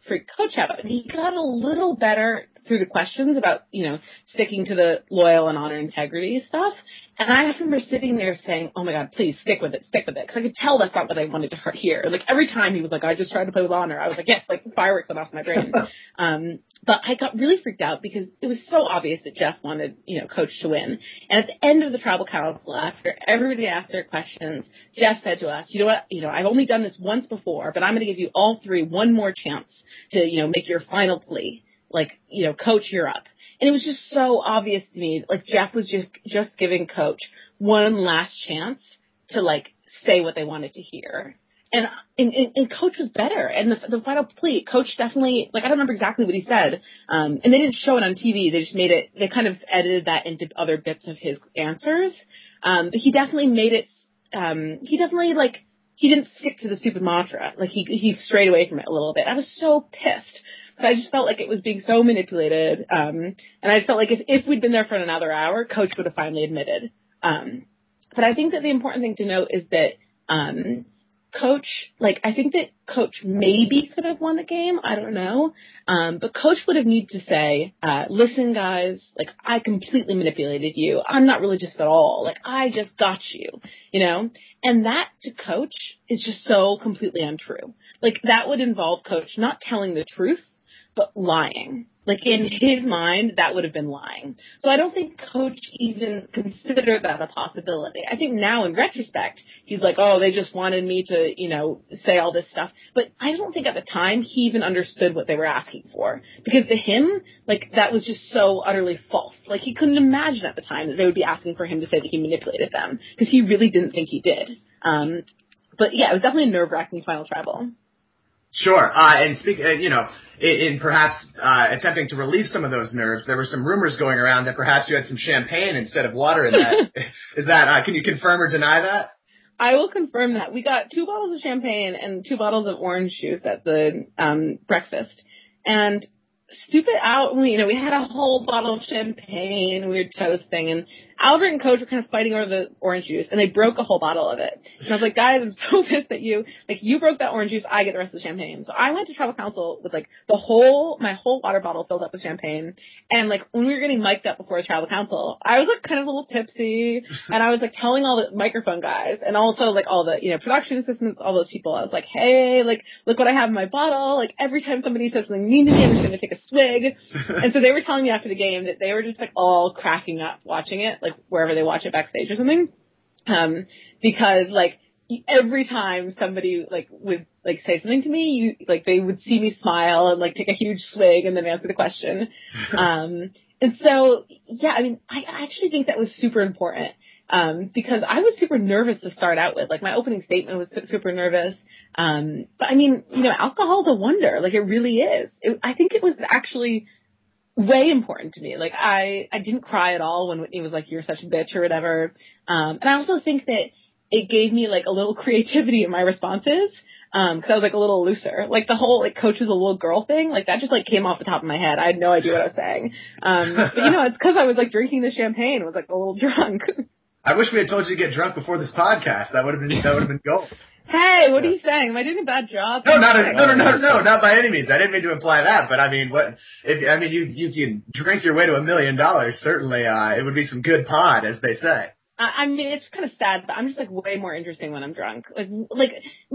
freak Coach out. And he got a little better through the questions about, you know, sticking to the loyal and honor integrity stuff. And I remember sitting there saying, oh my God, please stick with it, stick with it. Because I could tell that's not what I wanted to hear. Like every time he was like, I just tried to play with honor. I was like, yes, like fireworks went off my brain. um, but I got really freaked out because it was so obvious that Jeff wanted, you know, Coach to win. And at the end of the tribal council, after everybody asked their questions, Jeff said to us, you know what, you know, I've only done this once before, but I'm going to give you all three one more chance to, you know, make your final plea. Like, you know, Coach, you're up. And it was just so obvious to me, like Jeff was just, just giving Coach one last chance to like say what they wanted to hear. And, and, and Coach was better. And the, the final plea, Coach definitely, like I don't remember exactly what he said. Um, and they didn't show it on T V. They just made it, they kind of edited that into other bits of his answers. Um, but he definitely made it, um, he definitely like, he didn't stick to the stupid mantra. Like he, he strayed away from it a little bit. I was so pissed. So I just felt like it was being so manipulated. Um, and I just felt like if, if we'd been there for another hour, Coach would have finally admitted. Um, but I think that the important thing to note is that, um, Coach, like, I think that Coach maybe could have won the game. I don't know. Um, but Coach would have needed to say, uh, listen, guys, like, I completely manipulated you. I'm not religious at all. Like, I just got you, you know? And that to Coach is just so completely untrue. Like, that would involve Coach not telling the truth, but lying. Like, in his mind, that would have been lying. So I don't think Coach even considered that a possibility. I think now, in retrospect, he's like, oh, they just wanted me to, you know, say all this stuff. But I don't think at the time he even understood what they were asking for. Because to him, like, that was just so utterly false. Like, he couldn't imagine at the time that they would be asking for him to say that he manipulated them. Because he really didn't think he did. Um, but, yeah, it was definitely a nerve-wracking final tribal.
Sure. Uh, and speak, uh, you know, in, in perhaps uh, attempting to relieve some of those nerves, there were some rumors going around that perhaps you had some champagne instead of water in that. Is that, uh, can you confirm or deny that?
I will confirm that. We got two bottles of champagne and two bottles of orange juice at the um, breakfast. And stupid out, you know, we had a whole bottle of champagne, we were toasting, and Albert and Coach were kind of fighting over the orange juice, and they broke a whole bottle of it. And I was like, guys, I'm so pissed at you. Like, you broke that orange juice, I get the rest of the champagne. So I went to tribal council with, like, the whole, my whole water bottle filled up with champagne. And, like, when we were getting mic'd up before tribal council, I was, like, kind of a little tipsy, and I was, like, telling all the microphone guys, and also, like, all the, you know, production assistants, all those people, I was like, hey, like, look what I have in my bottle. Like, every time somebody says something mean to me, I'm just gonna take a swig. And so they were telling me after the game that they were just, like, all cracking up watching it, like, wherever they watch it backstage or something. Um, because, like, every time somebody, like, would, like, say something to me, you, like, they would see me smile and, like, take a huge swig and then answer the question. Um, and so, yeah, I mean, I actually think that was super important. Um, because I was super nervous to start out with. Like, my opening statement was super nervous. Um, but I mean, you know, alcohol's a wonder. Like, it really is. It, I think it was actually way important to me. Like, I, I didn't cry at all when Whitney was like, you're such a bitch or whatever. Um, and I also think that it gave me, like, a little creativity in my responses. Um, cause I was, like, a little looser. Like, the whole, like, Coach is a little girl thing, like, that just, like, came off the top of my head. I had no idea what I was saying. Um, but, you know, it's cause I was, like, drinking the champagne. I was, like, a little drunk.
I wish we had told you to get drunk before this podcast. That would have been, that would have been gold.
Hey, what are you saying? Am I doing a bad job?
No, not a, no, no, no, no, not by any means. I didn't mean to imply that, but I mean, what if I mean you you can drink your way to a million dollars? Certainly, uh, it would be some good pod, as they say.
I, I mean, it's kind of sad, but I'm just like way more interesting when I'm drunk. Like, like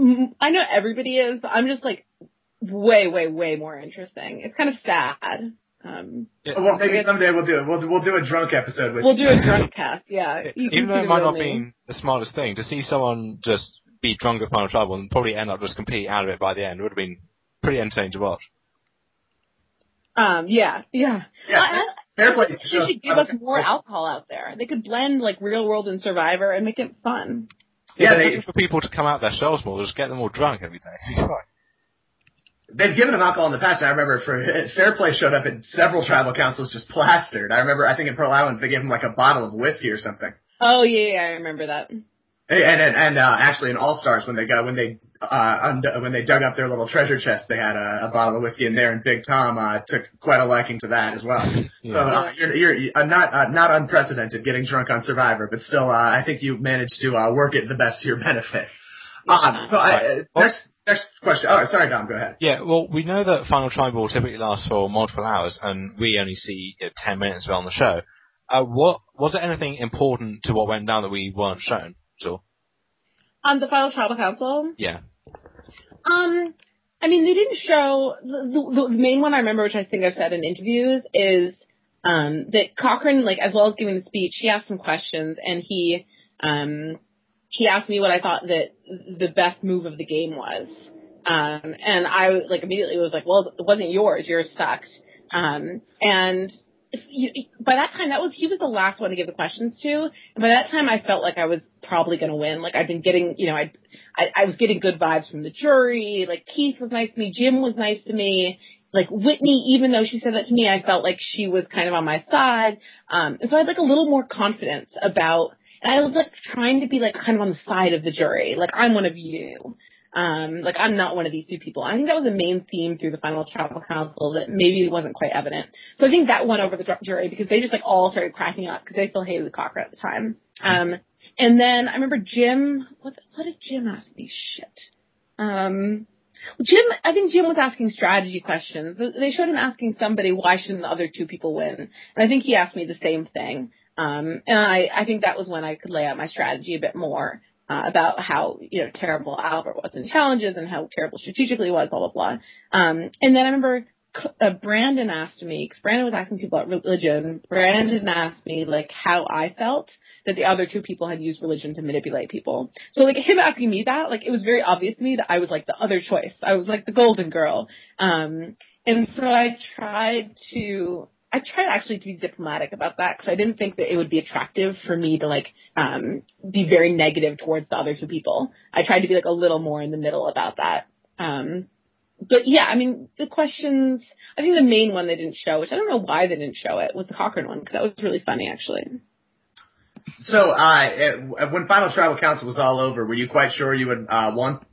I know everybody is, but I'm just like way, way, way more interesting. It's kind of sad. Um,
yeah. Well, maybe someday we'll do it. We'll we'll do a drunk episode with.
We'll do a drunk cast. Yeah,
you even though it might not be the smartest thing to see someone just be drunk at final tribal and probably end up just completely out of it by the end. It would have been pretty entertaining to watch.
Um, yeah, yeah.
Yeah,
I,
fair play.
They should give us more alcohol out there. They could blend, like, Real World and Survivor and make it fun.
Yeah, yeah they, for people to come out their shells more, just get them all drunk every day.
They've given them alcohol in the past, and I remember for Fair Play showed up at several tribal councils just plastered. I remember, I think in Pearl Islands, they gave them, like, a bottle of whiskey or something.
Oh, yeah, yeah, I remember that.
And and, and uh, actually in All Stars when they got when they uh und- when they dug up their little treasure chest, they had a, a bottle of whiskey in there, and Big Tom uh took quite a liking to that as well. Yeah. So uh, you're, you're uh, not uh, not unprecedented getting drunk on Survivor, but still uh, I think you managed to uh, work it the best to your benefit.
Yeah.
Um, so I, uh, next Next question. Oh, sorry, Dom. Go ahead.
Yeah, well, we know that Final Tribal typically lasts for multiple hours, and we only see you know, ten minutes of it on the show. Uh, what was there anything important to what went down that we weren't shown at all?
Um, the Final Tribal Council?
Yeah.
Um, I mean, they didn't show, the, the, the main one I remember, which I think I've said in interviews, is um, that Cochran, like, as well as giving the speech, he asked some questions, and he, um, he asked me what I thought that the best move of the game was. Um, and I, like, immediately was like, well, it wasn't yours, yours sucked. Um, and if you, by that time, that was, he was the last one to give the questions to, and by that time I felt like I was probably gonna win. Like, I'd been getting, you know, I'd, I, I was getting good vibes from the jury, like, Keith was nice to me, Jim was nice to me, like, Whitney, even though she said that to me, I felt like she was kind of on my side, um, and so I had, like, a little more confidence about, and I was, like, trying to be, like, kind of on the side of the jury, like, I'm one of you. Um, like, I'm not one of these two people. I think that was a main theme through the Final Tribal Council that maybe wasn't quite evident. So I think that won over the jury because they just, like, all started cracking up because they still hated the Cochran at the time. Um, and then I remember Jim, what, what did Jim ask me? Shit. Um, Jim, I think Jim was asking strategy questions. They showed him asking somebody, why shouldn't the other two people win? And I think he asked me the same thing. Um, and I, I think that was when I could lay out my strategy a bit more. Uh, about how, you know, terrible Albert was in challenges and how terrible strategically he was, blah, blah, blah. Um, and then I remember uh, Brandon asked me, because Brandon was asking people about religion, Brandon asked me, like, how I felt that the other two people had used religion to manipulate people. So, like, him asking me that, like, it was very obvious to me that I was, like, the other choice. I was, like, the golden girl. Um, and so I tried to... I tried actually to be diplomatic about that because I didn't think that it would be attractive for me to, like, um, be very negative towards the other two people. I tried to be, like, a little more in the middle about that. Um, but, yeah, I mean, the questions, I think the main one they didn't show, which I don't know why they didn't show it, was the Cochran one because that was really funny, actually.
So, uh, it, when Final Tribal Council was all over, were you quite sure you had uh, won?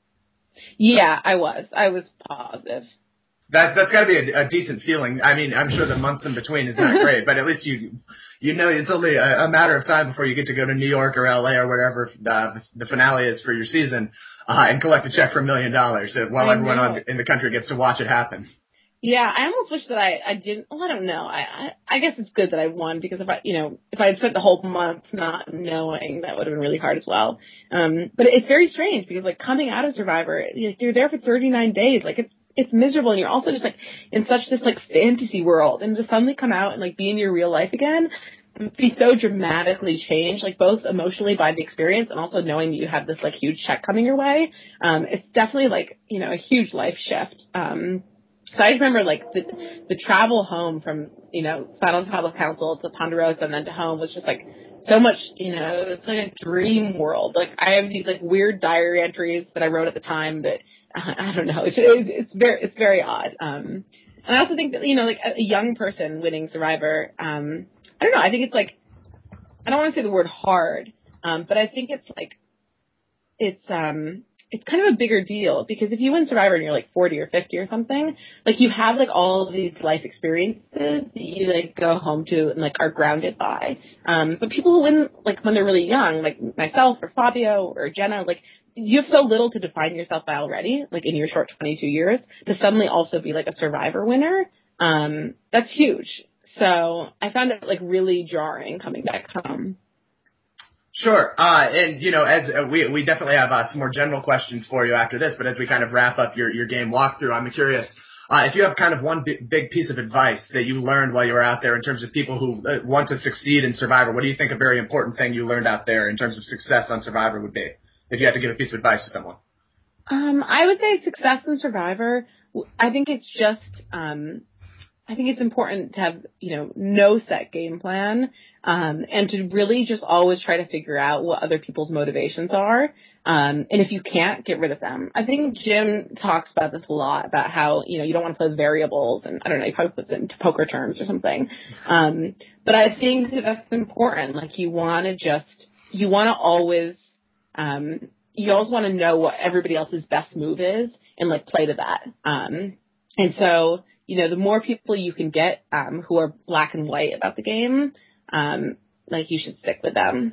Yeah, I was. I was positive.
That, that's got to be a, a decent feeling. I mean, I'm sure the months in between is not great, but at least you you know it's only a, a matter of time before you get to go to New York or L A or wherever the, the finale is for your season uh, and collect a check for a million dollars while
I
everyone
know.
on, in the country gets to watch it happen.
Yeah, I almost wish that I, I didn't. Well, I don't know. I, I I guess it's good that I won because if I, you know, if I had spent the whole month not knowing, that would have been really hard as well. Um, but it's very strange because like coming out of Survivor, you're there for thirty-nine days. Like it's it's miserable, and you're also just like in such this like fantasy world, and to suddenly come out and like be in your real life again, be so dramatically changed, like both emotionally by the experience and also knowing that you have this like huge check coming your way. Um, it's definitely like you know a huge life shift. Um. So I just remember, like, the the travel home from, you know, Final Tribal Council to Ponderosa and then to home was just, like, so much, you know, it's like a dream world. Like, I have these, like, weird diary entries that I wrote at the time that, uh, I don't know, it's, it's, it's very, it's very odd. Um, and I also think that, you know, like, a, a young person winning Survivor, um, I don't know, I think it's, like, I don't want to say the word hard, um, but I think it's, like, it's, um... it's kind of a bigger deal because if you win Survivor and you're like forty or fifty or something, like you have like all of these life experiences that you like go home to and like are grounded by. Um, but people who win like when they're really young, like myself or Fabio or Jenna, like you have so little to define yourself by already, like in your short twenty-two years, to suddenly also be like a Survivor winner. Um, that's huge. So I found it like really jarring coming back home.
Sure. Uh, and, you know, as uh, we we definitely have uh, some more general questions for you after this, but as we kind of wrap up your, your game walkthrough, I'm curious uh, if you have kind of one b- big piece of advice that you learned while you were out there in terms of people who uh, want to succeed in Survivor. What do you think a very important thing you learned out there in terms of success on Survivor would be, if you had to give a piece of advice to someone?
Um, I would say success in Survivor, I think it's just, um, I think it's important to have, you know, no set game plan, um, and to really just always try to figure out what other people's motivations are. Um, and if you can't, get rid of them. I think Jim talks about this a lot, about how, you know, you don't want to play with variables, and I don't know, he probably puts it into poker terms or something. Um, but I think that that's important. Like, you want to just, you want to always, um, you always want to know what everybody else's best move is and, like, play to that. Um, and so, you know, the more people you can get um, who are black and white about the game, um, like, you should stick with them.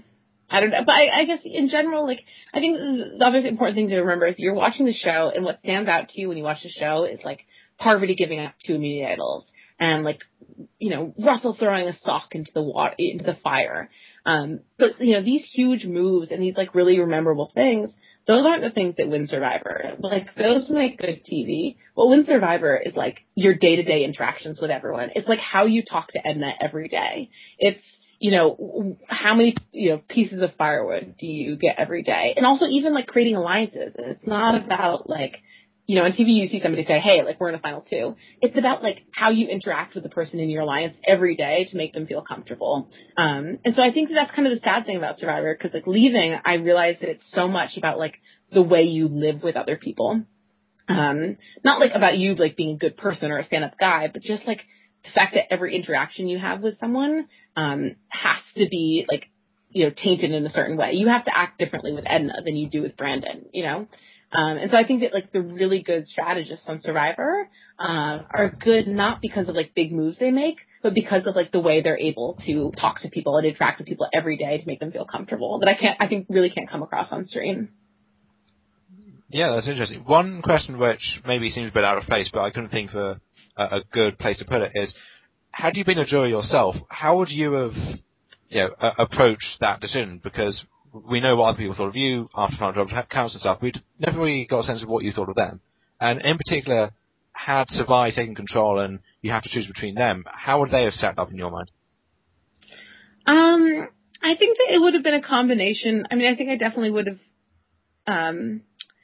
I don't know, but I, I guess in general, like, I think the other important thing to remember is you're watching the show, and what stands out to you when you watch the show is, like, Parvati giving up two immunity idols, and, like, you know, Russell throwing a sock into the water, into the fire. Um, but, you know, these huge moves and these, like, really memorable things, those aren't the things that win Survivor. Like, those make good T V. What wins Survivor is, like, your day-to-day interactions with everyone. It's, like, how you talk to Edna every day. It's, you know, how many, you know, pieces of firewood do you get every day? And also even, like, creating alliances. And it's not about, like, you know, on T V you see somebody say, hey, like, we're in a final two. It's about, like, how you interact with the person in your alliance every day to make them feel comfortable. Um, and so I think that's kind of the sad thing about Survivor, because, like, leaving, I realized that it's so much about, like, the way you live with other people. Um, not, like, about you, like, being a good person or a stand-up guy, but just, like, the fact that every interaction you have with someone um, has to be, like, you know, tainted in a certain way. You have to act differently with Edna than you do with Brandon, you know? Um, and so I think that, like, the really good strategists on Survivor uh, are good not because of, like, big moves they make, but because of, like, the way they're able to talk to people and interact with people every day to make them feel comfortable. That I can't, I think really can't come across on stream.
Yeah, that's interesting. One question which maybe seems a bit out of place, but I couldn't think of a, a good place to put it is, had you been a juror yourself, how would you have, you know, uh, approached that decision? Because we know what other people thought of you after final job counts and stuff. We'd never really got a sense of what you thought of them. And in particular, had Survive taken control and you have to choose between them, how would they have set up in your mind?
Um, I think that it would have been a combination. I mean, I think I definitely would have, um,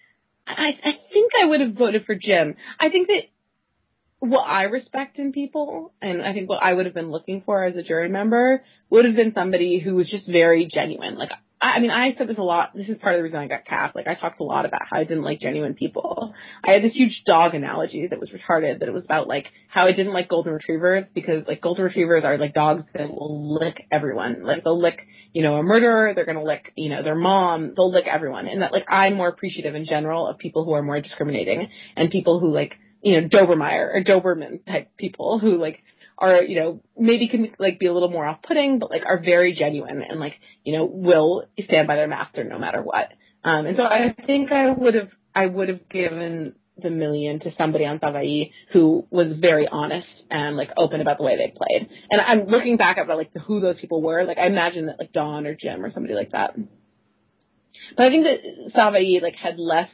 I, I think I would have voted for Jim. I think that what I respect in people, and I think what I would have been looking for as a jury member, would have been somebody who was just very genuine. Like, I, I mean, I said this a lot. This is part of the reason I got cast. Like, I talked a lot about how I didn't like genuine people. I had this huge dog analogy that was retarded, that it was about, like, how I didn't like golden retrievers, because, like, golden retrievers are, like, dogs that will lick everyone. Like, they'll lick, you know, a murderer, they're gonna lick, you know, their mom, they'll lick everyone. And that, like, I'm more appreciative in general of people who are more discriminating, and people who, like, you know, Dobermeyer or Doberman type people who, like, are, you know, maybe can, like, be a little more off-putting, but, like, are very genuine and, like, you know, will stand by their master no matter what. Um, and so I think I would have, I would have given the million to somebody on Savaii who was very honest and, like, open about the way they played. And I'm looking back at, like, who those people were. Like, I imagine that, like, Dawn or Jim or somebody like that. But I think that Savaii, like, had less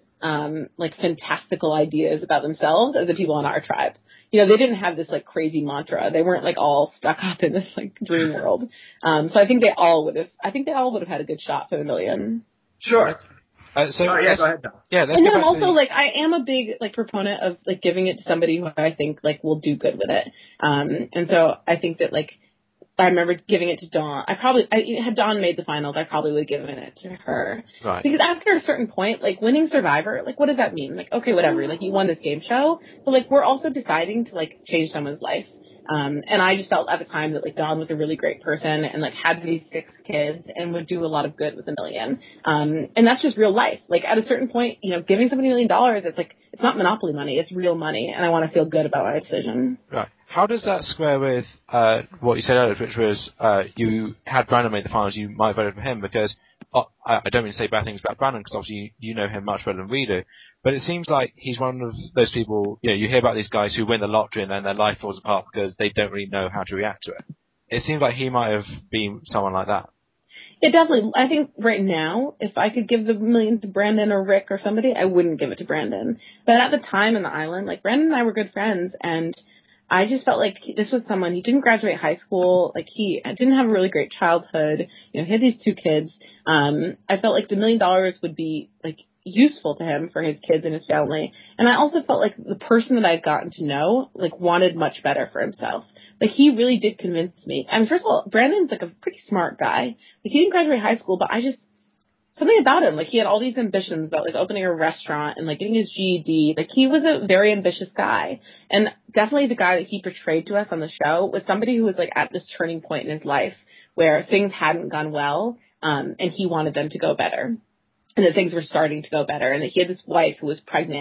Um, like, fantastical ideas about themselves as the people in our tribe. You know, they didn't have this, like, crazy mantra. They weren't, like, all stuck up in this, like, dream world. Um, so I think they all would have, I think they all would have had a good shot for the million.
Sure.
Uh, so
oh, yeah, go ahead, Don.
Yeah, let's
and
get
then
back
I'm also,
to the...
like, I am a big, like, proponent of, like, giving it to somebody who I think, like, will do good with it. Um, and so I think that, like, I remember giving it to Dawn. I probably, I, had Dawn made the finals, I probably would have given it to her.
Right.
Because after a certain point, like, winning Survivor, like, what does that mean? Like, okay, whatever, like, you won this game show, but, like, we're also deciding to, like, change someone's life. Um, and I just felt at the time that, like, Dawn was a really great person and, like, had these six kids and would do a lot of good with a million. Um, and that's just real life. Like, at a certain point, you know, giving somebody a million dollars, it's like, it's not monopoly money, it's real money, and I want to feel good about my decision.
Right. How does that square with uh, what you said earlier, which was uh, you had Brandon make the finals, you might have voted for him, because uh, I, I don't mean to say bad things about Brandon, because obviously you, you know him much better than we do, but it seems like he's one of those people, you know, you hear about these guys who win the lottery and then their life falls apart because they don't really know how to react to it. It seems like he might have been someone like that.
Yeah, definitely. I think right now, if I could give the million to Brandon or Rick or somebody, I wouldn't give it to Brandon. But at the time in the island, like, Brandon and I were good friends, and I just felt like this was someone, he didn't graduate high school, like, he didn't have a really great childhood, you know, he had these two kids. Um, I felt like the million dollars would be, like, useful to him for his kids and his family. And I also felt like the person that I'd gotten to know, like, wanted much better for himself. Like, he really did convince me. I mean, first of all, Brandon's, like, a pretty smart guy. Like, he didn't graduate high school, but I just, something about him, like, he had all these ambitions about, like, opening a restaurant and, like, getting his G E D. Like, he was a very ambitious guy. And definitely the guy that he portrayed to us on the show was somebody who was, like, at this turning point in his life where things hadn't gone well, um, and he wanted them to go better. And that things were starting to go better, and that he had this wife who was pregnant,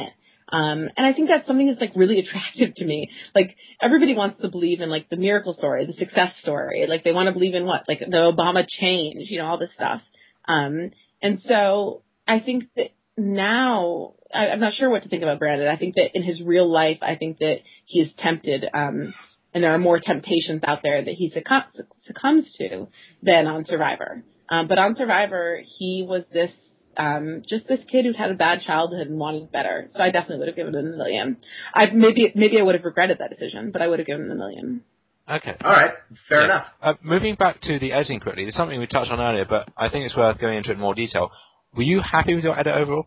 Um, and I think that's something that's like really attractive to me. Like everybody wants to believe in like the miracle story, the success story. Like they want to believe in what? Like the Obama change, you know, all this stuff. Um, and so I think that now I, I'm not sure what to think about Brandon. I think that in his real life, I think that he is tempted, um, and there are more temptations out there that he succumb- succumbs to than on Survivor. Um, but on Survivor, he was this Um, just this kid who'd had a bad childhood and wanted better. So I definitely would have given him a million. I maybe maybe I would have regretted that decision, but I would have given him a million.
Okay.
All right. Fair
yeah.
enough.
Uh, moving back to the editing quickly, there's something we touched on earlier, but I think it's worth going into it in more detail. Were you happy with your edit overall?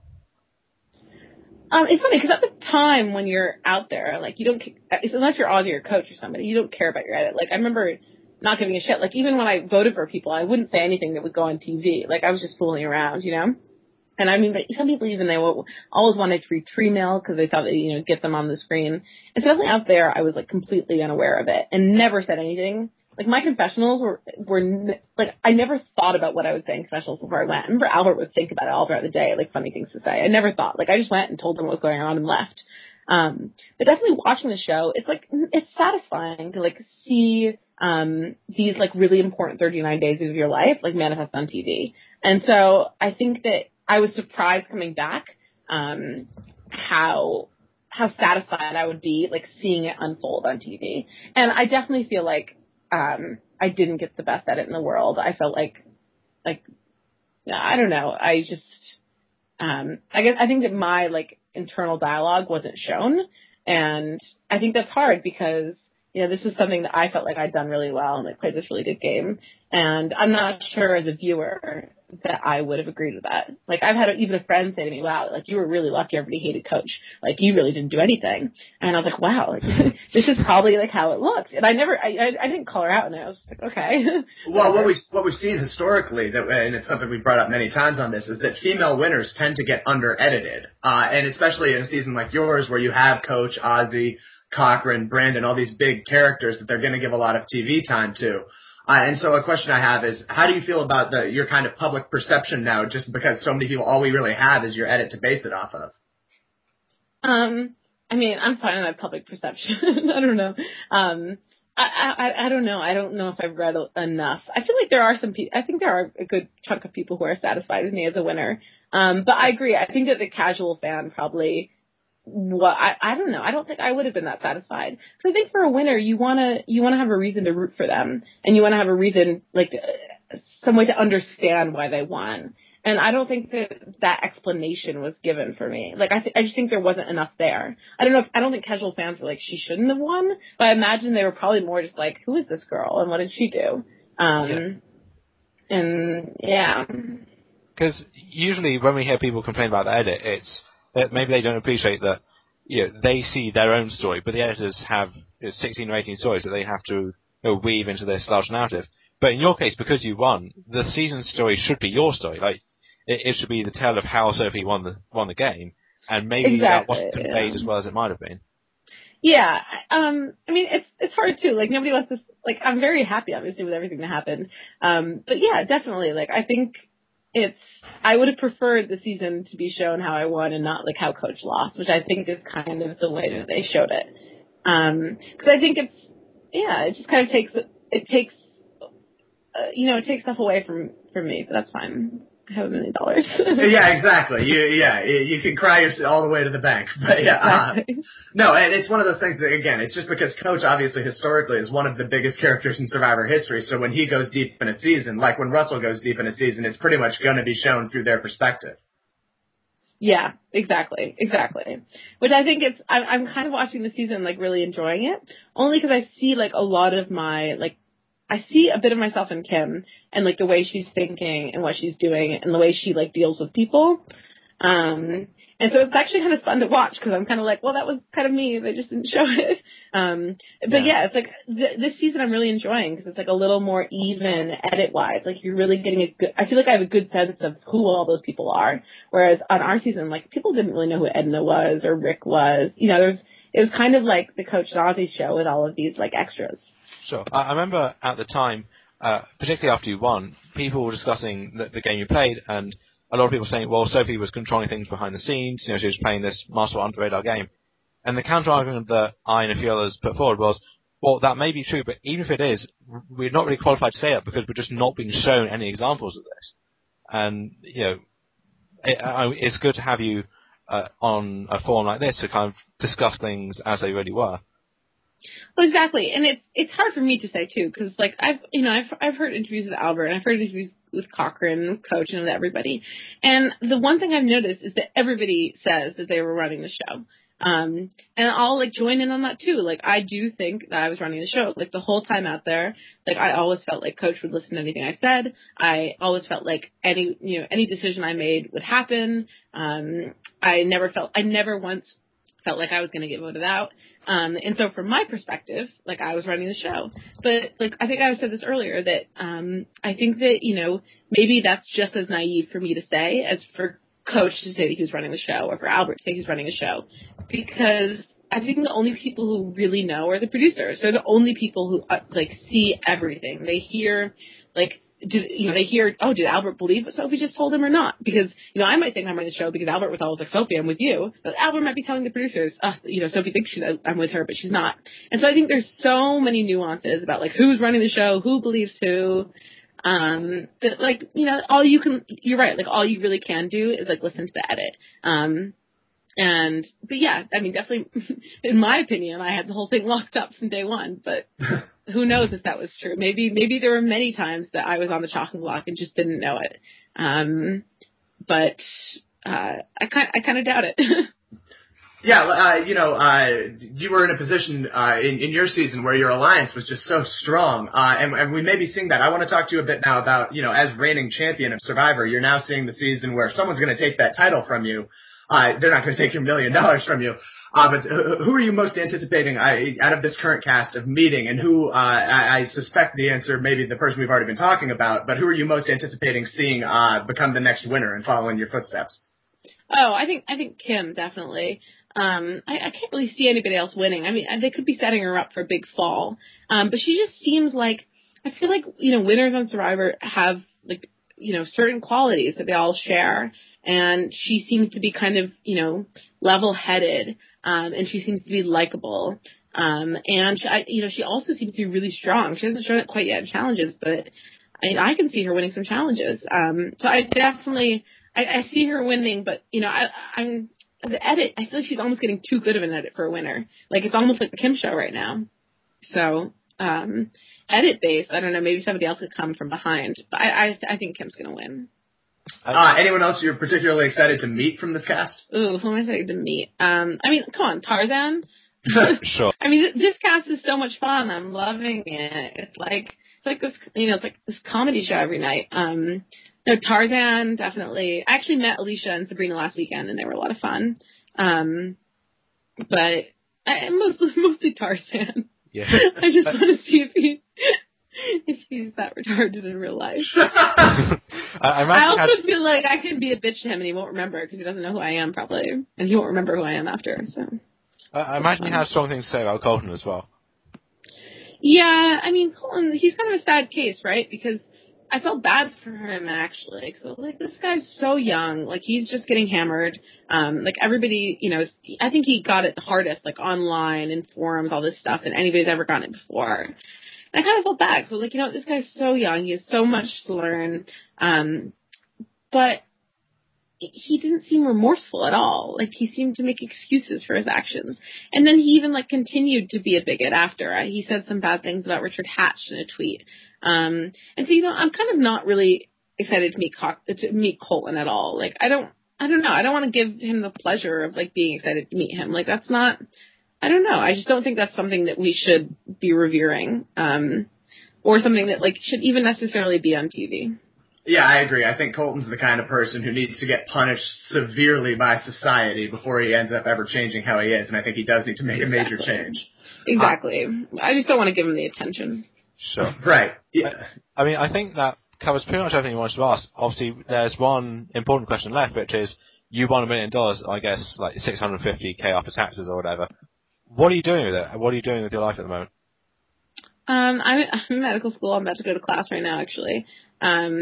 Um, it's funny because at the time when you're out there, like you don't, unless you're Ozzy or Coach or somebody, you don't care about your edit. Like I remember not giving a shit. Like even when I voted for people, I wouldn't say anything that would go on T V. Like I was just fooling around, you know. And I mean, some people even, they always wanted to read tree mail because they thought that, you know, get them on the screen. And so definitely out there, I was like completely unaware of it and never said anything. Like my confessionals were, were like, I never thought about what I would say in confessionals before I went. I remember Albert would think about it all throughout the day, like funny things to say. I never thought, like I just went and told them what was going on and left. Um, but definitely watching the show, it's like, it's satisfying to like see, um, these like really important thirty-nine days of your life, like manifest on T V. And so I think that I was surprised coming back, um, how, how satisfied I would be, like, seeing it unfold on T V. And I definitely feel like, um, I didn't get the best edit in the world. I felt like, like, I don't know. I just, um, I guess, I think that my, like, internal dialogue wasn't shown. And I think that's hard because, you know, this was something that I felt like I'd done really well and I played this really good game. And I'm not sure as a viewer that I would have agreed with that. Like I've had a, even a friend say to me, wow, like you were really lucky everybody hated Coach. Like you really didn't do anything. And I was like, wow, like, this is probably like how it looks. And I never, I, I, I didn't call her out and I was like, okay.
Well, what we what we've seen historically, that, and it's something we've brought up many times on this, is that female winners tend to get under-edited. Uh, and especially in a season like yours where you have Coach, Ozzy, Cochran, Brandon, all these big characters that they're going to give a lot of T V time to. Uh, and so a question I have is, how do you feel about the, your kind of public perception now, just because so many people, all we really have is your edit to base it off of?
Um, I mean, I'm fine with my public perception. I don't know. Um, I, I, I don't know. I don't know if I've read enough. I feel like there are some people, I think there are a good chunk of people who are satisfied with me as a winner. Um, but I agree. I think that the casual fan probably, what I, I don't know. I don't think I would have been that satisfied. Because I think for a winner, you wanna you wanna have a reason to root for them, and you wanna have a reason, like uh, some way to understand why they won. And I don't think that that explanation was given for me. Like I th- I just think there wasn't enough there. I don't know. If, I don't think casual fans were like, she shouldn't have won, but I imagine they were probably more just like, who is this girl and what did she do? Um, yeah. And yeah.
Because usually when we hear people complain about the edit, it's that maybe they don't appreciate that, you know, they see their own story, but the editors have you know, sixteen or eighteen stories that they have to you know, weave into this large narrative. But in your case, because you won, the season story should be your story. Like it, it should be the tale of how Sophie won the won the game, and maybe
exactly,
that wasn't conveyed
yeah.
as well as it might have been.
Yeah, um, I mean, it's it's hard too. Like nobody wants to. Like I'm very happy, obviously, with everything that happened. Um, but yeah, definitely. Like I think it's. I would have preferred the season to be shown how I won and not like how Coach lost, which I think is kind of the way that they showed it. Um, because I think it's. Yeah, it just kind of takes it takes. Uh, you know, it takes stuff away from from me, but that's fine. I have a million dollars.
Yeah, exactly. You, yeah, you can cry yourself all the way to the bank. But yeah,
exactly.
uh, no, and it's one of those things that, again, it's just because Coach obviously historically is one of the biggest characters in Survivor history. So when he goes deep in a season, like when Russell goes deep in a season, it's pretty much going to be shown through their perspective.
Yeah, exactly, exactly. Which I think it's, I'm, I'm kind of watching the season, like, really enjoying it, only because I see, like, a lot of my, like, I see a bit of myself in Kim, and, like, the way she's thinking and what she's doing, and the way she, like, deals with people. Um, and so it's actually kind of fun to watch, because I'm kind of like, well, that was kind of me, they just didn't show it. Um, but yeah, yeah it's like, th- this season I'm really enjoying, because it's, like, a little more even edit-wise. Like, you're really getting a good, I feel like I have a good sense of who all those people are. Whereas on our season, like, people didn't really know who Edna was, or Rick was. You know, there's, it was kind of like the Coach Ozzy show with all of these, like, extras.
Sure. I, I remember at the time, uh, particularly after you won, people were discussing the, the game you played, and a lot of people saying, well, Sophie was controlling things behind the scenes, you know, she was playing this masterful under-radar game. And the counter-argument that I and a few others put forward was, well, that may be true, but even if it is, we're not really qualified to say it because we're just not being shown any examples of this. And, you know, it, it's good to have you uh, on a forum like this to kind of discuss things as they really were.
Well, exactly, and it's it's hard for me to say too, because like I've you know I've I've heard interviews with Albert, and I've heard interviews with Cochran, Coach, and with everybody, and the one thing I've noticed is that everybody says that they were running the show, um, and I'll like join in on that too. Like I do think that I was running the show, like the whole time out there. Like I always felt like Coach would listen to anything I said. I always felt like any you know any decision I made would happen. Um, I never felt I never once felt like I was going to get voted out. Um, and so from my perspective, like I was running the show, but like, I think I said this earlier that, um, I think that, you know, maybe that's just as naive for me to say as for Coach to say that he was running the show or for Albert to say he's running the show, because I think the only people who really know are the producers. They're the only people who uh, like see everything. They hear like, Did, you know, they hear, oh, did Albert believe what Sophie just told him or not? Because, you know, I might think I'm running the show because Albert was always like, Sophie, I'm with you. But Albert might be telling the producers, uh, you know, Sophie thinks she's, I'm with her, but she's not. And so I think there's so many nuances about, like, who's running the show, who believes who. Um, that, like, you know, all you can, you're right, like, all you really can do is, like, listen to the edit. Um, and, but yeah, I mean, definitely, in my opinion, I had the whole thing locked up from day one, but who knows if that was true. Maybe, maybe there were many times that I was on the chopping block and just didn't know it. Um, but, uh, I kind, I kind of doubt it.
Yeah, uh, you know, uh, you were in a position, uh, in, in your season where your alliance was just so strong, uh, and, and we may be seeing that. I want to talk to you a bit now about, you know, as reigning champion of Survivor, you're now seeing the season where someone's going to take that title from you. Uh, they're not going to take your million dollars from you. Uh, but who are you most anticipating uh, out of this current cast of meeting, and who, uh, I, I suspect the answer may be the person we've already been talking about, but who are you most anticipating seeing, uh, become the next winner and follow in your footsteps?
Oh, I think, I think Kim, definitely. Um, I, I can't really see anybody else winning. I mean, they could be setting her up for a big fall. Um, but she just seems like, I feel like, you know, winners on Survivor have, like, you know, certain qualities that they all share. And she seems to be kind of, you know, level-headed, um, and she seems to be likable. Um, and, she, I, you know, she also seems to be really strong. She hasn't shown it quite yet in challenges, but I, I can see her winning some challenges. Um, so I definitely, I, I see her winning, but, you know, I, I'm, the edit, I feel like she's almost getting too good of an edit for a winner. Like, it's almost like the Kim show right now. So, um, edit based, I don't know, maybe somebody else could come from behind. But I, I, I think Kim's going to win.
Uh, anyone else you're particularly excited to meet from this cast?
Ooh, who am I excited to meet? Um, I mean, come on, Tarzan.
Sure.
I mean, this cast is so much fun. I'm loving it. It's like, it's like this, you know, it's like this comedy show every night. Um, no, Tarzan, definitely. I actually met Alicia and Sabrina last weekend, and they were a lot of fun. Um, but I, mostly, mostly Tarzan.
Yeah.
I just want to see if he, if he's that retarded in real life.
I, I,
I also
had...
feel like I can be a bitch to him, and he won't remember because he doesn't know who I am, probably, and he won't remember who I am after. So.
I, I imagine you had strong things to say about Colton as well.
Yeah, I mean, Colton, he's kind of a sad case, right? Because I felt bad for him, actually, because I was like, this guy's so young. Like, he's just getting hammered. Um, like, everybody, you know, I think he got it the hardest, like, online, in forums, all this stuff, than anybody's ever gotten it before. And I kind of felt bad, so I was like, you know, this guy's so young. He has so much to learn. Um, but he didn't seem remorseful at all. Like, he seemed to make excuses for his actions. And then he even, like, continued to be a bigot after. He said some bad things about Richard Hatch in a tweet. Um, and so, you know, I'm kind of not really excited to meet Co- to meet Colton at all. Like, I don't, I don't know. I don't want to give him the pleasure of, like, being excited to meet him. Like, that's not, I don't know. I just don't think that's something that we should be revering. Um, or something that, like, should even necessarily be on T V.
Yeah, I agree. I think Colton's the kind of person who needs to get punished severely by society before he ends up ever changing how he is, and I think he does need to make exactly. a major change.
Exactly. Uh, I just don't want to give him the attention.
Sure.
Right. Yeah.
I, I mean, I think that covers pretty much everything you wanted to ask. Obviously, there's one important question left, which is, you won a million dollars, I guess, like six hundred fifty K after taxes or whatever. What are you doing with it? What are you doing with your life at the moment?
Um, I'm, I'm in medical school. I'm about to go to class right now, actually. Um,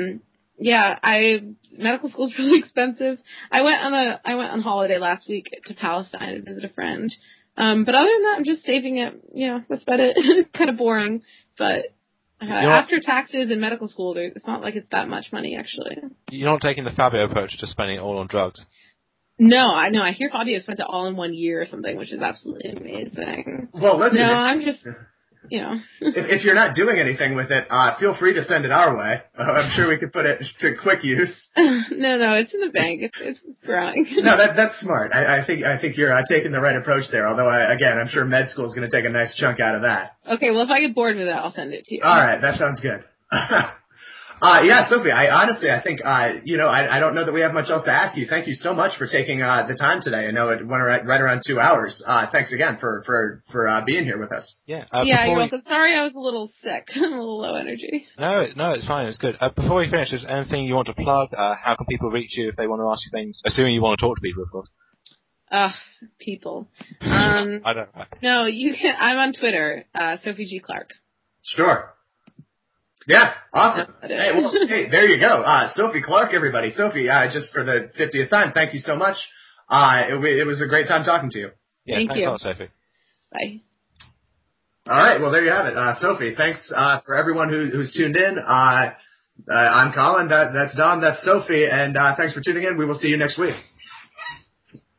Yeah, I medical school's really expensive. I went on a I went on holiday last week to Palestine to visit a friend. Um, but other than that, I'm just saving it. You know, that's about it. It's kind of boring, but uh, after taxes and medical school, it's not like it's that much money actually.
You're not taking the Fabio approach to spending it all on drugs.
No, I know. I hear Fabio spent it all in one year or something, which is absolutely amazing.
Well, listen.
No, I'm just. You know.
if, if you're not doing anything with it, uh, feel free to send it our way. Uh, I'm sure we could put it to quick use.
no, no, it's in the bank. It's, it's growing.
no, that that's smart. I, I think I think you're uh, taking the right approach there. Although, I, again, I'm sure med school is going to take a nice chunk out of that.
Okay, well, if I get bored with it, I'll send it to you.
All right, that sounds good. Uh, yeah, Sophie, I honestly, I think, uh, you know, I, I don't know that we have much else to ask you. Thank you so much for taking, uh, the time today. I know it went right, right around two hours. Uh, thanks again for, for, for, uh, being here with us.
Yeah. Uh,
yeah, you're
we...
welcome. Sorry I was a little sick. I'm a little low energy.
No, no, it's fine. It's good. Uh, before we finish, is there anything you want to plug? Uh, how can people reach you if they want to ask you things? Assuming you want to talk to people, of course.
Uh, people. Um,
I don't know.
No, you can, I'm on Twitter, uh, Sophie G. Clark.
Sure. Yeah, awesome. Hey, well, hey, there you go. Uh, Sophie Clark, everybody. Sophie, uh, just for the fiftieth time, thank you so much. Uh, it, it was a great time talking to you.
Yeah,
thank
thanks
you.
a lot, Sophie.
Bye.
All right, well, there you have it. Uh, Sophie, thanks, uh, for everyone who, who's tuned in. Uh, uh, I'm Colin, that, that's Don, that's Sophie, and, uh, thanks for tuning in. We will see you next week.